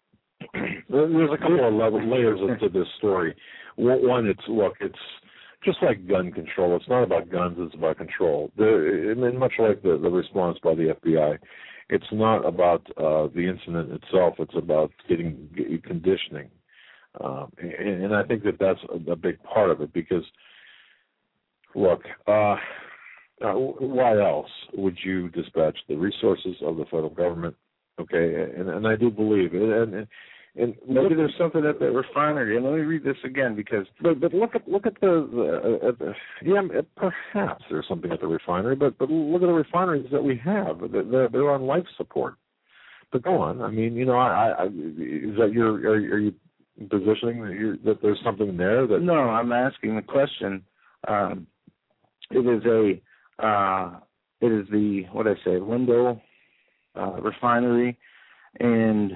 There's a couple of level, layers to this story. One, it's look, it's just like gun control. It's not about guns; it's about control. The, I mean, much like the, the response by the F B I, it's not about uh, the incident itself. It's about getting get, conditioning, um, and, and I think that that's a, a big part of it. Because, look, uh, uh, why else would you dispatch the resources of the federal government Okay, and and I do believe it. And, and And maybe there's something at that refinery. And let me read this again because, but but look at look at the, the, at the yeah perhaps there's something at the refinery, but but look at the refineries that we have. They're they're on life support. But go on. I mean, you know, I, I is that your are, are you positioning that you that there's something there that? No, I'm asking the question. Um, it is a uh, it is the what did I say Lindo uh, refinery and.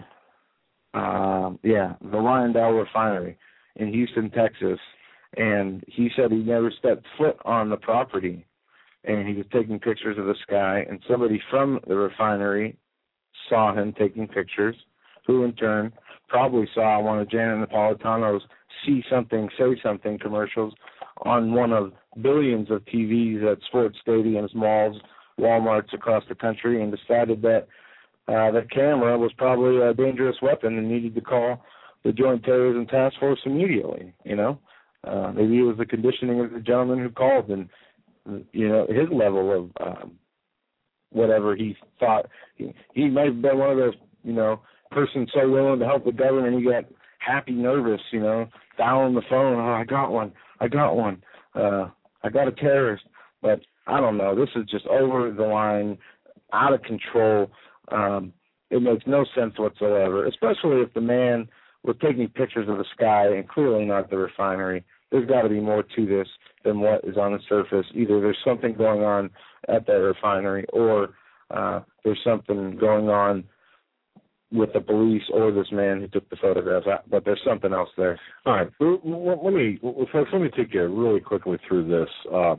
Uh, yeah, the Lyondell refinery in Houston, Texas, and he said he never stepped foot on the property, and he was taking pictures of the sky, and somebody from the refinery saw him taking pictures, who in turn probably saw one of Janet Napolitano's See Something, Say Something commercials on one of billions of T Vs at sports stadiums, malls, Walmarts across the country, and decided that Uh, the camera was probably a dangerous weapon and needed to call the Joint Terrorism Task Force immediately, you know. Uh, maybe it was the conditioning of the gentleman who called and, you know, his level of um, whatever he thought. He, he might have been one of those, you know, persons so willing to help the government he got happy, nervous, you know, dialing the phone. Oh, I got one. I got one. Uh, I got a terrorist. But I don't know. This is just over the line, out of control. Um, it makes no sense whatsoever, especially if the man was taking pictures of the sky and clearly not the refinery. There's got to be more to this than what is on the surface. Either there's something going on at that refinery or uh, there's something going on with the police or this man who took the photographs, but there's something else there. All right. Let me, folks, let me take you really quickly through this. Uh,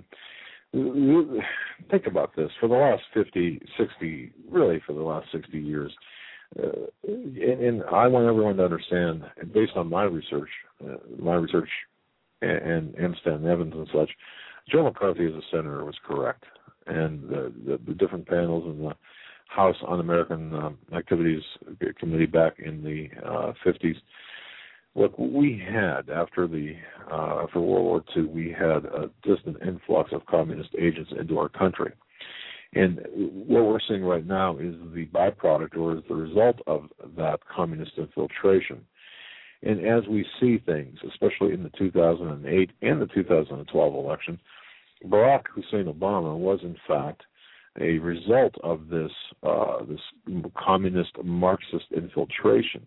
Think about this. For the last fifty, sixty, really for the last sixty years, uh, and, and I want everyone to understand, based on my research, uh, my research and, and Stan Evans and such, Joe McCarthy as a senator was correct. And the, the, the different panels in the House Un-American um, Activities Committee back in the uh, fifties, look, we had, after the uh, after World War Two, we had a distant influx of communist agents into our country. And what we're seeing right now is the byproduct or is the result of that communist infiltration. And as we see things, especially in the two thousand eight and the two thousand twelve election, Barack Hussein Obama was, in fact, a result of this, uh, this communist Marxist infiltration.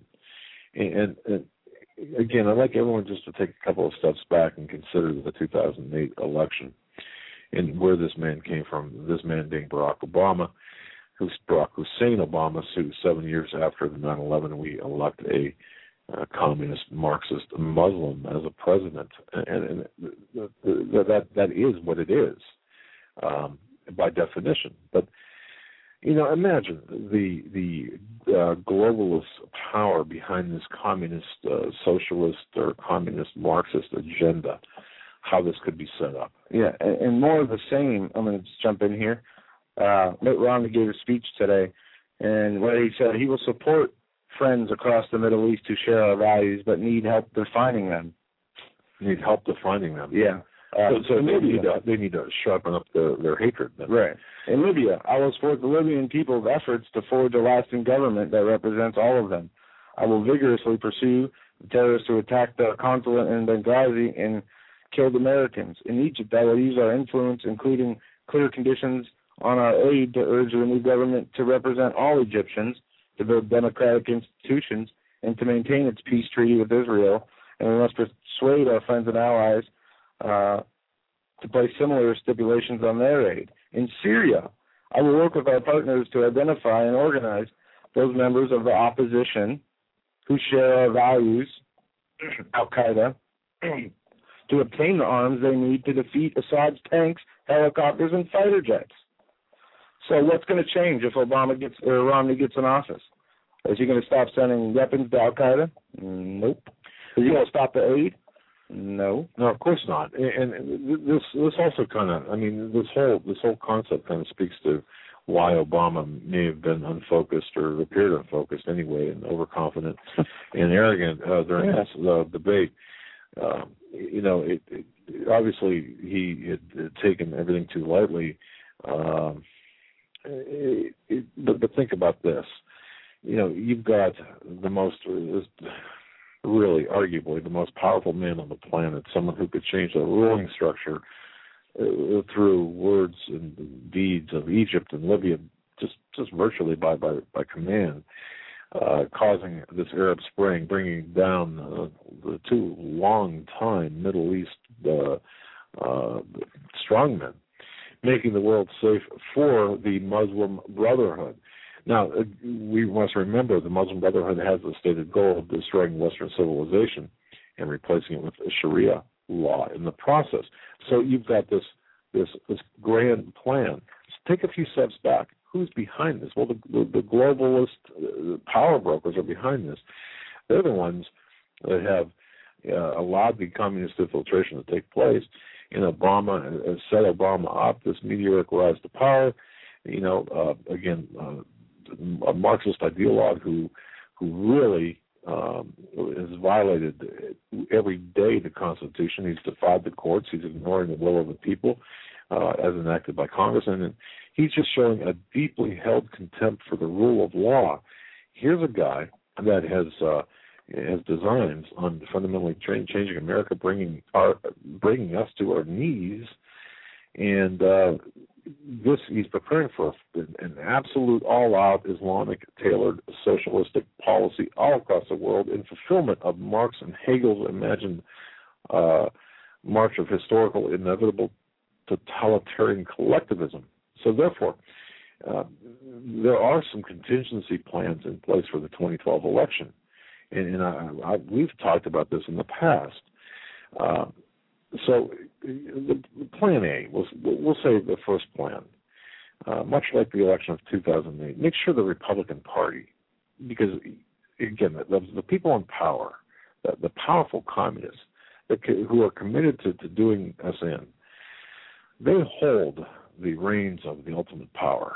And, and again, I'd like everyone just to take a couple of steps back and consider the two thousand eight election and where this man came from, this man being Barack Obama, who's Barack Hussein Obama, who seven years after the nine eleven, we elect a uh, communist Marxist Muslim as a president. And, and that, that, that is what it is um, by definition. But you know, imagine the the uh, globalist power behind this communist, uh, socialist, or communist Marxist agenda, how this could be set up. Yeah, and, and more of the same. I'm going to just jump in here. Uh, Mitt Romney gave a speech today, and where he said he will support friends across the Middle East who share our values but need help defining them. Need help defining them. Yeah. Uh, so so they, need to, they need to sharpen up the, their hatred. Then. Right. In Libya, I will support the Libyan people's efforts to forge a lasting government that represents all of them. I will vigorously pursue the terrorists who attacked the consulate in Benghazi and killed Americans. In Egypt, I will use our influence, including clear conditions on our aid, to urge the new government to represent all Egyptians, to build democratic institutions, and to maintain its peace treaty with Israel. And we must persuade our friends and allies Uh, to place similar stipulations on their aid. In Syria, I will work with our partners to identify and organize those members of the opposition who share our values, Al-Qaeda, to obtain the arms they need to defeat Assad's tanks, helicopters, and fighter jets. So what's going to change if Obama gets or Romney gets in office? Is he going to stop sending weapons to Al-Qaeda? Nope. Is he going to stop the aid? No, no, of course not. And, and this this also kind of, I mean, this whole this whole concept kind of speaks to why Obama may have been unfocused or appeared unfocused anyway, and overconfident and arrogant uh, during yeah. this uh, debate. Um, you know, it, it, obviously he had, had taken everything too lightly. Um, it, it, but, but think about this. you know, you've got the most, really arguably the most powerful man on the planet, someone who could change the ruling structure uh, through words and deeds of Egypt and Libya, just just virtually by by, by command, uh, causing this Arab Spring, bringing down uh, the two long-time Middle East uh, uh, strongmen, making the world safe for the Muslim Brotherhood. Now, uh, we must remember the Muslim Brotherhood has the stated goal of destroying Western civilization and replacing it with Sharia law in the process. So you've got this this, this grand plan. Let's take a few steps back. Who's behind this? Well, the, the, the globalist uh, power brokers are behind this. They're the ones that have uh, allowed the communist infiltration to take place. And Obama has set Obama up, this meteoric rise to power. You know, uh, again, uh, a Marxist ideologue who who really um, has violated every day the Constitution. He's defied the courts. He's ignoring the will of the people uh, as enacted by Congress. And he's just showing a deeply held contempt for the rule of law. Here's a guy that has uh, has designs on fundamentally tra- changing America, bringing our bringing us to our knees, and uh, this he's preparing for an absolute all-out Islamic tailored socialistic policy all across the world in fulfillment of Marx and Hegel's imagined uh, march of historical inevitable totalitarian collectivism. So therefore, uh, there are some contingency plans in place for the twenty twelve election, and, and I, I, we've talked about this in the past. Uh, so the, the plan A, we'll, we'll say the first plan, uh, much like the election of two thousand eight, make sure the Republican Party, because, again, the, the people in power, the, the powerful communists that, who are committed to, to doing us in, they hold the reins of the ultimate power.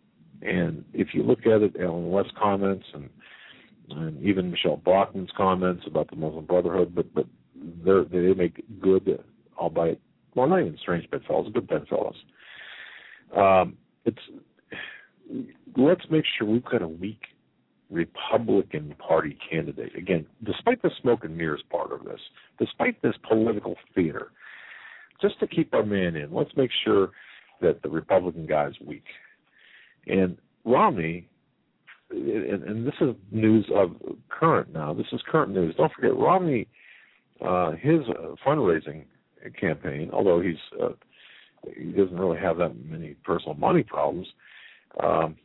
And if you look at it, Alan West's comments and, and even Michelle Bachmann's comments about the Muslim Brotherhood, but but they make good, albeit, well, not even strange bedfellows, good bedfellows. Um, it's let's make sure we've got a weak Republican Party candidate. Again, despite the smoke and mirrors part of this, despite this political theater, just to keep our man in, let's make sure that the Republican guy is weak. And Romney, and, and this is news of current now, this is current news. Don't forget, Romney, uh, his uh, fundraising campaign, although he's uh, he doesn't really have that many personal money problems, um,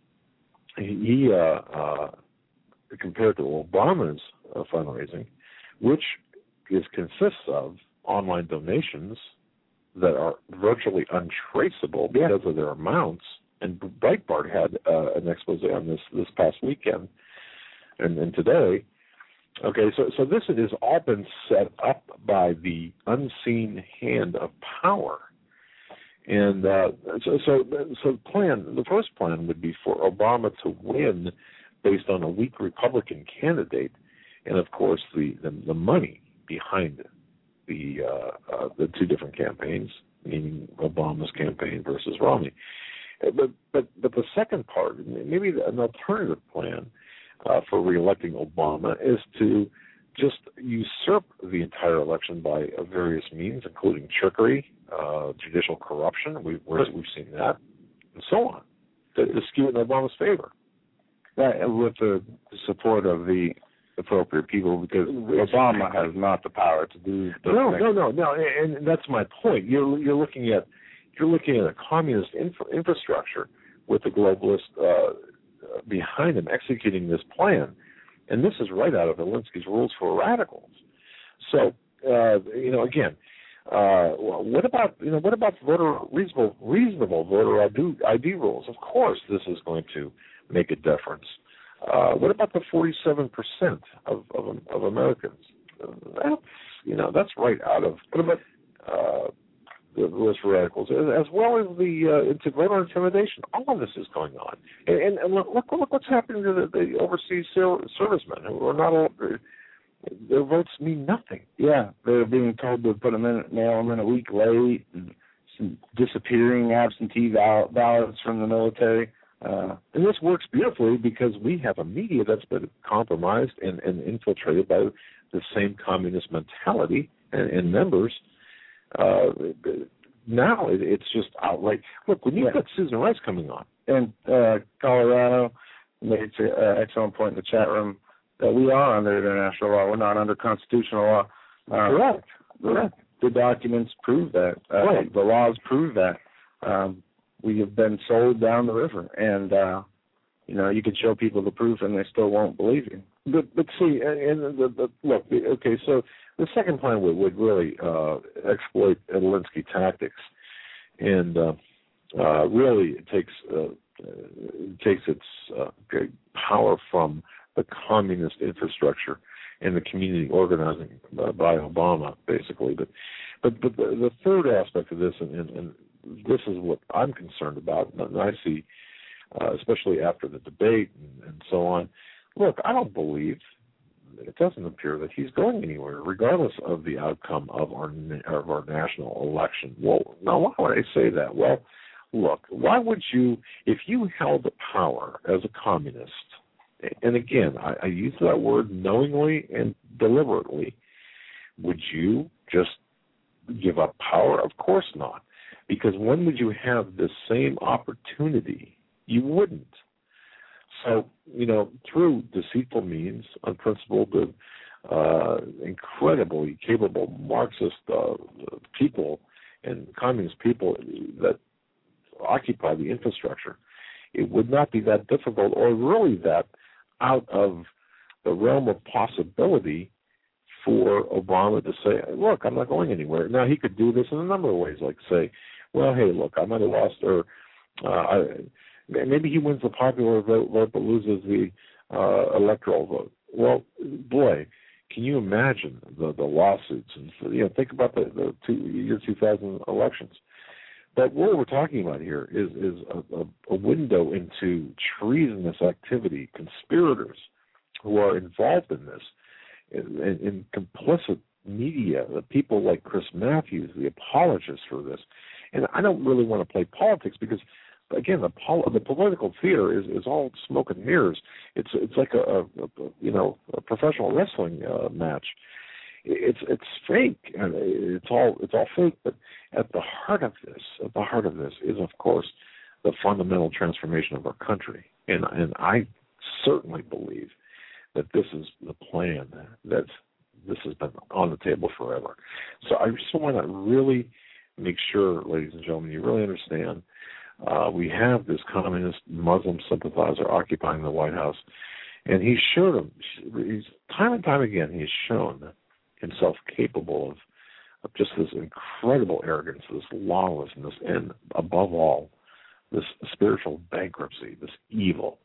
he, uh, uh, compared to Obama's uh, fundraising, which is consists of online donations that are virtually untraceable because of their amounts. And Breitbart had uh, an expose on this this past weekend and, and today. Okay, so so this has all been set up by the unseen hand of power. And uh, so, so so the plan, the first plan would be for Obama to win based on a weak Republican candidate, and of course the the, the money behind it. The uh, uh, the two different campaigns, meaning Obama's campaign versus Romney. But but but the second part, maybe an alternative plan uh, for reelecting Obama, is to just usurp the entire election by uh, various means, including trickery, uh, judicial corruption. We've we've seen that, and so on, to, to skew it in Obama's favor. Right, with the support of the appropriate people, because Obama has not the power to do. No, no, no, no, and, and that's my point. You're you're looking at you're looking at a communist infra- infrastructure with the globalists uh, behind him executing this plan, and this is right out of Alinsky's Rules for Radicals. So uh, you know, again, uh, what about you know what about voter reasonable reasonable voter I D rules? Of course, this is going to make a difference. Uh, what about the forty-seven percent of, of of Americans? Uh, that's you know that's right out of what about uh, the list for radicals, as well as the uh, voter intimidation. All of this is going on, and, and, and look, look look what's happening to the, the overseas servicemen who are not all, their votes mean nothing. Yeah, they're being told to put them in, mail them in a week late, and some disappearing absentee ballots from the military. Uh, and this works beautifully because we have a media that's been compromised and, and infiltrated by the same communist mentality and, and members. Uh, now it, it's just outright. Look, when you've yeah. got Susan Rice coming on. And uh, Colorado made an uh, excellent point in the chat room that we are under international law. We're not under constitutional law. Uh, Correct. Correct. The documents prove that. Uh, right. The laws prove that. Um, we have been sold down the river, and uh, you know you can show people the proof, and they still won't believe you. But but see, and the, the, look, okay, so the second plan would, would really uh, exploit Alinsky tactics, and uh, uh, really it takes uh, it takes its uh, power from the communist infrastructure and the community organizing uh, by Obama, basically. But but but the, the third aspect of this, and, and, and this is what I'm concerned about, and I see, uh, especially after the debate and, and so on. Look, I don't believe, it doesn't appear that he's going anywhere, regardless of the outcome of our of our national election. Well, now why would I say that? Well, look, why would you, if you held the power as a communist, and again, I, I use that word knowingly and deliberately, would you just give up power? Of course not. Because when would you have the same opportunity? You wouldn't. So, you know, through deceitful means, unprincipled, uh, incredibly capable Marxist uh, people and communist people that occupy the infrastructure, it would not be that difficult or really that out of the realm of possibility for Obama to say, look, I'm not going anywhere. Now, he could do this in a number of ways, like say, well, hey, look, I might have lost, or uh, I, maybe he wins the popular vote, vote but loses the uh, electoral vote. Well, boy, can you imagine the, the lawsuits? And you know, think about the, the two, year two thousand elections. But what we're talking about here is, is a, a, a window into treasonous activity, conspirators who are involved in this, in, in, in complicit media, the people like Chris Matthews, the apologists for this. And I don't really want to play politics because, again, the pol- the political theater is, is all smoke and mirrors. It's it's like a, a, a you know a professional wrestling uh, match. It's it's fake and it's all it's all fake. But at the heart of this, at the heart of this is, of course, the fundamental transformation of our country. And and I certainly believe that this is the plan, that this has been on the table forever. So I just want to really make sure, ladies and gentlemen, you really understand. Uh, we have this communist Muslim sympathizer occupying the White House, and he's shown him, he's time and time again, he's shown himself capable of, of just this incredible arrogance, this lawlessness, and above all, this spiritual bankruptcy, this evil.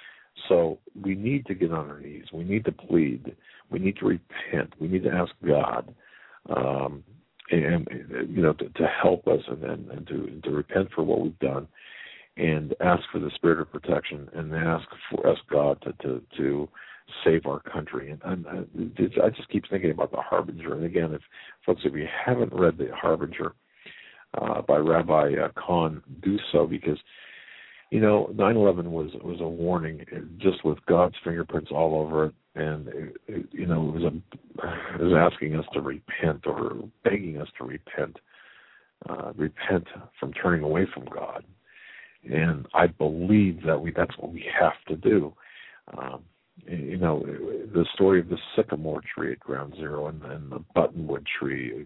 So we need to get on our knees. We need to plead. We need to repent. We need to ask God, um, and you know, to, to help us and, and, and to, to repent for what we've done, and ask for the spirit of protection, and ask for ask God to to, to save our country. And, and I just keep thinking about the Harbinger. And again, if folks, if you haven't read the Harbinger uh, by Rabbi uh, Kahn, do so, because you know, nine eleven was was a warning, just with God's fingerprints all over it, and it, it, you know, it was a it was asking us to repent, or begging us to repent, uh, repent from turning away from God, and I believe that we that's what we have to do. Um, you know, the story of the sycamore tree at Ground Zero and, and the buttonwood tree.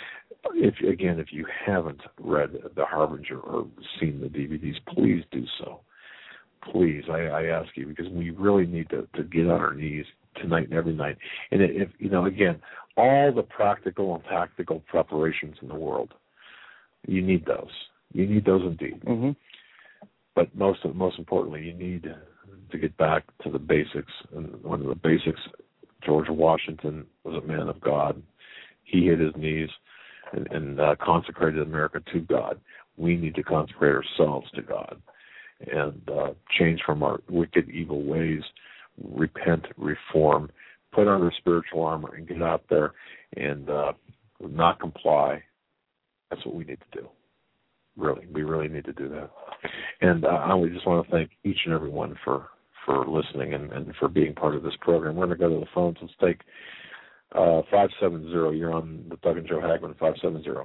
If again, if you haven't read The Harbinger or seen the D V Ds, please do so. Please, I, I ask you, because we really need to, to get on our knees tonight and every night. And if you know, again, all the practical and tactical preparations in the world, you need those. You need those indeed. Mm-hmm. But most most importantly, you need to get back to the basics. And one of the basics, George Washington was a man of God. He hit his knees and, and uh, consecrated America to God. We need to consecrate ourselves to God and uh, change from our wicked, evil ways, repent, reform, put on our spiritual armor, and get out there and uh, not comply. That's what we need to do. Really, we really need to do that. And uh, I just want to thank each and every one for, for listening and, and for being part of this program. We're going to go to the phones. Let's take uh, five seven zero. You're on the Doug and Joe Hagmann, five seven zero.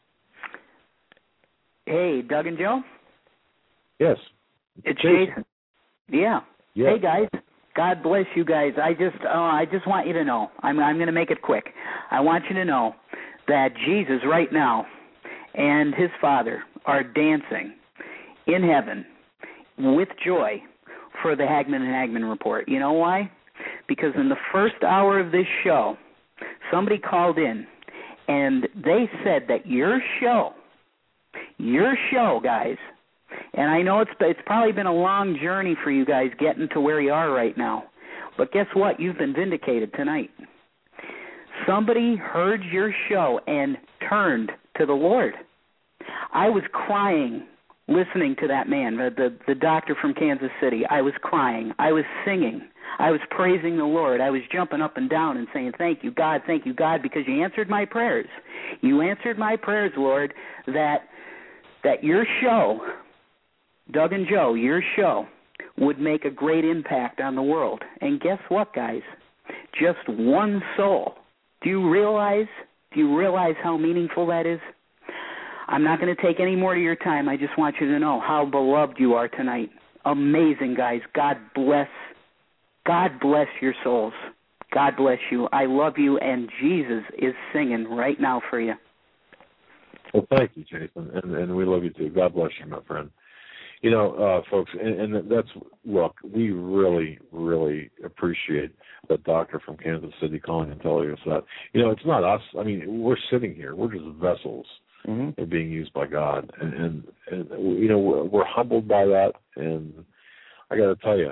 Hey, Doug and Joe? Yes. It's Jason. Jason. Yeah. yeah. Hey, guys. God bless you guys. I just uh, I just want you to know, I'm, I'm going to make it quick. I want you to know that Jesus right now and his Father are dancing in heaven with joy for the Hagmann and Hagmann Report. You know why? Because in the first hour of this show, somebody called in and they said that your show, your show, guys, and I know it's it's probably been a long journey for you guys getting to where you are right now, but guess what? You've been vindicated tonight. Somebody heard your show and turned to the Lord. I was crying listening to that man, the, the, the doctor from Kansas City. I was crying. I was singing. I was praising the Lord. I was jumping up and down and saying, thank you, God, thank you, God, because you answered my prayers. You answered my prayers, Lord, that that your show, Doug and Joe, your show, would make a great impact on the world. And guess what, guys? Just one soul. Do you realize, do you realize how meaningful that is? I'm not going to take any more of your time. I just want you to know how beloved you are tonight. Amazing, guys. God bless. God bless your souls. God bless you. I love you, and Jesus is singing right now for you. Well, thank you, Jason, and, and we love you too. God bless you, my friend. You know, uh, folks, and, and that's, look, we really, really appreciate the doctor from Kansas City calling and telling us that. You know, it's not us. I mean, we're sitting here. We're just vessels. Mm-hmm. They're being used by God. And, and, and you know, we're, we're humbled by that. And I got to tell you,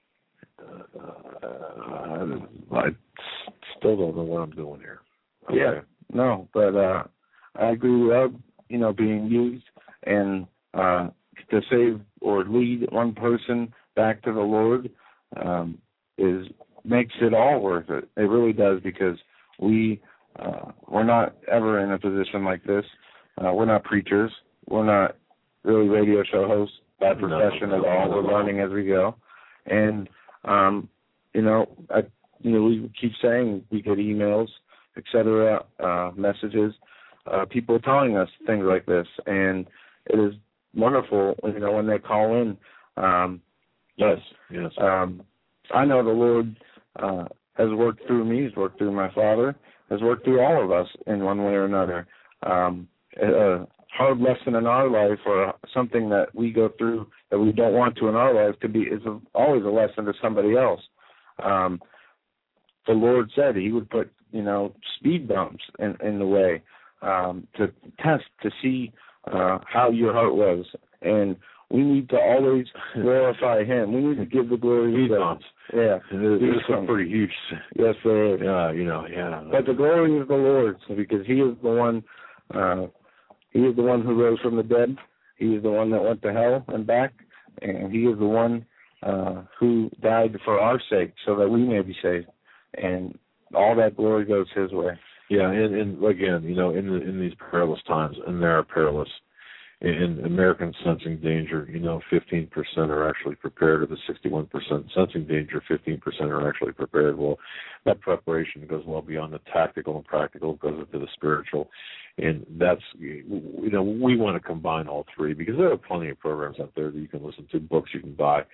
uh, I, I still don't know what I'm doing here. Okay. Yeah, no, but uh, I agree with, you know, being used and uh, to save or lead one person back to the Lord um, is makes it all worth it. It really does, because we uh, we're not ever in a position like this. Uh, we're not preachers. We're not really radio show hosts by profession no, no, at all. No, no. We're learning as we go, and um, you know, I, you know, we keep saying we get emails, et cetera, uh, messages, uh, people telling us things like this, and it is wonderful, you know, when they call in. Um, yes, yes. Um, I know the Lord uh, has worked through me. He's worked through my father. Has worked through all of us in one way or another. Um, a hard lesson in our life, or something that we go through that we don't want to in our life, to be is a, always a lesson to somebody else. Um, the Lord said He would put, you know, speed bumps in, in the way um, to test to see uh, how your heart was, and we need to always glorify Him. We need to give the glory to Him. Yeah, it's some pretty huge. Yes, sir. Yeah, you know, yeah. But the glory is the Lord's, because He is the one. Uh, he is the one who rose from the dead. He is the one that went to hell and back, and He is the one uh, who died for our sake, so that we may be saved. And all that glory goes His way. Yeah, and, and again, you know, in the, in these perilous times, and they are perilous. In Americans sensing danger, you know, fifteen percent are actually prepared, of the sixty-one percent sensing danger, fifteen percent are actually prepared. Well, that preparation goes well beyond the tactical and practical, it goes into the spiritual. And that's, you know, we want to combine all three, because there are plenty of programs out there that you can listen to, books you can buy.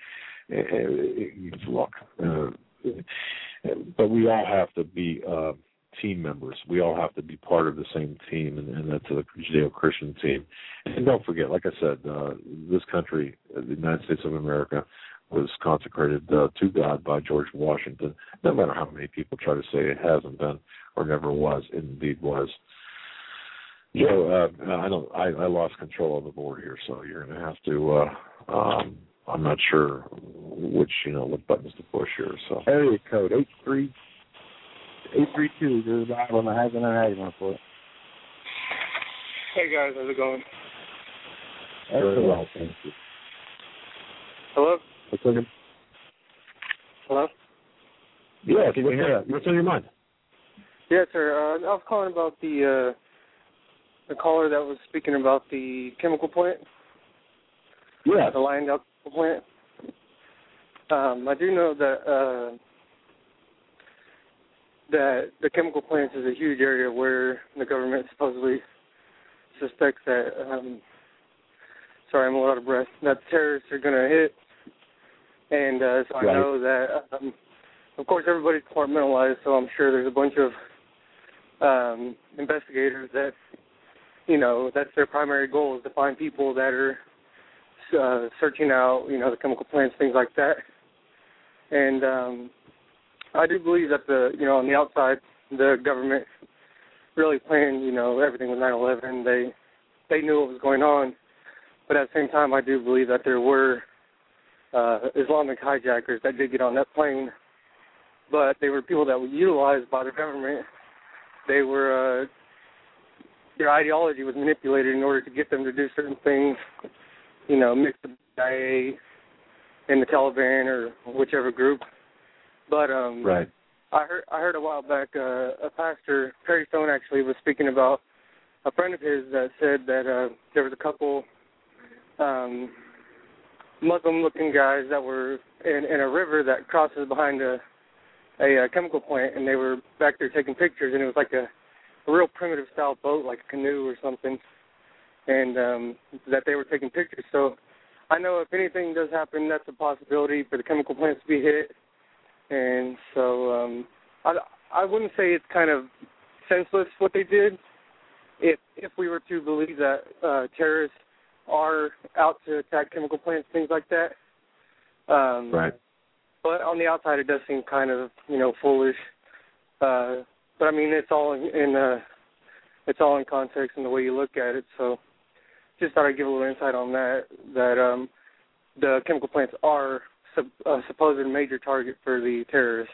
Look, uh, but we all have to be uh, team members. We all have to be part of the same team, and, and that's a Judeo-Christian team. And don't forget, like I said, uh, this country, the United States of America, was consecrated uh, to God by George Washington. No matter how many people try to say it hasn't been or never was, it indeed was. So uh, I don't. I, I lost control of the board here, so you're going to have to. Uh, um, I'm not sure which, you know, what buttons to push here. So area code eight three. eight three two, this is live on the Hagmann and Hagmann Report. Hey guys, how's it going? Very well, thank you. Hello? What's on your... Hello? Yeah, can you hear that? What's on your mind? Yes, sir. Uh, I was calling about the the caller that was speaking about the chemical plant. Yeah. The Lyondell chemical plant. Um, I do know that uh, that the chemical plants is a huge area where the government supposedly suspects that. Um, sorry, I'm a lot of breath. That terrorists are going to hit, and uh, so I right. know that. Um, of course, everybody's compartmentalized, so I'm sure there's a bunch of um, investigators that, you know, that's their primary goal is to find people that are uh, searching out, you know, the chemical plants, things like that. And um, I do believe that the, you know, on the outside, the government really planned, you know, everything with nine eleven. They they knew what was going on, but at the same time, I do believe that there were uh, Islamic hijackers that did get on that plane, but they were people that were utilized by the government. They were uh, their ideology was manipulated in order to get them to do certain things, you know, mix the C I A and the Taliban or whichever group. But um, right. I heard I heard a while back uh, a pastor, Perry Stone, actually was speaking about a friend of his that said that uh, there was a couple um, Muslim-looking guys that were in, in a river that crosses behind a, a, a chemical plant, and they were back there taking pictures, and it was like a, a real primitive style boat, like a canoe or something, and um, that they were taking pictures. So I know if anything does happen, that's a possibility for the chemical plants to be hit. And so um, I, I wouldn't say it's kind of senseless what they did if if we were to believe that uh, terrorists are out to attack chemical plants, things like that. Um, right. But on the outside, it does seem kind of, you know, foolish. Uh, but I mean, it's all in, in uh, it's all in context and the way you look at it. So just thought I'd give a little insight on that. That um, the chemical plants are a supposed major target for the terrorists.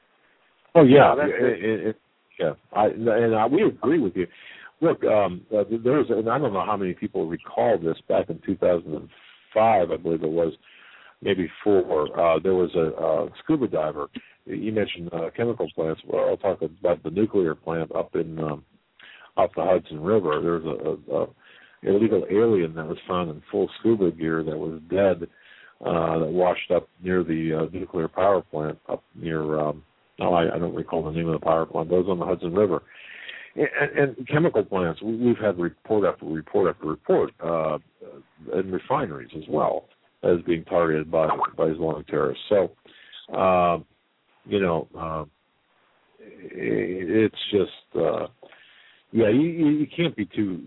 Oh yeah, so it, it, it, yeah. I, and I, we agree with you. Look, um, uh, there's, and I don't know how many people recall this back in two thousand five, I believe it was, maybe four. Uh, there was a, a scuba diver. You mentioned uh, chemical plants. Well, I'll talk about the nuclear plant up in um, off the Hudson River. There was a, a, a illegal alien that was found in full scuba gear that was dead. Uh, that washed up near the uh, nuclear power plant up near, um, oh, I, I don't recall the name of the power plant, but it was on the Hudson River. And, and chemical plants, we, we've had report after report after report, uh, and refineries as well as being targeted by, by Islamic terrorists. So, uh, you know, uh, it, it's just, uh, yeah, you, you can't be too,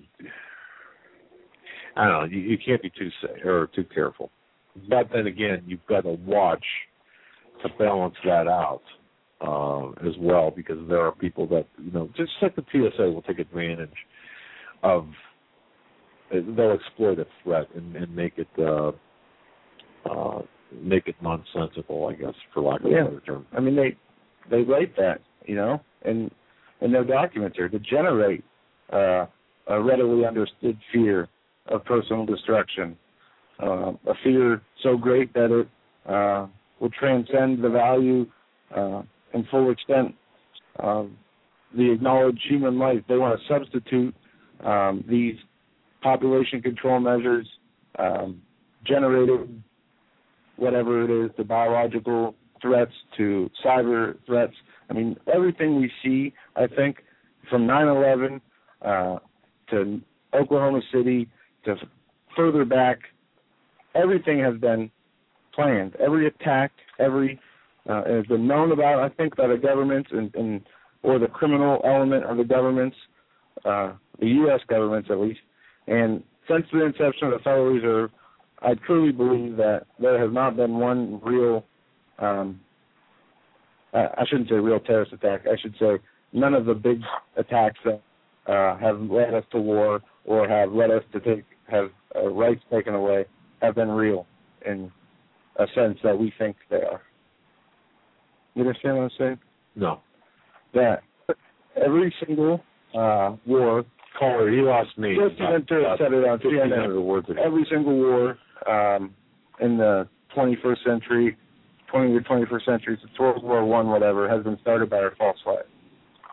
I don't know, you, you can't be too safe or too careful. But then again, you've got to watch to balance that out uh, as well, because there are people that, you know, just like the T S A will take advantage of, they'll exploit a threat and, and make it uh, uh, make it nonsensical, I guess, for lack of yeah. a better term. I mean, they they write that, you know, and and their documents are to generate uh, a readily understood fear of personal destruction. Uh, a fear so great that it uh, will transcend the value uh, and full extent of the acknowledged human life. They want to substitute um, these population control measures um, generated, whatever it is, to biological threats, to cyber threats. I mean, everything we see, I think, from nine eleven uh, to Oklahoma City to further back, everything has been planned. Every attack, every uh, has been known about, I think, by the governments and, and or the criminal element of the governments, uh, the U S governments at least. And since the inception of the Federal Reserve, I truly believe that there has not been one real, um, I shouldn't say real terrorist attack, I should say none of the big attacks that uh, have led us to war or have led us to take, have uh, rights taken away have been real in a sense that we think they are. You understand what I'm saying? No. That every single uh, war... Caller, he lost me. Just Ventura said it on C N N. Every single war um, in the twenty-first century, twentieth or twenty-first century, since World War One, whatever, has been started by our false flag.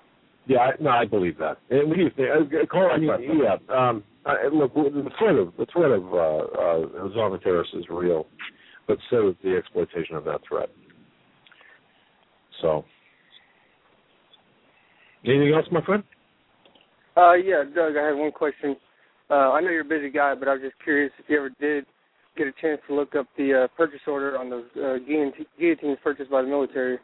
Yeah, I, no, I believe that. And we, uh, Carl, I mean, yeah. Um, I, look, the threat of the threat of uh, uh, Islamic terrorists is real, but so is the exploitation of that threat. So, anything else, my friend? Uh, yeah, Doug, I had one question. Uh, I know you're a busy guy, but I was just curious if you ever did get a chance to look up the uh, purchase order on those uh, guillotines, guillotines purchased by the military.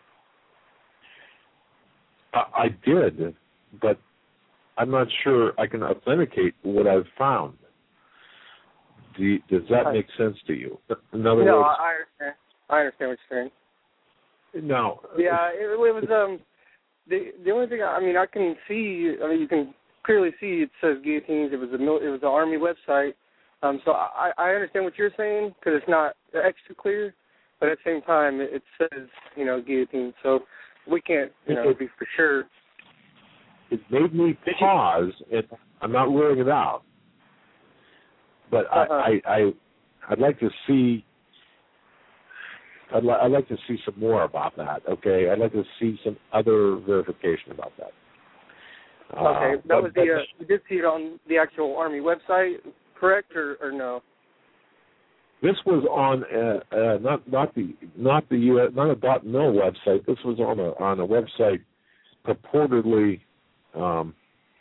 I, I did, but I'm not sure I can authenticate what I've found. Do you, does that make sense to you? In other no, words, I understand. I understand what you're saying. No. Yeah, it, it was um the the only thing I, I mean I can see I mean you can clearly see it says guillotines. It was a mil, it was an Army website. Um, so I, I understand what you're saying because it's not extra clear, but at the same time it, it says you know guillotine. So we can't you know be for sure. It made me pause, and I'm not ruling it out, but uh-huh. I, I I I'd like to see. I'd, li- I'd like to see some more about that, okay? I'd like to see some other verification about that. Okay, uh, that was the, uh, you did see it on the actual Army website, correct, or, or no? This was on, uh, uh, not not the not the U S, not a .mil website. This was on a on a website purportedly um,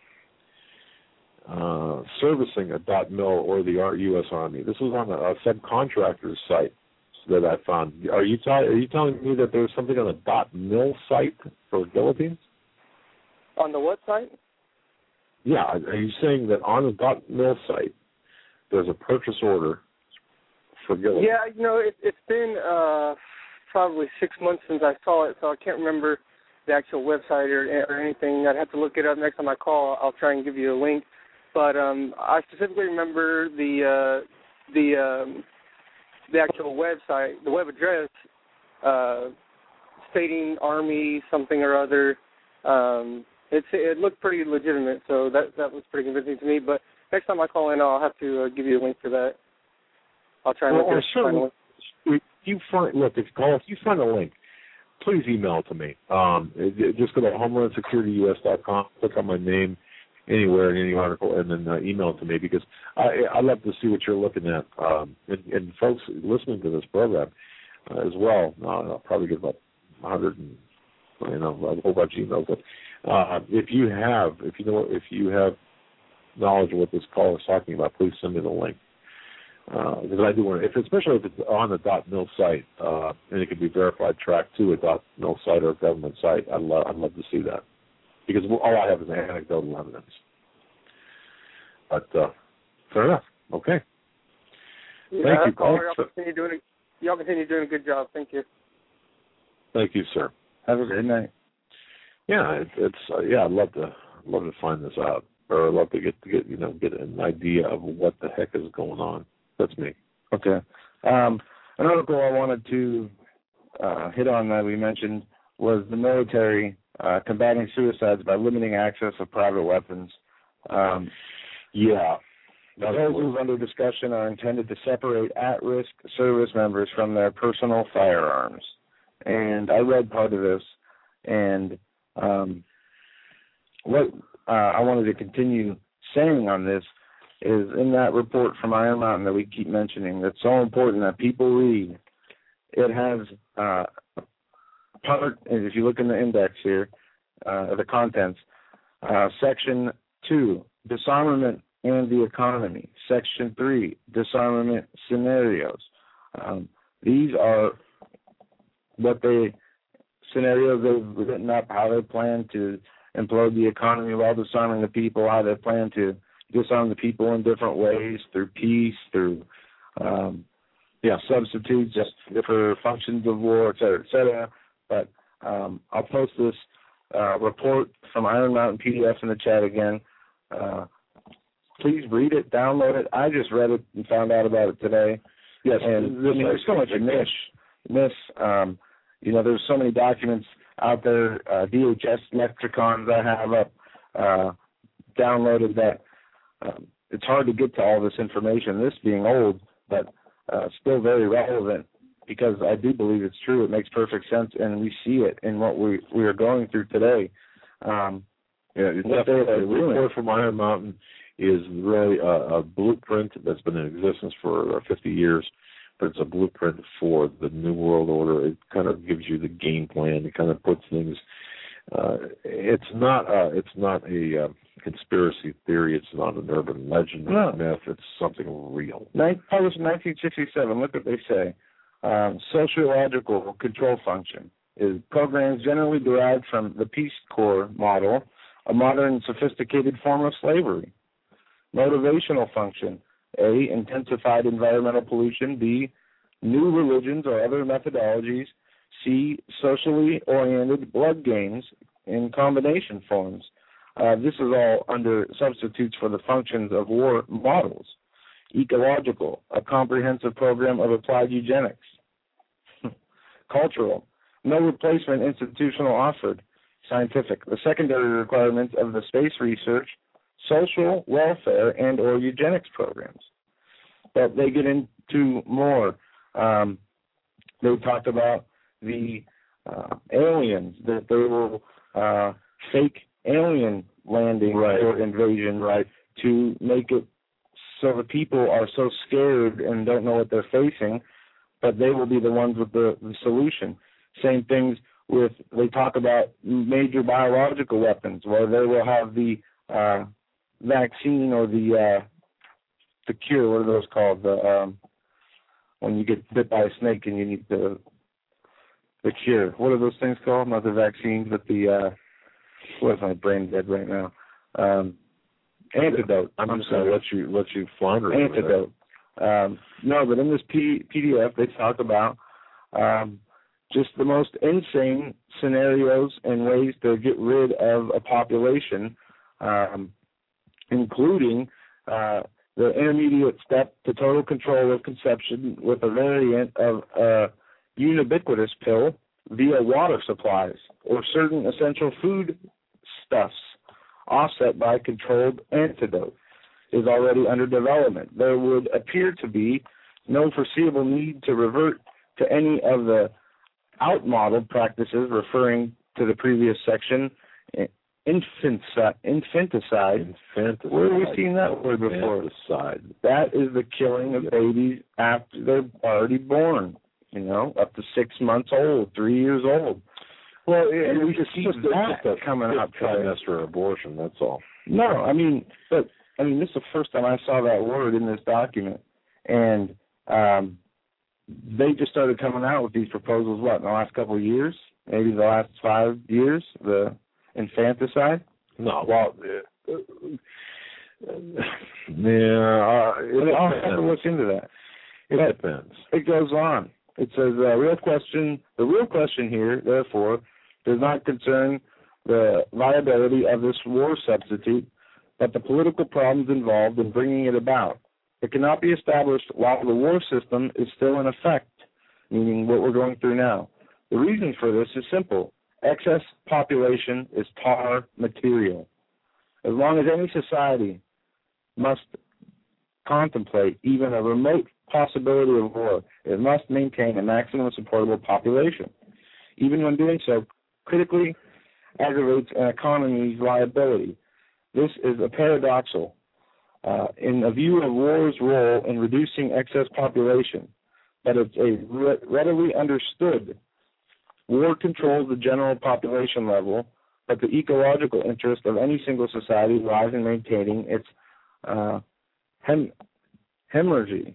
uh, servicing a .mil or the U S Army. This was on a, a subcontractor's site that I found. Are you, t- are you telling me that there's something on a .mil site for guillotines? On the what site? Yeah, are you saying that on a .mil site there's a purchase order for guillotines? Yeah, you know, it, it's been uh, probably six months since I saw it, so I can't remember the actual website or, or anything. I'd have to look it up next time I call. I'll try and give you a link. But um, I specifically remember the uh, the um, the actual website, the web address, uh, stating Army something or other. Um, it's, it looked pretty legitimate, so that that was pretty convincing to me. But next time I call in, I'll have to uh, give you a link for that. I'll try and well, look at sure. If you find, look, if you call, if you find a link, please email it to me. Um, it, just go to homeland security u s dot com, click on my name anywhere in any article, and then uh, email it to me, because I I love to see what you're looking at. Um, and, and folks listening to this program uh, as well, uh, I'll probably get about one hundred and you know a whole bunch of emails. But uh, if you have, if you know, if you have knowledge of what this call is talking about, please send me the link. Uh, because I do want to, if, especially if it's on a .mil site, uh, and it can be verified tracked to a .mil site or a government site, I'd love, I'd love to see that. Because all I have is anecdotal evidence. But uh, fair enough. Okay. Yeah, Thank you, Paul. Y'all continue doing a, y'all continue doing a good job. Thank you. Thank you, sir. Have a great night. Yeah, it, it's uh, yeah. I'd love to love to find this out, or I'd love to get to get you know get an idea of what the heck is going on. That's me. Okay. Um, an article I wanted to uh, hit on that we mentioned was the military uh, combating suicides by limiting access of private weapons. Um, yeah. Proposals under discussion are intended to separate at-risk service members from their personal firearms. And I read part of this, and um, what uh, I wanted to continue saying on this is in that report from Iron Mountain that we keep mentioning, that's so important that people read. It has uh, part, and if you look in the index here, uh, the contents, uh, section two, disarmament and the economy. Section three, disarmament scenarios. Um, these are what they scenarios they've written up, how they plan to implode the economy while disarming the people, how they plan to disarm the people in different ways, through peace, through um, yeah, substitutes for functions of war, et cetera, et cetera. But um, I'll post this uh, report from Iron Mountain P D F in the chat again. Uh, please read it, download it. I just read it and found out about it today. Yes, and I mean, there's so much you miss. miss um, you know, there's so many documents out there, uh, D H S lexicons I have up uh, downloaded that um, it's hard to get to all this information, this being old, but uh, still very relevant, because I do believe it's true. It makes perfect sense, and we see it in what we, we are going through today. Um, Yeah, it's what they're definitely. The doing. report from Iron Mountain is really a, a blueprint that's been in existence for fifty years, but it's a blueprint for the New World Order. It kind of gives you the game plan. It kind of puts things. Uh, it's not. Uh, it's not a uh, conspiracy theory. It's not an urban legend or No. myth. It's something real. Nin- published in nineteen sixty-seven. Look what they say. Um, sociological control function is programs generally derived from the Peace Corps model, a modern, sophisticated form of slavery. Motivational function: A, intensified environmental pollution. B, new religions or other methodologies. C, socially oriented blood games in combination forms. Uh, this is all under substitutes for the functions of war models. Ecological, a comprehensive program of applied eugenics. Cultural, no replacement institutional offered. Scientific, the secondary requirements of the space research, social welfare, and or eugenics programs. But they get into more. Um, they talked about the uh, aliens, that they will uh, fake alien landing right. or invasion right. to make it so the people are so scared and don't know what they're facing, but they will be the ones with the, the solution. Same things with, they talk about major biological weapons, where they will have the uh, vaccine or the uh, the cure, what are those called? The um, when you get bit by a snake and you need the the cure. What are those things called? Not the vaccines, but the uh, what is my brain dead right now? Um, antidote. I'm, I'm just going to let you let you flounder. Antidote. Um, no, but in this P- PDF they talk about um, just the most insane scenarios and ways to get rid of a population, um, including uh, the intermediate step to total control of conception with a variant of a ubiquitous pill via water supplies or certain essential food stuffs, offset by controlled antidote, is already under development. There would appear to be no foreseeable need to revert to any of the outmodeled practices referring to the previous section. Infanticide. Infanticide. Infanticide. Where have we seen that word before? Infanticide. That is the killing of babies after they're already born, you know, up to six months old, three years old. Well, and we see just that just a coming up. trimester abortion, that's all. No, I mean, but I mean, this is the first time I saw that word in this document, and um, they just started coming out with these proposals. What in the last couple of years? Maybe the last five years. The infanticide. No, well, uh, uh, yeah, uh, it I'll have to look into that. It but depends. It goes on. It says uh, real question. The real question here, therefore, does not concern the viability of this war substitute, but the political problems involved in bringing it about. It cannot be established while the war system is still in effect, meaning what we're going through now. The reason for this is simple. Excess population is tar material. As long as any society must contemplate even a remote possibility of war, it must maintain a maximum supportable population. Even when doing so, critically aggravates an economy's liability. This is a paradoxal uh, in a view of war's role in reducing excess population, but it's a re- readily understood. War controls the general population level, but the ecological interest of any single society lies in maintaining its uh, hem- hemorrhage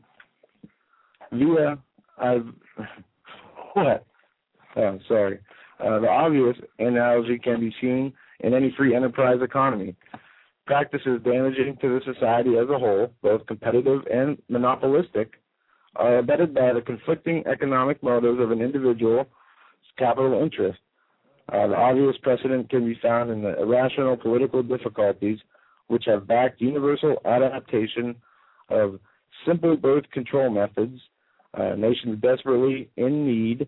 via I've what? Oh, sorry. Uh, the obvious analogy can be seen in any free enterprise economy. Practices damaging to the society as a whole, both competitive and monopolistic, are abetted by the conflicting economic motives of an individual's capital interest. Uh, the obvious precedent can be found in the irrational political difficulties which have backed universal adaptation of simple birth control methods. Uh, nations desperately in need.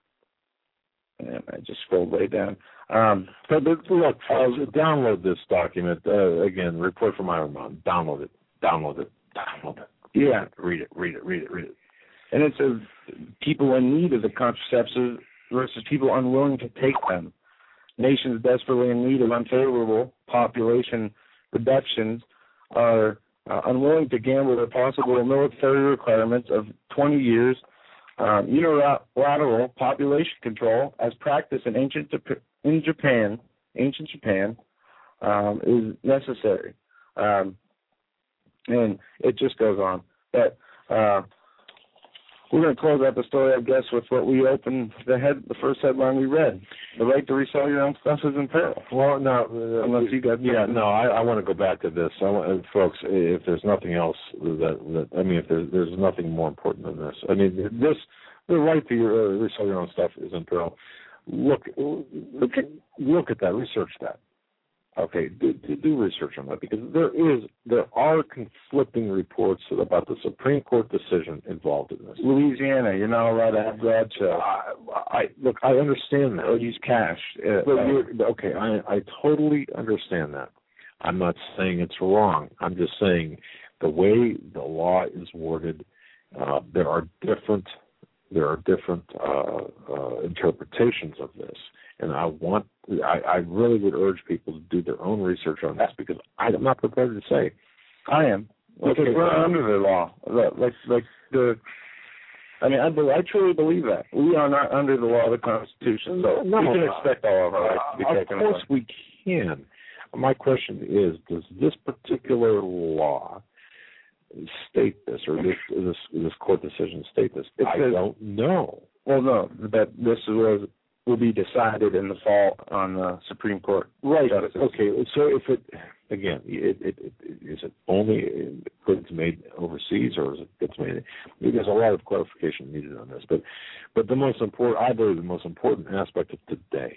And I just scrolled way down. Um, but, but look, uh, download this document uh, again. Report from Iron Mountain. Download it. Download it. Download it. Yeah. Read it. Read it. Read it. Read it. And it says people in need of the contraceptives versus people unwilling to take them. Nations desperately in need of unfavorable population reductions are uh, unwilling to gamble with possible military requirements of twenty years um, unilateral population control as practiced in ancient in Japan, ancient Japan, um, is necessary. Um, and it just goes on. But uh, we're going to close out the story, I guess, with what we opened the head, the first headline we read: the right to resell your own stuff is in peril. Well, no, uh, unless you got yeah, no, I, I want to go back to this, I want, uh, folks. If there's nothing else that, that I mean, if there's, there's nothing more important than this, I mean, this the right to your, uh, resell your own stuff is in peril. Look, look at look at that, research that. Okay, do, do, do research on that, because there is there are conflicting reports about the Supreme Court decision involved in this. Louisiana, you're not allowed to have garage sales. I, I look, I understand that. Or use cash. Uh, but you're, okay, I I totally understand that. I'm not saying it's wrong. I'm just saying the way the law is worded, uh, there are different there are different uh, uh, interpretations of this. And I want, I, I really would urge people to do their own research on this, because I'm not prepared to say. I am. Because okay. we're under the law. Like, like the, I mean, I, I truly believe that. We are not under the law of the Constitution. So no, we can expect all of our rights to be uh, taken away. Of course we can. My question is, does this particular law state this, or this this, this court decision state this? It I says, don't know. Well, no, that this was will be decided in the fall on the Supreme Court. Right. Justice. Okay. So if it, again, it, it, it, is it only goods made overseas, or is it goods made? There's a lot of clarification needed on this, but but the most important, I believe, the most important aspect of today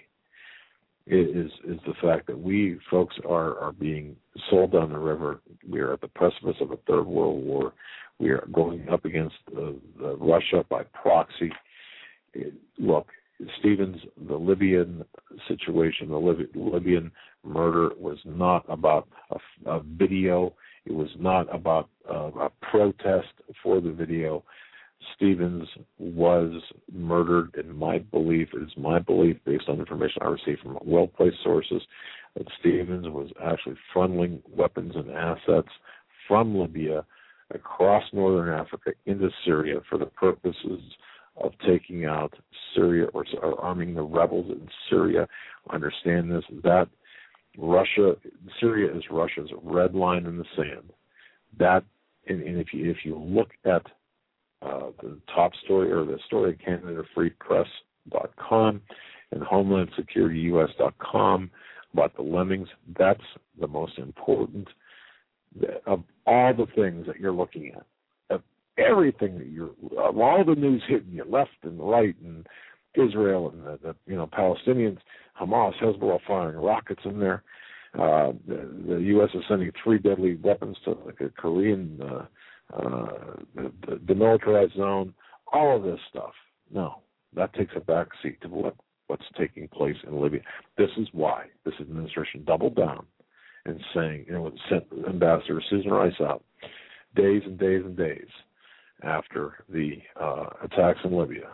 is is the fact that we folks are are being sold down the river. We are at the precipice of a third world war. We are going up against uh, the Russia by proxy. It, look. Stevens, the Libyan situation, the Lib- Libyan murder was not about a, a video. It was not about uh, a protest for the video. Stevens was murdered, in my belief, it is my belief, based on information I received from well-placed sources, that Stevens was actually funneling weapons and assets from Libya across northern Africa into Syria for the purposes of taking out Syria, or, or arming the rebels in Syria. Understand this, that Russia, Syria is Russia's red line in the sand. That, and, and if you if you look at uh, the top story, or the story at Canada Free Press dot com and Homeland Security U S dot com about the lemmings, that's the most important of all the things that you're looking at. Everything that you're, all the news hitting you left and right, and Israel and the, the you know Palestinians, Hamas, Hezbollah firing rockets in there. Uh, the, the U S is sending three deadly weapons to like a Korean uh, uh, the, the demilitarized zone. All of this stuff. No, that takes a back seat to what what's taking place in Libya. This is why this administration doubled down and saying, you know, sent Ambassador Susan Rice out days and days and days after the uh, attacks in Libya,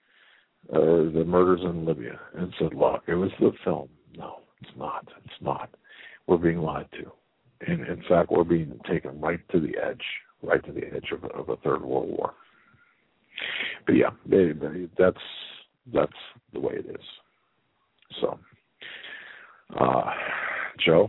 or the murders in Libya, and said, look, it was the film. No, it's not. It's not. We're being lied to. And in fact, we're being taken right to the edge, right to the edge of, of a third world war. But yeah, they, they, that's that's the way it is. So, uh, Joe?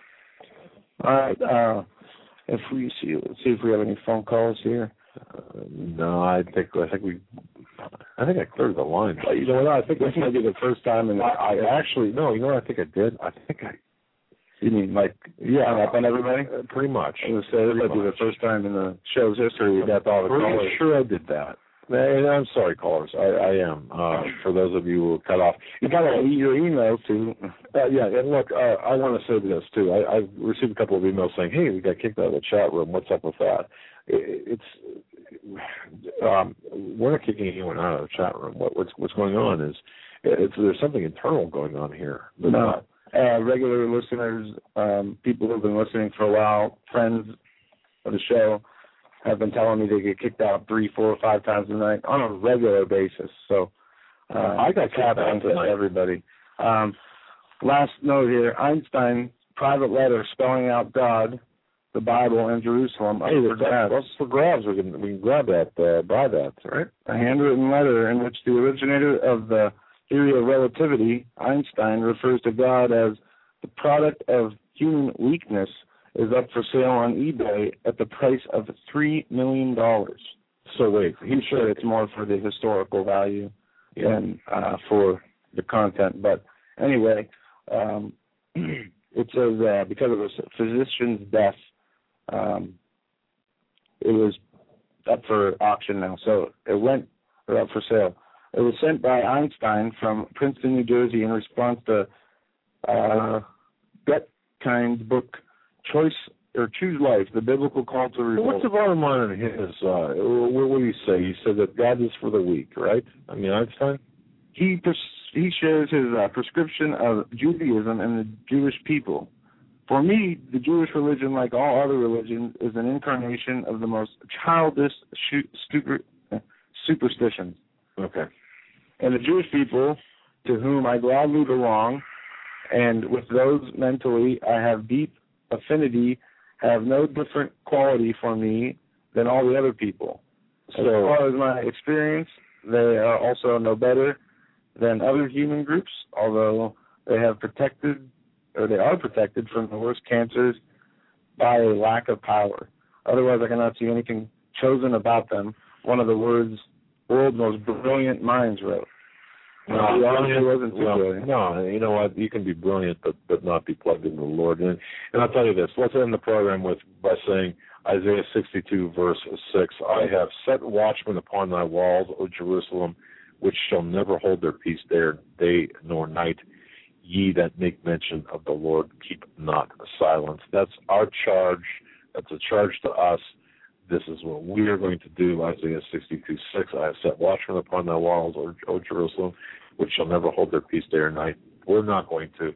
All right. Uh, if we see, let's see if we have any phone calls here. Uh, no, I think I think we, I think I cleared the line. But you know what? I think this might be the first time. And I, I actually no. You know what I think I did? I think I. You mean like yeah, hung up on everybody? Uh, pretty much. I was going to say this might be the first time in the show's history we got all the pretty callers. Sure, I did that. And I'm sorry, callers. I, I am. Uh, for those of you who were cut off, you got to read your emails too. Uh, yeah, and look, uh, I want to say this too. I, I've received a couple of emails saying, "Hey, we got kicked out of the chat room. What's up with that?" It, it's um, we're not kicking anyone out of the chat room. What, what's what's going on is it's, there's something internal going on here. No, uh, regular listeners, um, people who've been listening for a while, friends of the show, have been telling me they get kicked out three, four, five times a night on a regular basis. So uh, I got kicked out to everybody. Um, last note here: Einstein private letter spelling out God, the Bible, and Jerusalem. Hey, that's, that's for grabs. We can we can grab that, uh, buy that, right? A handwritten letter in which the originator of the theory of relativity, Einstein, refers to God as the product of human weakness, is up for sale on eBay at the price of three million dollars. So wait, he's sure it's more for the historical value yeah. than uh, for the content. But anyway, um, it says uh, because of a physician's death, um, it was up for auction now. So it went or up for sale. It was sent by Einstein from Princeton, New Jersey, in response to uh, Gutkind's book, Choice or Choose Life, the Biblical Call to Revolt. So what's the bottom line on his? Uh, what, what do you say? He said that God is for the weak, right? I mean, Einstein? He pres- he shares his uh, prescription of Judaism and the Jewish people. For me, the Jewish religion, like all other religions, is an incarnation of the most childish sh- stupid, uh, superstitions. Okay. And the Jewish people, to whom I gladly belong, and with those mentally I have deep affinity, have no different quality for me than all the other people. So, as far as my experience, they are also no better than other human groups, although they have protected, or they are protected from the worst cancers by a lack of power. Otherwise, I cannot see anything chosen about them. One of the words world's most brilliant minds wrote. No, brilliant, wasn't too well, brilliant. No, you know what? You can be brilliant, but but not be plugged into the Lord. And, and I'll tell you this. Let's end the program with by saying Isaiah sixty-two, verse six. I have set watchmen upon thy walls, O Jerusalem, which shall never hold their peace there, day nor night. Ye that make mention of the Lord, keep not silence. That's our charge. That's a charge to us. This is what we are going to do, Isaiah sixty-two, six. I have set watchmen upon thy walls, O, o Jerusalem, which shall never hold their peace day or night. We're not going to.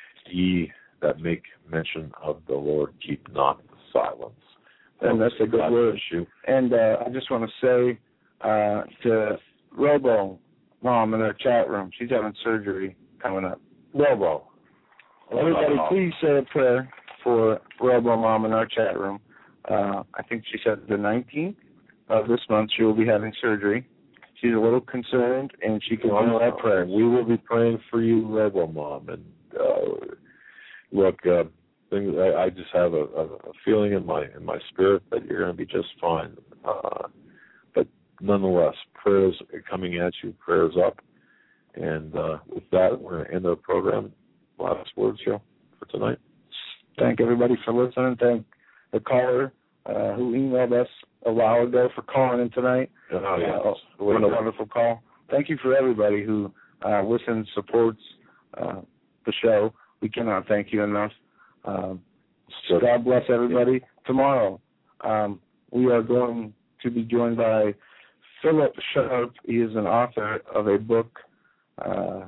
Ye that make mention of the Lord, keep not silence. And that's a good word. Issue. And uh, I just want to say uh, to Robo Mom in our chat room, she's having surgery coming up. Robo. Everybody, please say a prayer for Robo Mom in our chat room. Uh, I think she said the nineteenth of this month she will be having surgery. She's a little concerned, and she can honor that prayer. We will be praying for you, Robo Mom. And uh, look, uh, things, I, I just have a, a, a feeling in my in my spirit that you're going to be just fine. Uh, but nonetheless, prayers are coming at you, prayers up. And uh, with that, we're going to end our program. Last words, Joe, for tonight. Thank everybody for listening. Thank the caller uh, who emailed us a while ago for calling in tonight. Oh, yeah. Uh, what a wonderful call. Thank you for everybody who uh, listens, supports uh, the show. We cannot thank you enough. Um, so God bless everybody. Tomorrow, um, we are going to be joined by Philip Sharp. He is an author of a book uh,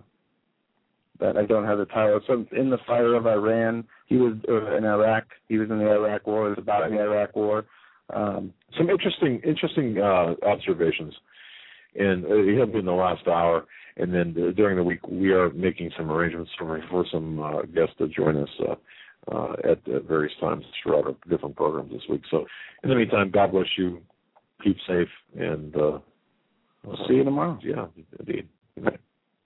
that I don't have the title. It's In the Fire of Iran. He was uh, in Iraq. He was in the Iraq War. It was about the Iraq War. Um, Some interesting, interesting uh, observations, and uh, he'll be in the last hour. And then uh, during the week, we are making some arrangements for, for some uh, guests to join us uh, uh, at, at various times throughout our different programs this week. So, in the meantime, God bless you. Keep safe, and uh, we'll see you tomorrow. Yeah, indeed.